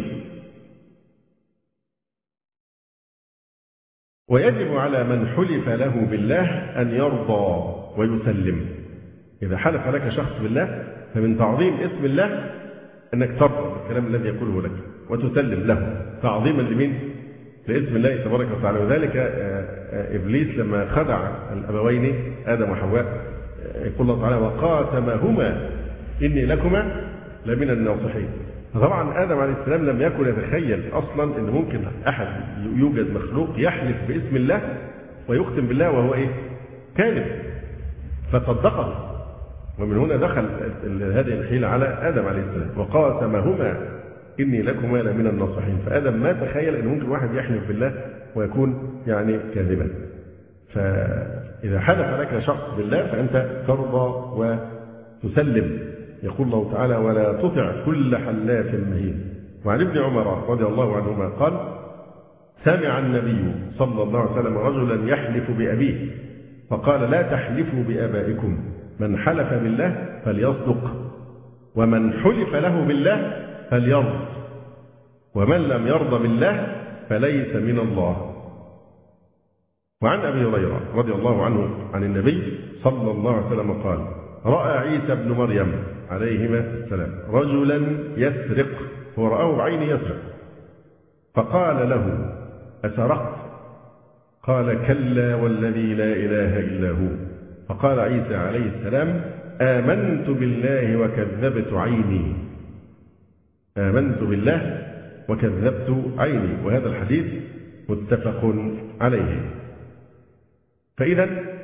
ويجب على من حلف له بالله أن يرضى ويسلم. إذا حلف لك شخص بالله فمن تعظيم اسم الله أنك ترضى بالكلام الذي يقوله لك، وتسلم له تعظيما لمين؟ لاسم الله تبارك وتعالى. وذلك إبليس لما خدع الأبوين آدم وحواء يقول الله تعالى وقاسمهما إني لكما لمن الناصحين. طبعا آدم عليه السلام لم يكن يتخيل أصلا أن ممكن أحد يوجد مخلوق يحلف باسم الله ويختم بالله وهو إيه؟ كاذب، فصدقه. ومن هنا دخل هذه الحيلة على آدم عليه السلام وقاسمهما إني لكما لمن الناصحين. فآدم ما تخيل أن ممكن واحد يحلف بالله ويكون يعني كاذبا. فإذا حلف لك شخص بالله فأنت ترضى وتسلم. يقول الله تعالى ولا تطع كل حلاف مهين. وعن ابن عمر رضي الله عنهما قال سمع النبي صلى الله عليه وسلم رجلا يحلف بأبيه فقال لا تحلفوا بآبائكم، من حلف بالله فليصدق، ومن حلف له بالله فليرض، ومن لم يرضى بالله فليس من الله. وعن أبي هريرة رضي الله عنه عن النبي صلى الله عليه وسلم قال رأى عيسى بن مريم عليهما السلام رجلا يسرق، هو رآه بعينه يسرق، فقال له أسرقت؟ قال كلا والذي لا إله إلا هو. فقال عيسى عليه السلام آمنت بالله وكذبت عيني، آمنت بالله وكذبت عيني. وهذا الحديث متفق عليه. فإذا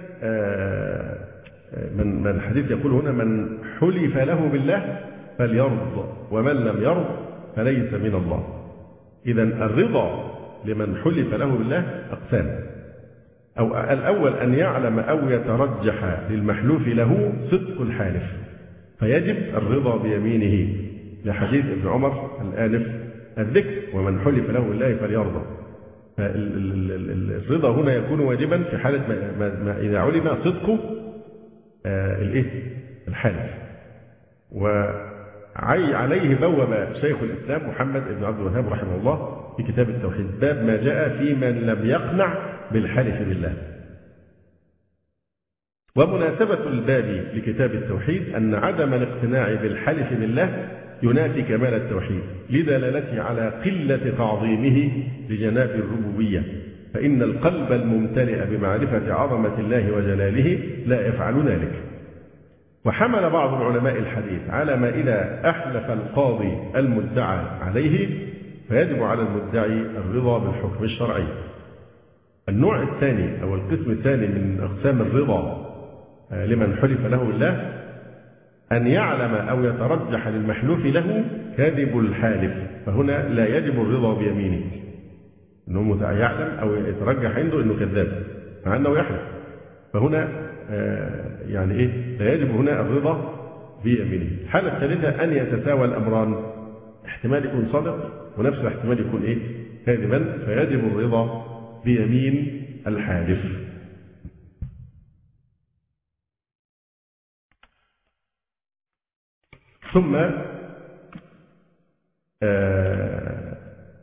من الحديث يقول هنا من حلف له بالله فليرضى، ومن لم يرض فليس من الله. إذا الرضا لمن حلف له بالله أقسام. أو الأول أن يعلم أو يترجح للمحلوف له صدق الحالف، فيجب الرضا بيمينه لحديث ابن عمر الآنف الذكر ومن حلف له بالله فليرضى. فالرضا هنا يكون واجبا في حالة ما, ما إذا علم صدقه الايه الحالف. وعليه بوب شيخ الإسلام محمد بن عبد الوهاب رحمه الله في كتاب التوحيد باب ما جاء في من لم يقنع بالحلف بالله. ومناسبة الباب لكتاب التوحيد أن عدم الاقتناع بالحلف بالله ينافي كمال التوحيد لدلالته على قلة تعظيمه لجناب الربوبية، فإن القلب الممتلئ بمعرفة عظمة الله وجلاله لا يفعل ذلك. وحمل بعض علماء الحديث على ما إذا أحلف القاضي المدعى عليه فيجب على المدعي الرضا بالحكم الشرعي. النوع الثاني أو القسم الثاني من أقسام الرضا لمن حلف له بالله أن يعلم أو يترجح للمحلوف له كذب الحالف، فهنا لا يجب الرضا بيمينه، أنه يعلم أو يترجح عنده أنه كذاب مع أنه يحلف، فهنا يعني إيه لا يجب هنا الرضا بيمينه. الحالة الثالثة أن يتساوى الأمران، احتمال يكون صادق ونفس الاحتمال يكون إيه كاذبا، فيجب الرضا بيمين الحالف. ثم آه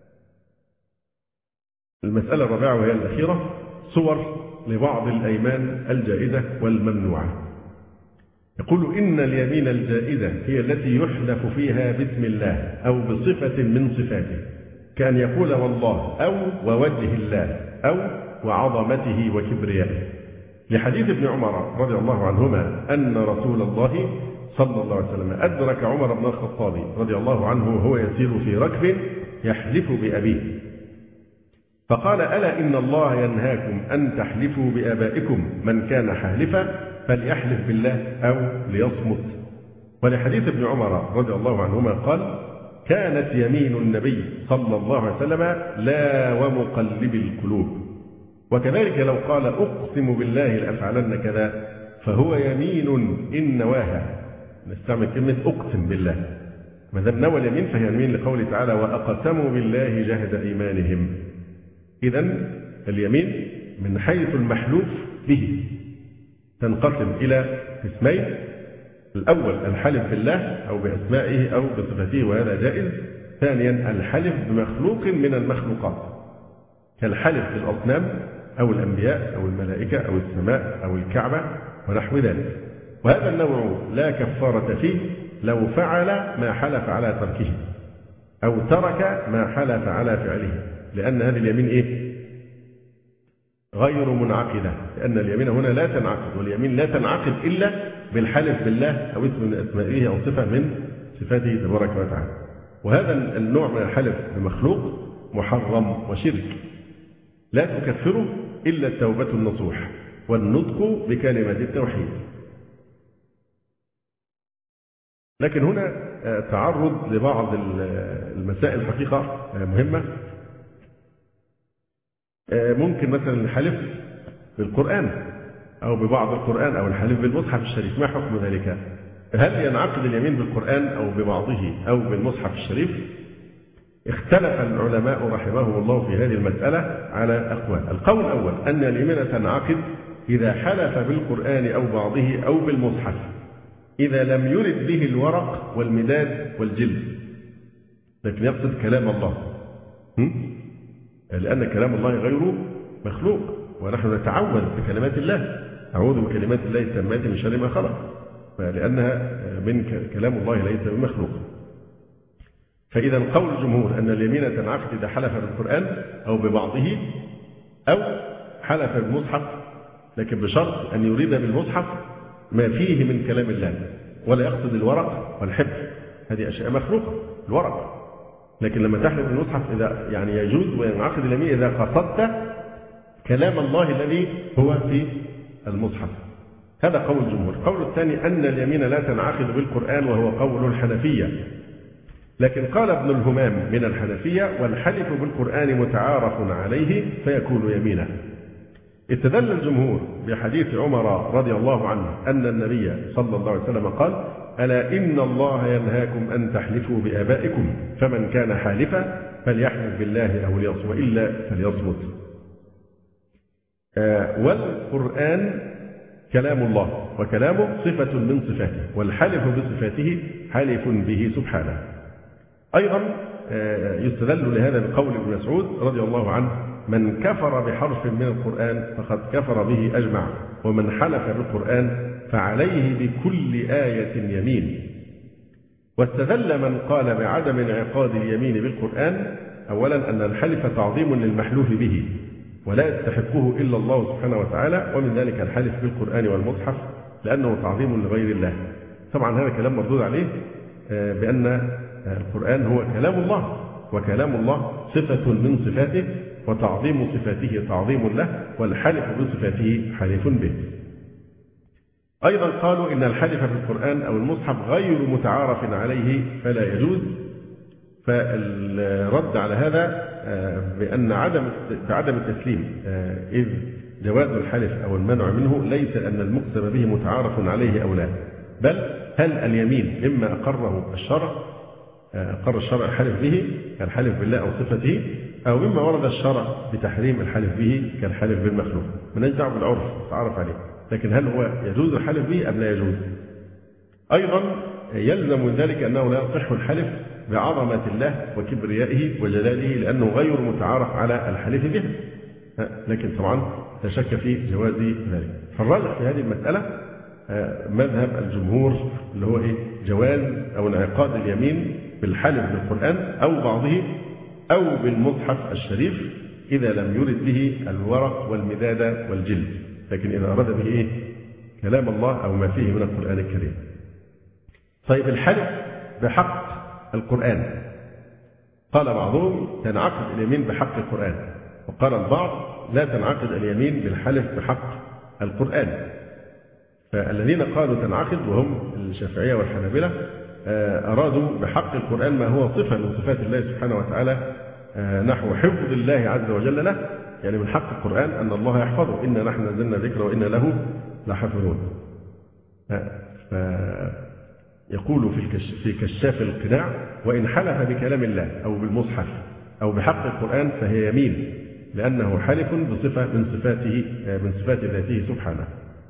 المسألة الرابعة وهي الأخيرة صور لبعض الأيمان الجائزة والممنوعة. يقول إن اليمين الجائزة هي التي يحلف فيها باسم الله أو بصفة من صفاته، كأن يقول والله أو ووجه الله أو وعظمته وكبريائه، لحديث ابن عمر رضي الله عنهما أن رسول الله صلى الله عليه وسلم أدرك عمر بن الخطاب رضي الله عنه وهو يسير في ركب يحلف بأبيه، فقال ألا إن الله ينهاكم أن تحلفوا بآبائكم، من كان حالفا فليحلف بالله أو ليصمت. ولحديث ابن عمر رضي الله عنهما قال كانت يمين النبي صلى الله عليه وسلم لا ومقلب القلوب. وكذلك لو قال أقسم بالله لأفعلن كذا فهو يمين إن نواها، نستعمل كلمة أقسم بالله، ما دام نوى اليمين فهي يمين لقوله تعالى وأقسموا بالله جهد إيمانهم. إذن اليمين من حيث المحلوف به تنقسم إلى قسمين، الأول الحلف بالله أو بأسمائه أو بصفاته وهذا جائز. ثانيا الحلف بمخلوق من المخلوقات كالحلف بالأصنام أو الأنبياء أو الملائكة أو السماء أو الكعبة ونحو ذلك، وهذا النوع لا كفارة فيه لو فعل ما حلف على تركه. أو ترك ما حلف على فعله، لأن هذه اليمين إيه؟ غير منعقدة، لأن اليمين هنا لا تنعقد، واليمين لا تنعقد إلا بالحلف بالله أو اسم من أسمائه أو صفة من صفاته تبارك وتعالى. وهذا النوع من الحلف بمخلوق محرم وشرك، لا تكفره إلا التوبة النصوح والنطق بكلمة التوحيد. لكن هنا تعرض لبعض المسائل الحقيقة مهمة. ممكن مثلا الحلف بالقرآن أو ببعض القرآن أو الحلف بالمصحف الشريف، ما حكم ذلك؟ هل ينعقد اليمين بالقرآن أو ببعضه أو بالمصحف الشريف؟ اختلف العلماء رحمهم الله في هذه المسألة على أقوال. القول الأول أن اليمين تنعقد إذا حلف بالقرآن أو بعضه أو بالمصحف، إذا لم يرد به الورق والمداد والجلد، لكن يقصد كلام الله، لأن كلام الله غير مخلوق، ونحن نتعوذ بكلمات الله، أعوذ بكلمات الله التامات من شر ما خلق، لأنها من كلام الله ليس بمخلوق. فإذا قول الجمهور أن اليمين تنعقد إذا حلف بالقرآن أو ببعضه أو حلف بالمصحف، لكن بشرط أن يريد بالمصحف ما فيه من كلام الله، ولا يقصد الورق والحبر، هذه أشياء مخلوقة الورق. لكن لما تحلف بالمصحف إذا يعني يجوز وينعقد اليمين إذا قصدت كلام الله الذي هو في المصحف. هذا قول الجمهور. القول الثاني أن اليمين لا تنعقد بالقرآن، وهو قول الحنفية. لكن قال ابن الهمام من الحنفية: والحلف بالقرآن متعارف عليه فيكون يمينا. استدل الجمهور بحديث عمر رضي الله عنه أن النبي صلى الله عليه وسلم قال: ألا إن الله ينهاكم أن تحلفوا بآبائكم، فمن كان حالفا فليحلف بالله أو ليصمت، وإلا فليصمت. آه والقرآن كلام الله، وكلامه صفة من صفاته، والحلف بصفاته حلف به سبحانه. أيضا آه يستدل لهذا بقول ابن مسعود رضي الله عنه: من كفر بحرف من القرآن فقد كفر به أجمع، ومن حلف بالقرآن فعليه بكل آية يمين. واستدل من قال بعدم انعقاد اليمين بالقرآن أولا أن الحلف تعظيم للمحلوف به، ولا يستحقه إلا الله سبحانه وتعالى، ومن ذلك الحلف بالقرآن والمصحف لأنه تعظيم لغير الله. طبعا هذا كلام مردود عليه بأن القرآن هو كلام الله، وكلام الله صفة من صفاته، وتعظيم صفاته تعظيم له، والحلف بصفاته حلف به. أيضا قالوا إن الحلف بالقرآن أو المصحف غير متعارف عليه فلا يجوز. فالرد على هذا بأن عدم بعدم التسليم، إذ جواز الحلف أو المنع منه ليس أن المقسم به متعارف عليه أو لا، بل هل اليمين مما أقره الشرع أقر الشرع الحلف به كالحلف بالله أو صفته، أو مما ورد الشرع بتحريم الحلف به كالحلف بالمخلوق. من نجدع بالعرف تعرف عليه، لكن هل هو يجوز الحلف به أم لا يجوز؟ أيضا يلزم من ذلك أنه لا يصح الحلف بعظمة الله وكبريائه وجلاله، لأنه غير متعارف على الحلف به. لكن طبعا لا شك في جواز ذلك. فالراجح في هذه المسألة مذهب الجمهور اللي هو إيه؟ جواز أو انعقاد اليمين بالحلف بالقرآن أو بعضه أو بالمصحف الشريف إذا لم يرد به الورق والمداد والجلد، لكن إذا أراد به إيه؟ كلام الله أو ما فيه من القرآن الكريم. طيب الحلف بحق القرآن، قال بعضهم تنعقد اليمين بحق القرآن، وقال البعض لا تنعقد اليمين بالحلف بحق القرآن. فالذين قالوا تنعقد وهم الشافعية والحنابلة أرادوا بحق القرآن ما هو صفة من صفات الله سبحانه وتعالى، نحو حفظ الله عز وجل له، يعني من حق القرآن أن الله يحفظه، إنا نحن نزلنا ذكر وإنا له لحافظون. يقول في كشاف القناع: وإن حلف بكلام الله أو بالمصحف أو بحق القرآن فهي يمين، لأنه حلف بصفة من صفاته من صفات ذاته سبحانه.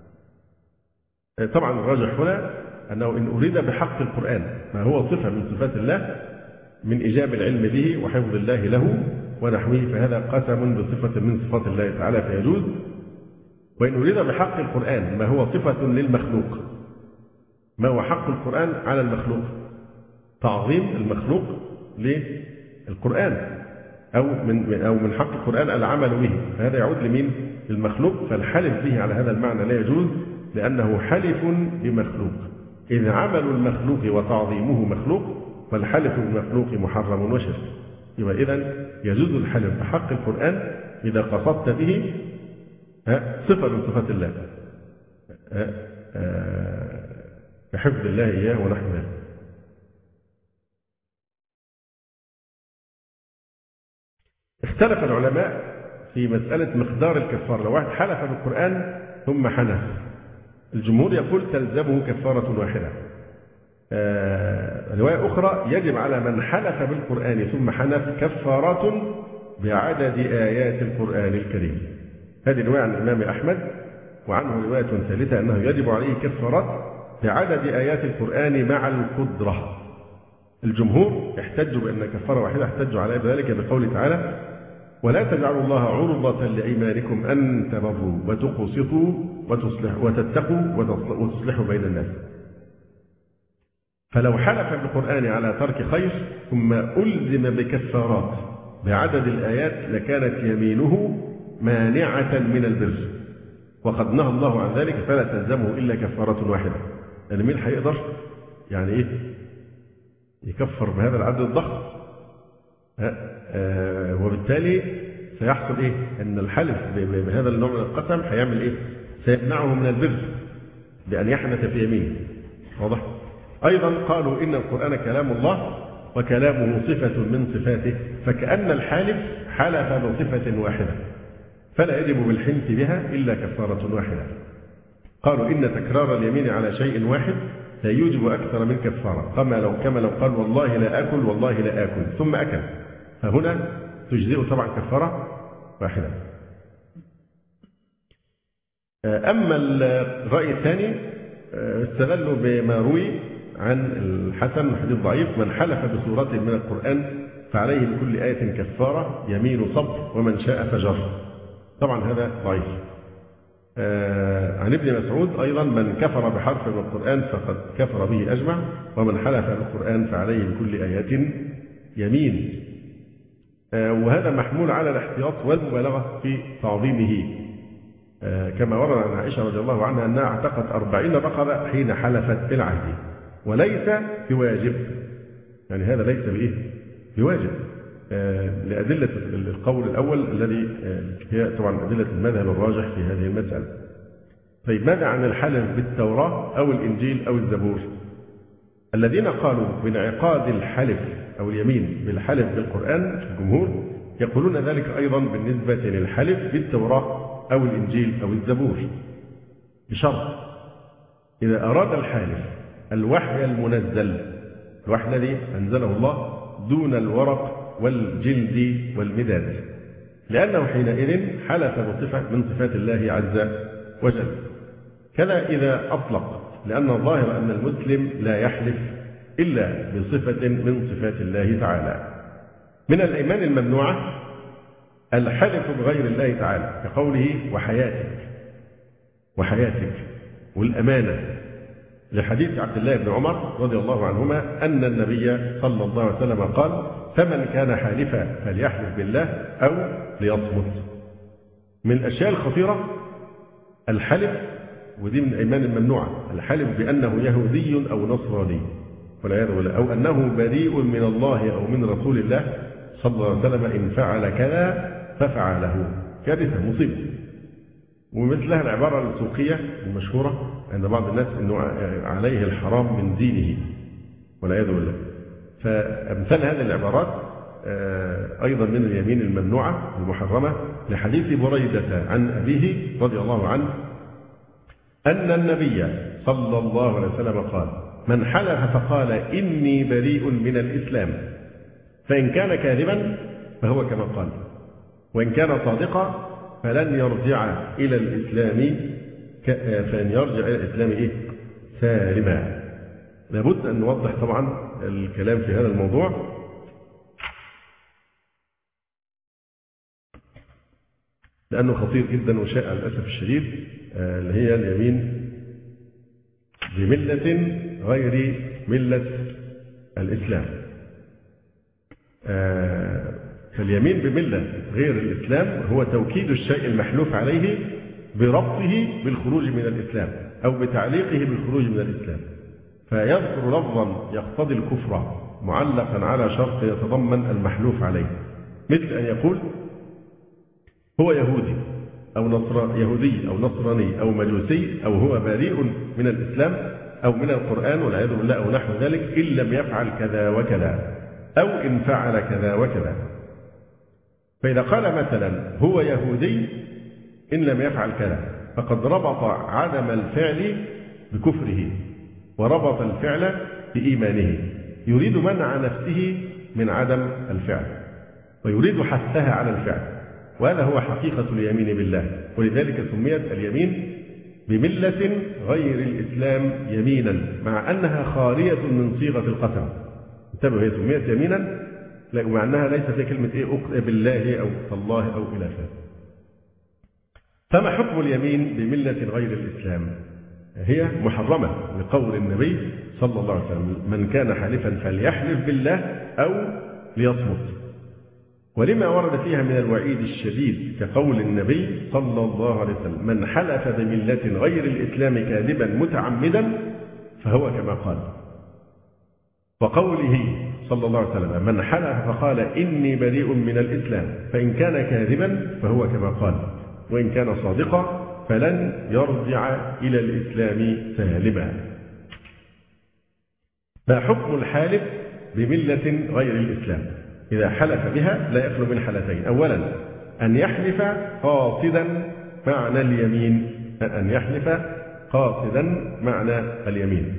طبعا الراجح هنا أنه إن أريد بحق القرآن ما هو صفة من صفات الله من إيجاب العلم به وحفظ الله له ونحوه، فهذا قسم بصفة من صفات الله تعالى فيجوز. وإن أريد بحق القرآن ما هو صفة للمخلوق، ما هو حق القرآن على المخلوق، تعظيم المخلوق للقرآن أو من أو من حق القرآن العمل به، فهذا يعود لمين؟ المخلوق، فالحلف به على هذا المعنى لا يجوز لأنه حلف بمخلوق، إذ عمل المخلوق وتعظيمه مخلوق، والحلف بالمخلوق محرم وشرك. يبقى إذن يجوز الحلف بحق القرآن إذا قصدت به صفة من صفات الله بحفظ الله إياه ونحو ذلك. اختلف العلماء في مسألة مقدار الكفارة. لو واحد حلف بالقرآن ثم حنث، الجمهور يقول تلزمه كفارة واحدة. آه رواية أخرى يجب على من حلف بالقرآن ثم حنث كفارات بعدد آيات القرآن الكريم. هذه رواية عن الإمام أحمد، وعنه رواية ثالثة أنه يجب عليه كفارات بعدد آيات القرآن مع القدرة. الجمهور احتجوا بأن كفارة واحدة، احتجوا على ذلك بقوله تعالى: ولا تجعلوا الله عرضة لأيمانكم أن تبروا وتقسطوا وتصلحوا وتتقوا وتصلحوا بين الناس. فلو حلف بالقرآن على ترك خير ثم ألزم بكفارات بعدد الآيات لكانت يمينه مانعة من البر، وقد نهى الله عن ذلك، فلا تلزمه إلا كفارة واحدة. يعني مين هيقدر يعني إيه يكفر بهذا العدد الضخم؟ آه وبالتالي سيحصل إيه؟ أن الحلف بهذا النوع من القسم هيعمل إيه؟ سيمنعه من البر بأن يحنث في يمينه. واضح؟ أيضا قالوا إن القرآن كلام الله وكلامه صفة من صفاته، فكأن الحالف حلف بصفة واحدة فلا يجب بالحنث بها إلا كفارة واحدة. قالوا إن تكرار اليمين على شيء واحد لا يوجب أكثر من كفارة، كما لو كما لو قال والله لا آكل والله لا آكل ثم أكل، فهنا تجزئ طبعا كفارة واحدة. أما الرأي الثاني استغلوا بما روي عن الحسن حديث ضعيف: من حلف بسورة من القرآن فعليه بكل آية كفارة يمين صبر ومن شاء فجر. طبعا هذا ضعيف. آه عن ابن مسعود أيضا: من كفر بحرف من القرآن فقد كفر به أجمع، ومن حلف بالقرآن فعليه بكل آية يمين. آه وهذا محمول على الاحتياط والمبالغة في تعظيمه، آه كما ورد عن عائشة رضي الله عنها أنها اعتقت أربعين رقبة حين حلفت بالعهد، وليس بواجب. يعني هذا ليس بإيه؟ بواجب، آه لأدلة القول الأول الذي آه هي طبعا أدلة المذهب الراجح في هذه المسألة. طيب ماذا عن الحلف بالتوراة أو الإنجيل أو الزبور؟ الذين قالوا بانعقاد الحلف أو اليمين بالحلف بالقرآن الجمهور يقولون ذلك أيضا بالنسبة للحلف بالتوراة أو الإنجيل أو الزبور، بشرط إذا أراد الحالف الوحي المنزل، الوحي الذي أنزله الله دون الورق والجلد والمداد، لأنه حينئذ حلف بصفة من صفات الله عز وجل. كذا إذا أطلق، لأن الظاهر أن المسلم لا يحلف إلا بصفة من صفات الله تعالى. من الأيمان الممنوعة الحلف بغير الله تعالى، كقوله وحياتك وحياتك والأمانة، لحديث عبد الله بن عمر رضي الله عنهما أن النبي صلى الله عليه وسلم قال: فمن كان حالفا فليحلف بالله أو ليصمت. من الأشياء الخطيرة الحلف، ودي من الأيمان الممنوعة، الحلف بأنه يهودي أو نصراني والعياذ بالله، أو أنه بريء من الله أو من رسول الله صلى الله عليه وسلم إن فعل كذا ففعله. كارثة، مصيبة. ومثلها العبارة السوقية المشهورة عند بعض الناس أنه عليه الحرام من دينه والعياذ بالله. فأمثال هذه العبارات أيضا من اليمين الممنوعة المحرمة، لحديث بريدة عن أبيه رضي الله عنه أن النبي صلى الله عليه وسلم قال: من حلف فقال إني بريء من الإسلام فإن كان كاذبا فهو كما قال، وإن كان صادقا فلن يرجع إلى الإسلام فإن يرجع إلى الإسلام إيه؟ سالما. لابد أن نوضح طبعا الكلام في هذا الموضوع، لأنه خطير جدا وشائع للأسف الشديد، اللي هي اليمين بملة غير ملة الإسلام. فاليمين بملة غير الإسلام هو توكيد الشيء المحلوف عليه بربطه بالخروج من الإسلام أو بتعليقه بالخروج من الإسلام، فيذكر لفظا يقتضي الكفر معلقا على شرط يتضمن المحلوف عليه، مثل أن يقول هو يهودي أو نصر يهودي أو نصراني أو مجوسي، أو هو بريء من الإسلام أو من القرآن والعياذ بالله أو نحو ذلك إن لم يفعل كذا وكذا، أو إن فعل كذا وكذا. فإذا قال مثلا هو يهودي إن لم يفعل كذا، فقد ربط عدم الفعل بكفره وربط الفعل بإيمانه، يريد منع نفسه من عدم الفعل ويريد حثها على الفعل، وهذا هو حقيقة اليمين بالله. ولذلك سميت اليمين بملة غير الإسلام يمينا، مع أنها خالية من صيغة القسم. انتبهوا، هي سميت يمينا مع أنها ليست فيها كلمة إيه أقسم بالله أو تالله أو إلى آخره. فما حكم اليمين بملة غير الإسلام؟ هي محرمة لقول النبي صلى الله عليه وسلم من كان حالفا فليحلف بالله أو ليصمت، ولما ورد فيها من الوعيد الشديد كقول النبي صلى الله عليه وسلم من حلف بملة غير الإسلام كاذبا متعمدا فهو كما قال، وقوله صلى الله عليه وسلم من حلف فقال إني بريء من الإسلام فإن كان كاذبا فهو كما قال، وإن كان صادقا فلن يرجع إلى الإسلام سالما. ما حكم الحالف بملة غير الإسلام؟ إذا حلف بها لا يخلو من حالتين: أولا أن يحلف قاصدا معنى اليمين، أن يحلف قاصدا معنى اليمين.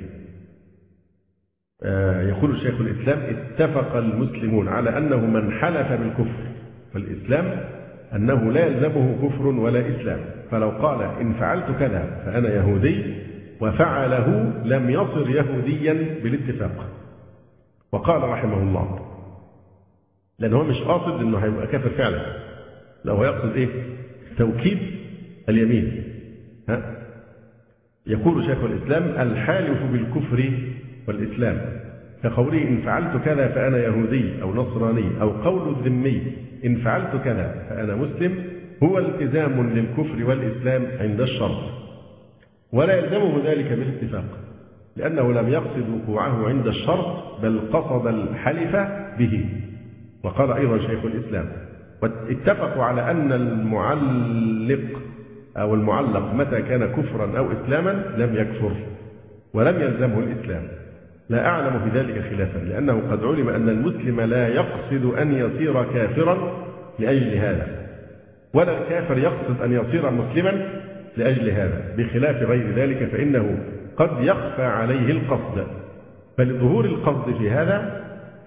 آه يقول شيخ الإسلام اتفق المسلمون على أنه من حلف بالكفر والإسلام أنه لا يلزمه كفر ولا إسلام، فلو قال إن فعلت كذا فأنا يهودي وفعله لم يصر يهوديا بالاتفاق. وقال رحمه الله لأنه هو مش قاصد أنه هيبقى كافر فعلا، لو هو يقصد إيه؟ توكيد اليمين. ها؟ يقول شيخ الإسلام الحالف بالكفر والإسلام كقوله إن فعلت كذا فأنا يهودي أو نصراني، أو قول الذمي إن فعلت كذا فأنا مسلم، هو التزام للكفر والإسلام عند الشرط، ولا يلزمه ذلك بالاتفاق، لأنه لم يقصد وقوعه عند الشرط بل قصد الحلف به. وقال أيضا شيخ الإسلام واتفقوا على أن المعلق أو المعلق متى كان كفرا أو إسلاما لم يكفر ولم يلزمه الإسلام. لا أعلم في ذلك خلافا، لأنه قد علم أن المسلم لا يقصد أن يصير كافرا لأجل هذا، ولا الكافر يقصد أن يصير مسلما لأجل هذا، بخلاف غير ذلك فإنه قد يخفى عليه القصد. فلظهور القصد في هذا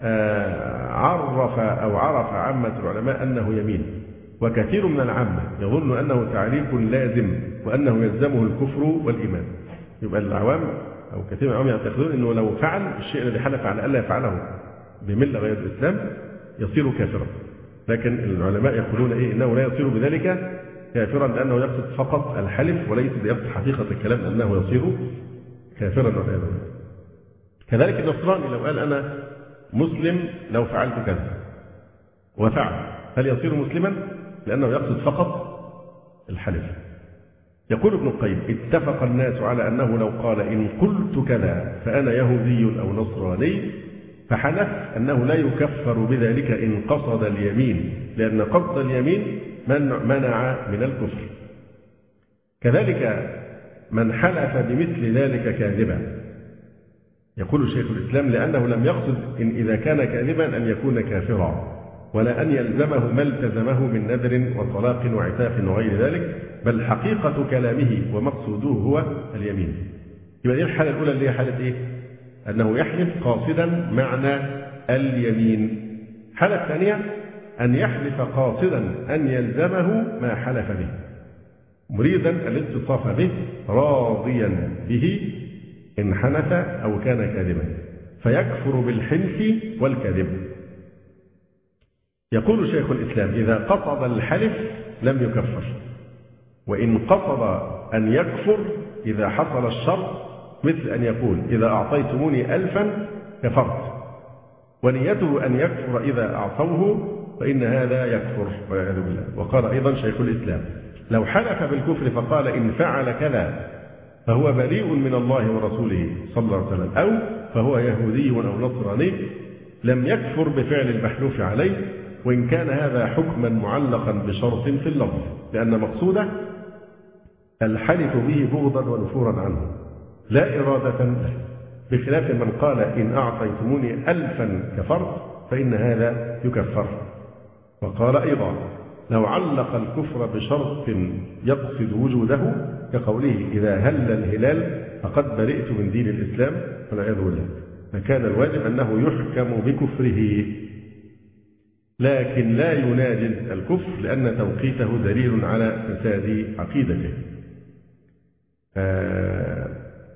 عرف أو عرف عامة العلماء أنه يمين، وكثير من العامة يظن أنه تعريف لازم وأنه يلزمه الكفر والإيمان. يبقى العوام أو كثير من العوام يعتقدون أنه لو فعل الشيء الذي حلف على ألا يفعله بملة غير الإسلام يصير كافرا، لكن العلماء يقولون إيه إنه لا يصير بذلك كافرا، لأنه يقصد فقط الحلف وليس يقصد حقيقة الكلام أنه يصير كافرا والعياذ بالله. كذلك النصراني لو قال أنا مسلم لو فعلت كذا وفعل، هل يصير مسلما؟ لأنه يقصد فقط الحلف. يقول ابن القيم اتفق الناس على أنه لو قال إن قلت كذا فأنا يهودي أو نصراني فحلف أنه لا يكفر بذلك إن قصد اليمين، لأن قصد اليمين منع من الكفر. كذلك من حلف بمثل ذلك كاذبا، يقول شيخ الإسلام لأنه لم يقصد إن إذا كان كاذبا أن يكون كافرا، ولا أن يلزمه ما التزمه من نذر وطلاق وعتاق وغير ذلك، بل حقيقة كلامه ومقصوده هو اليمين. يبقى دي الحالة الأولى اللي هي حالة إيه؟ أنه يحلف قاصدا معنى اليمين. الحالة الثانية أن يحلف قاصدا أن يلزمه ما حلف به، مريدا الاتصاف به راضيا به إن حنث أو كان كاذبا، فيكفر بالحنث والكذب. يقول شيخ الإسلام إذا قصد الحلف لم يكفر، وإن قصد أن يكفر إذا حصل الشرط، مثل أن يقول إذا أعطيتموني ألفا كفرت، ونيته أن يكفر إذا أعصوه فإن هذا يكفر والعياذ بالله. وقال أيضا شيخ الإسلام: لو حلف بالكفر فقال إن فعل كذا فهو بريء من الله ورسوله صلى الله عليه وسلم، أو فهو يهودي أو نصراني، لم يكفر بفعل المحلوف عليه، وإن كان هذا حكما معلقا بشرط في اللفظ، لأن مقصوده الحلف به بغضا ونفورا عنه لا إرادة له، بخلاف من قال إن أعطيتموني ألفا كفرت فإن هذا يكفر. وقال أيضا: لو علق الكفر بشرط يقصد وجوده كقوله إذا هل الهلال فقد برئت من دين الإسلام والعياذ بالله، فكان الواجب أنه يحكم بكفره، لكن لا يناجز الكفر لأن توقيته دليل على فساد عقيدته. آه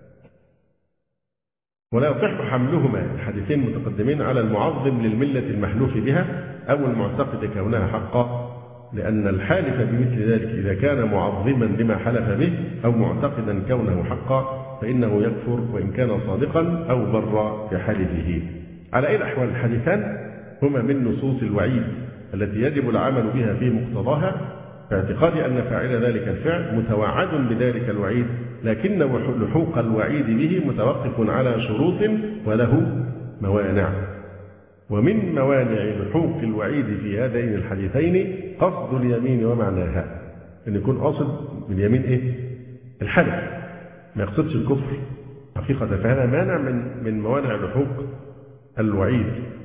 ولا يصح حملهما الحديثين المتقدمين على المعظم للملة المحلوف بها أو المعتقد كونها حقا، لأن الحالف بمثل ذلك إذا كان معظما لما حلف به أو معتقدا كونه حقا فإنه يكفر وإن كان صادقا أو بر بحلفه. على أي الأحوال الحديثان هما من نصوص الوعيد التي يجب العمل بها في مقتضاها، فاعتقاد أن فاعل ذلك الفعل متوعد بذلك الوعيد، لكن لحوق الوعيد به متوقف على شروط وله موانع. ومن موانع لحوق الوعيد في هذين الحديثين قصد اليمين ومعناها، أن يكون قصد باليمين إيه؟ الحلف، ما يقصدش الكفر حقيقة، فهذا مانع من من موانع لحوق الوعيد.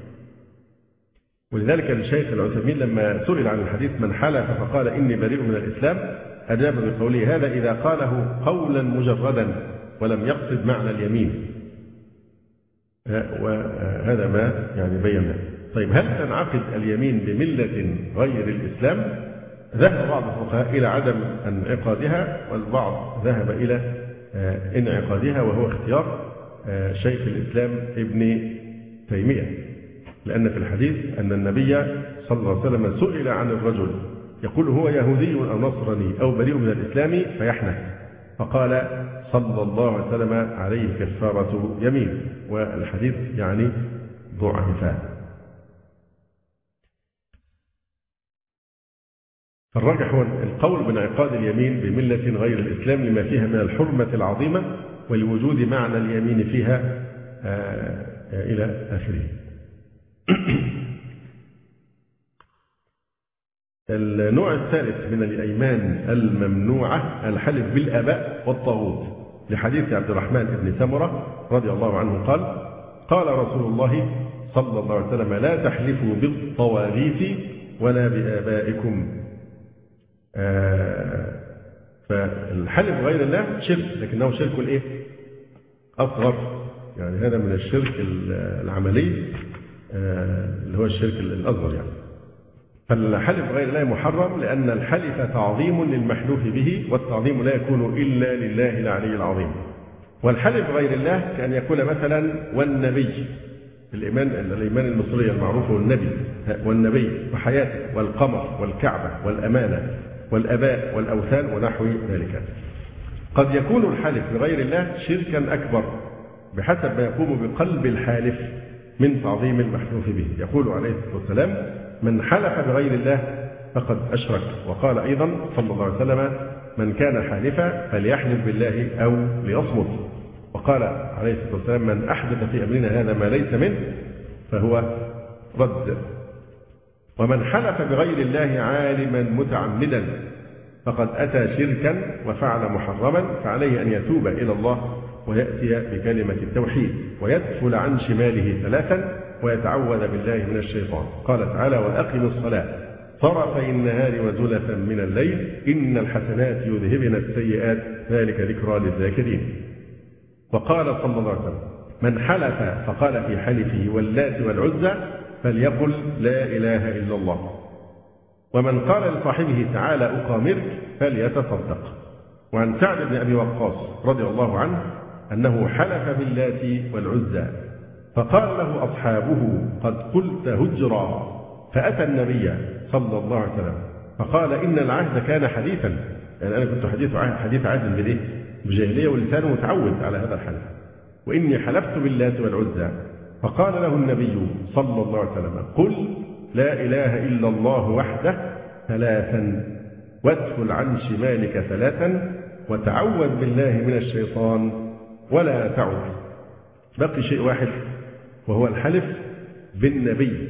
ولذلك الشيخ العثيمين لما سئل عن الحديث من حلف فقال إني بريء من الإسلام أجاب بقوله هذا إذا قاله قولا مجردا ولم يقصد معنى اليمين، وهذا ما يعني بينا. طيب هل تنعقد اليمين بملة غير الإسلام؟ ذهب بعض الفقهاء إلى عدم انعقادها، والبعض ذهب إلى انعقادها، وهو اختيار شيخ الإسلام ابن تيمية، لأن في الحديث أن النبي صلى الله عليه وسلم سئل عن الرجل يقول هو يهودي أو نصراني أو بريء من الإسلام فيحنث، فقال صلى الله عليه وسلم عليه كفارة يمين، والحديث يعني ضعفان. فالراجح هو القول بانعقاد اليمين بملة غير الإسلام لما فيها من الحرمة العظيمة ولوجود معنى اليمين فيها آه إلى آخره. النوع الثالث من الأيمان الممنوعة الحلف بالآباء والطاغوت، لحديث عبد الرحمن بن سمرة رضي الله عنه قال قال رسول الله صلى الله عليه وسلم لا تحلفوا بالطواغيت ولا بآبائكم. آه فالحلف غير الله شرك، لكنه شرك الايه؟ أصغر، يعني هذا من الشرك العملي آه اللي هو الشرك الأصغر يعني. فالحلف غير الله محرم لأن الحلف تعظيم للمحلوف به، والتعظيم لا يكون إلا لله العلي العظيم. والحلف غير الله كان يقول مثلا والنبي، الإيمان الإيمان المصري المعروف والنبي والنبي وحياته والقمر والكعبة والأمانة والأباء والأوثان ونحو ذلك. قد يكون الحلف بغير الله شركا أكبر بحسب ما يقوم بقلب الحالف من تعظيم المحلوف به. يقول عليه الصلاة والسلام من حلف بغير الله فقد أشرك. وقال أيضا صلى الله عليه وسلم من كان حالفا فليحلف بالله أو ليصمت. وقال عليه الصلاة والسلام من أحدث في أمرنا هذا ما ليس منه فهو رد. ومن حلف بغير الله عالما متعمدا فقد أتى شركا وفعل محرما، فعليه أن يتوب إلى الله ويأتي بكلمة التوحيد ويدفل عن شماله ثلاثا ويتعوذ بالله من الشيطان. قال تعالى وأقم الصلاة طرفي النهار وزلفا من الليل إن الحسنات يذهبن السيئات ذلك ذكرى للذاكرين. وقال صلى الله عليه وسلم من حلف فقال في حلفه واللات والعزى فليقل لا إله إلا الله. ومن قال لصاحبه تعالى أقامرك فليتصدق. وعن سعد بن أبي وقاص رضي الله عنه أنه حلف باللات والعزى فقال له أصحابه قد قلت هجرا، فأتى النبي صلى الله عليه وسلم فقال إن العهد كان حديثا، يعني أنا كنت حديث عهد حديث عهد بالإيه؟ بجاهلية ولسانه متعود على هذا الحلف، وإني حلفت باللات والعزى فقال له النبي صلى الله عليه وسلم: قل لا إله إلا الله وحده ثلاثا، وادخل عن شمالك ثلاثا، وتعوذ بالله من الشيطان ولا تعد. بقي شيء واحد وهو الحلف بالنبي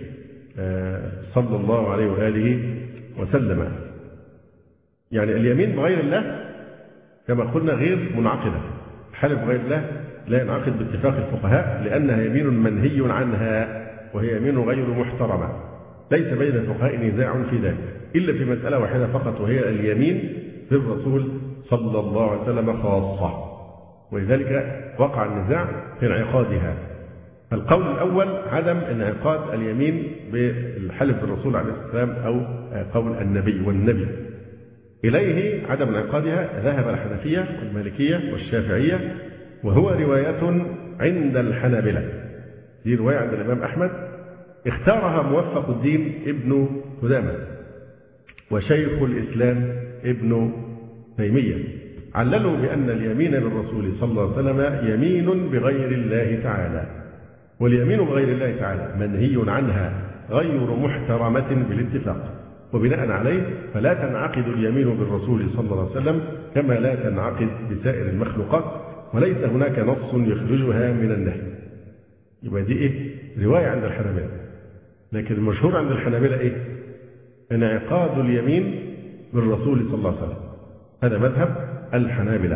صلى الله عليه وآله وسلم. يعني اليمين بغير الله كما قلنا غير منعقدة. الحلف بغير الله لا ينعقد باتفاق الفقهاء، لأنها يمين منهي عنها، وهي يمين غير محترمة. ليس بين الفقهاء نزاع في ذلك إلا في مسألة واحدة فقط، وهي اليمين بالرسول صلى الله عليه وسلم خاصة، ولذلك وقع النزاع في انعقادها. القول الأول عدم انعقاد اليمين بالحلف بالرسول عليه السلام أو قول النبي والنبي. إليه عدم انعقادها ذهب الحنفية والمالكية والشافعية، وهو رواية عند الحنابلة. دي رواية عند الإمام أحمد اختارها موفق الدين ابن قدامة وشيخ الإسلام ابن تيمية. عللوا بأن اليمين بالرسول صلى الله عليه وسلم يمين بغير الله تعالى، واليمين بغير الله تعالى منهي عنها غير محترمة بالاتفاق، وبناء عليه فلا تنعقد اليمين بالرسول صلى الله عليه وسلم كما لا تنعقد بسائر المخلوقات، وليس هناك نص يخرجها من النهي. يبقى دي إيه؟ رواية عند الحنابلة. لكن المشهور عند الحنابلة إيه؟ انعقاد اليمين بالرسول صلى الله عليه وسلم. هذا مذهب الحنابلة.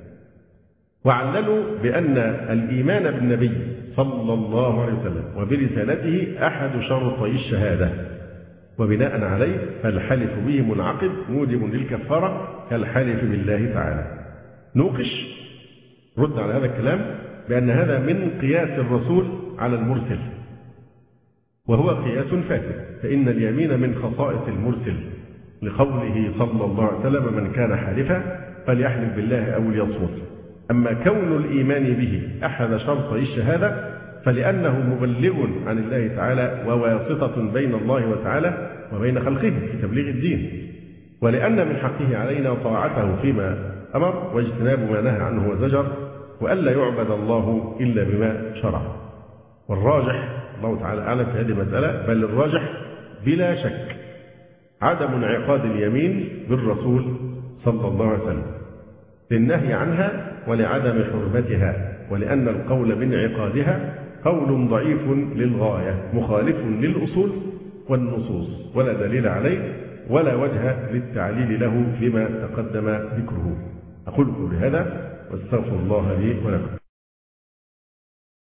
وعللوا بأن الإيمان بالنبي صلى الله عليه وسلم وبرسالته أحد شرطي الشهادة، وبناء عليه فالحلف به منعقد موجب للكفارة كالحلف بالله تعالى. نوقش رد على هذا الكلام بأن هذا من قياس الرسول على المرسل، وهو قياس فاسد، فإن اليمين من خصائص المرسل، لقوله صلى الله عليه وسلم: من كان حالفا فليحلف بالله أو ليصمت. أما كون الإيمان به أحد شرطي الشهادة فلأنه مبلغ عن الله تعالى وواسطة بين الله وتعالى وبين خلقه في تبليغ الدين، ولأن من حقه علينا طاعته فيما أمر واجتناب ما نهى عنه وزجر، وألا يعبد الله إلا بما شرع. والراجح الله تعالى أعلم في هذه المسألة، بل الراجح بلا شك عدم انعقاد اليمين بالرسول صلى الله عليه وسلم للنهي عنها ولعدم حرمتها، ولأن القول بانعقادها قول ضعيف للغاية مخالف للأصول والنصوص، ولا دليل عليه ولا وجه للتعليل له لما تقدم ذكره. أقول قولي هذا واستغفر الله لي ولكم.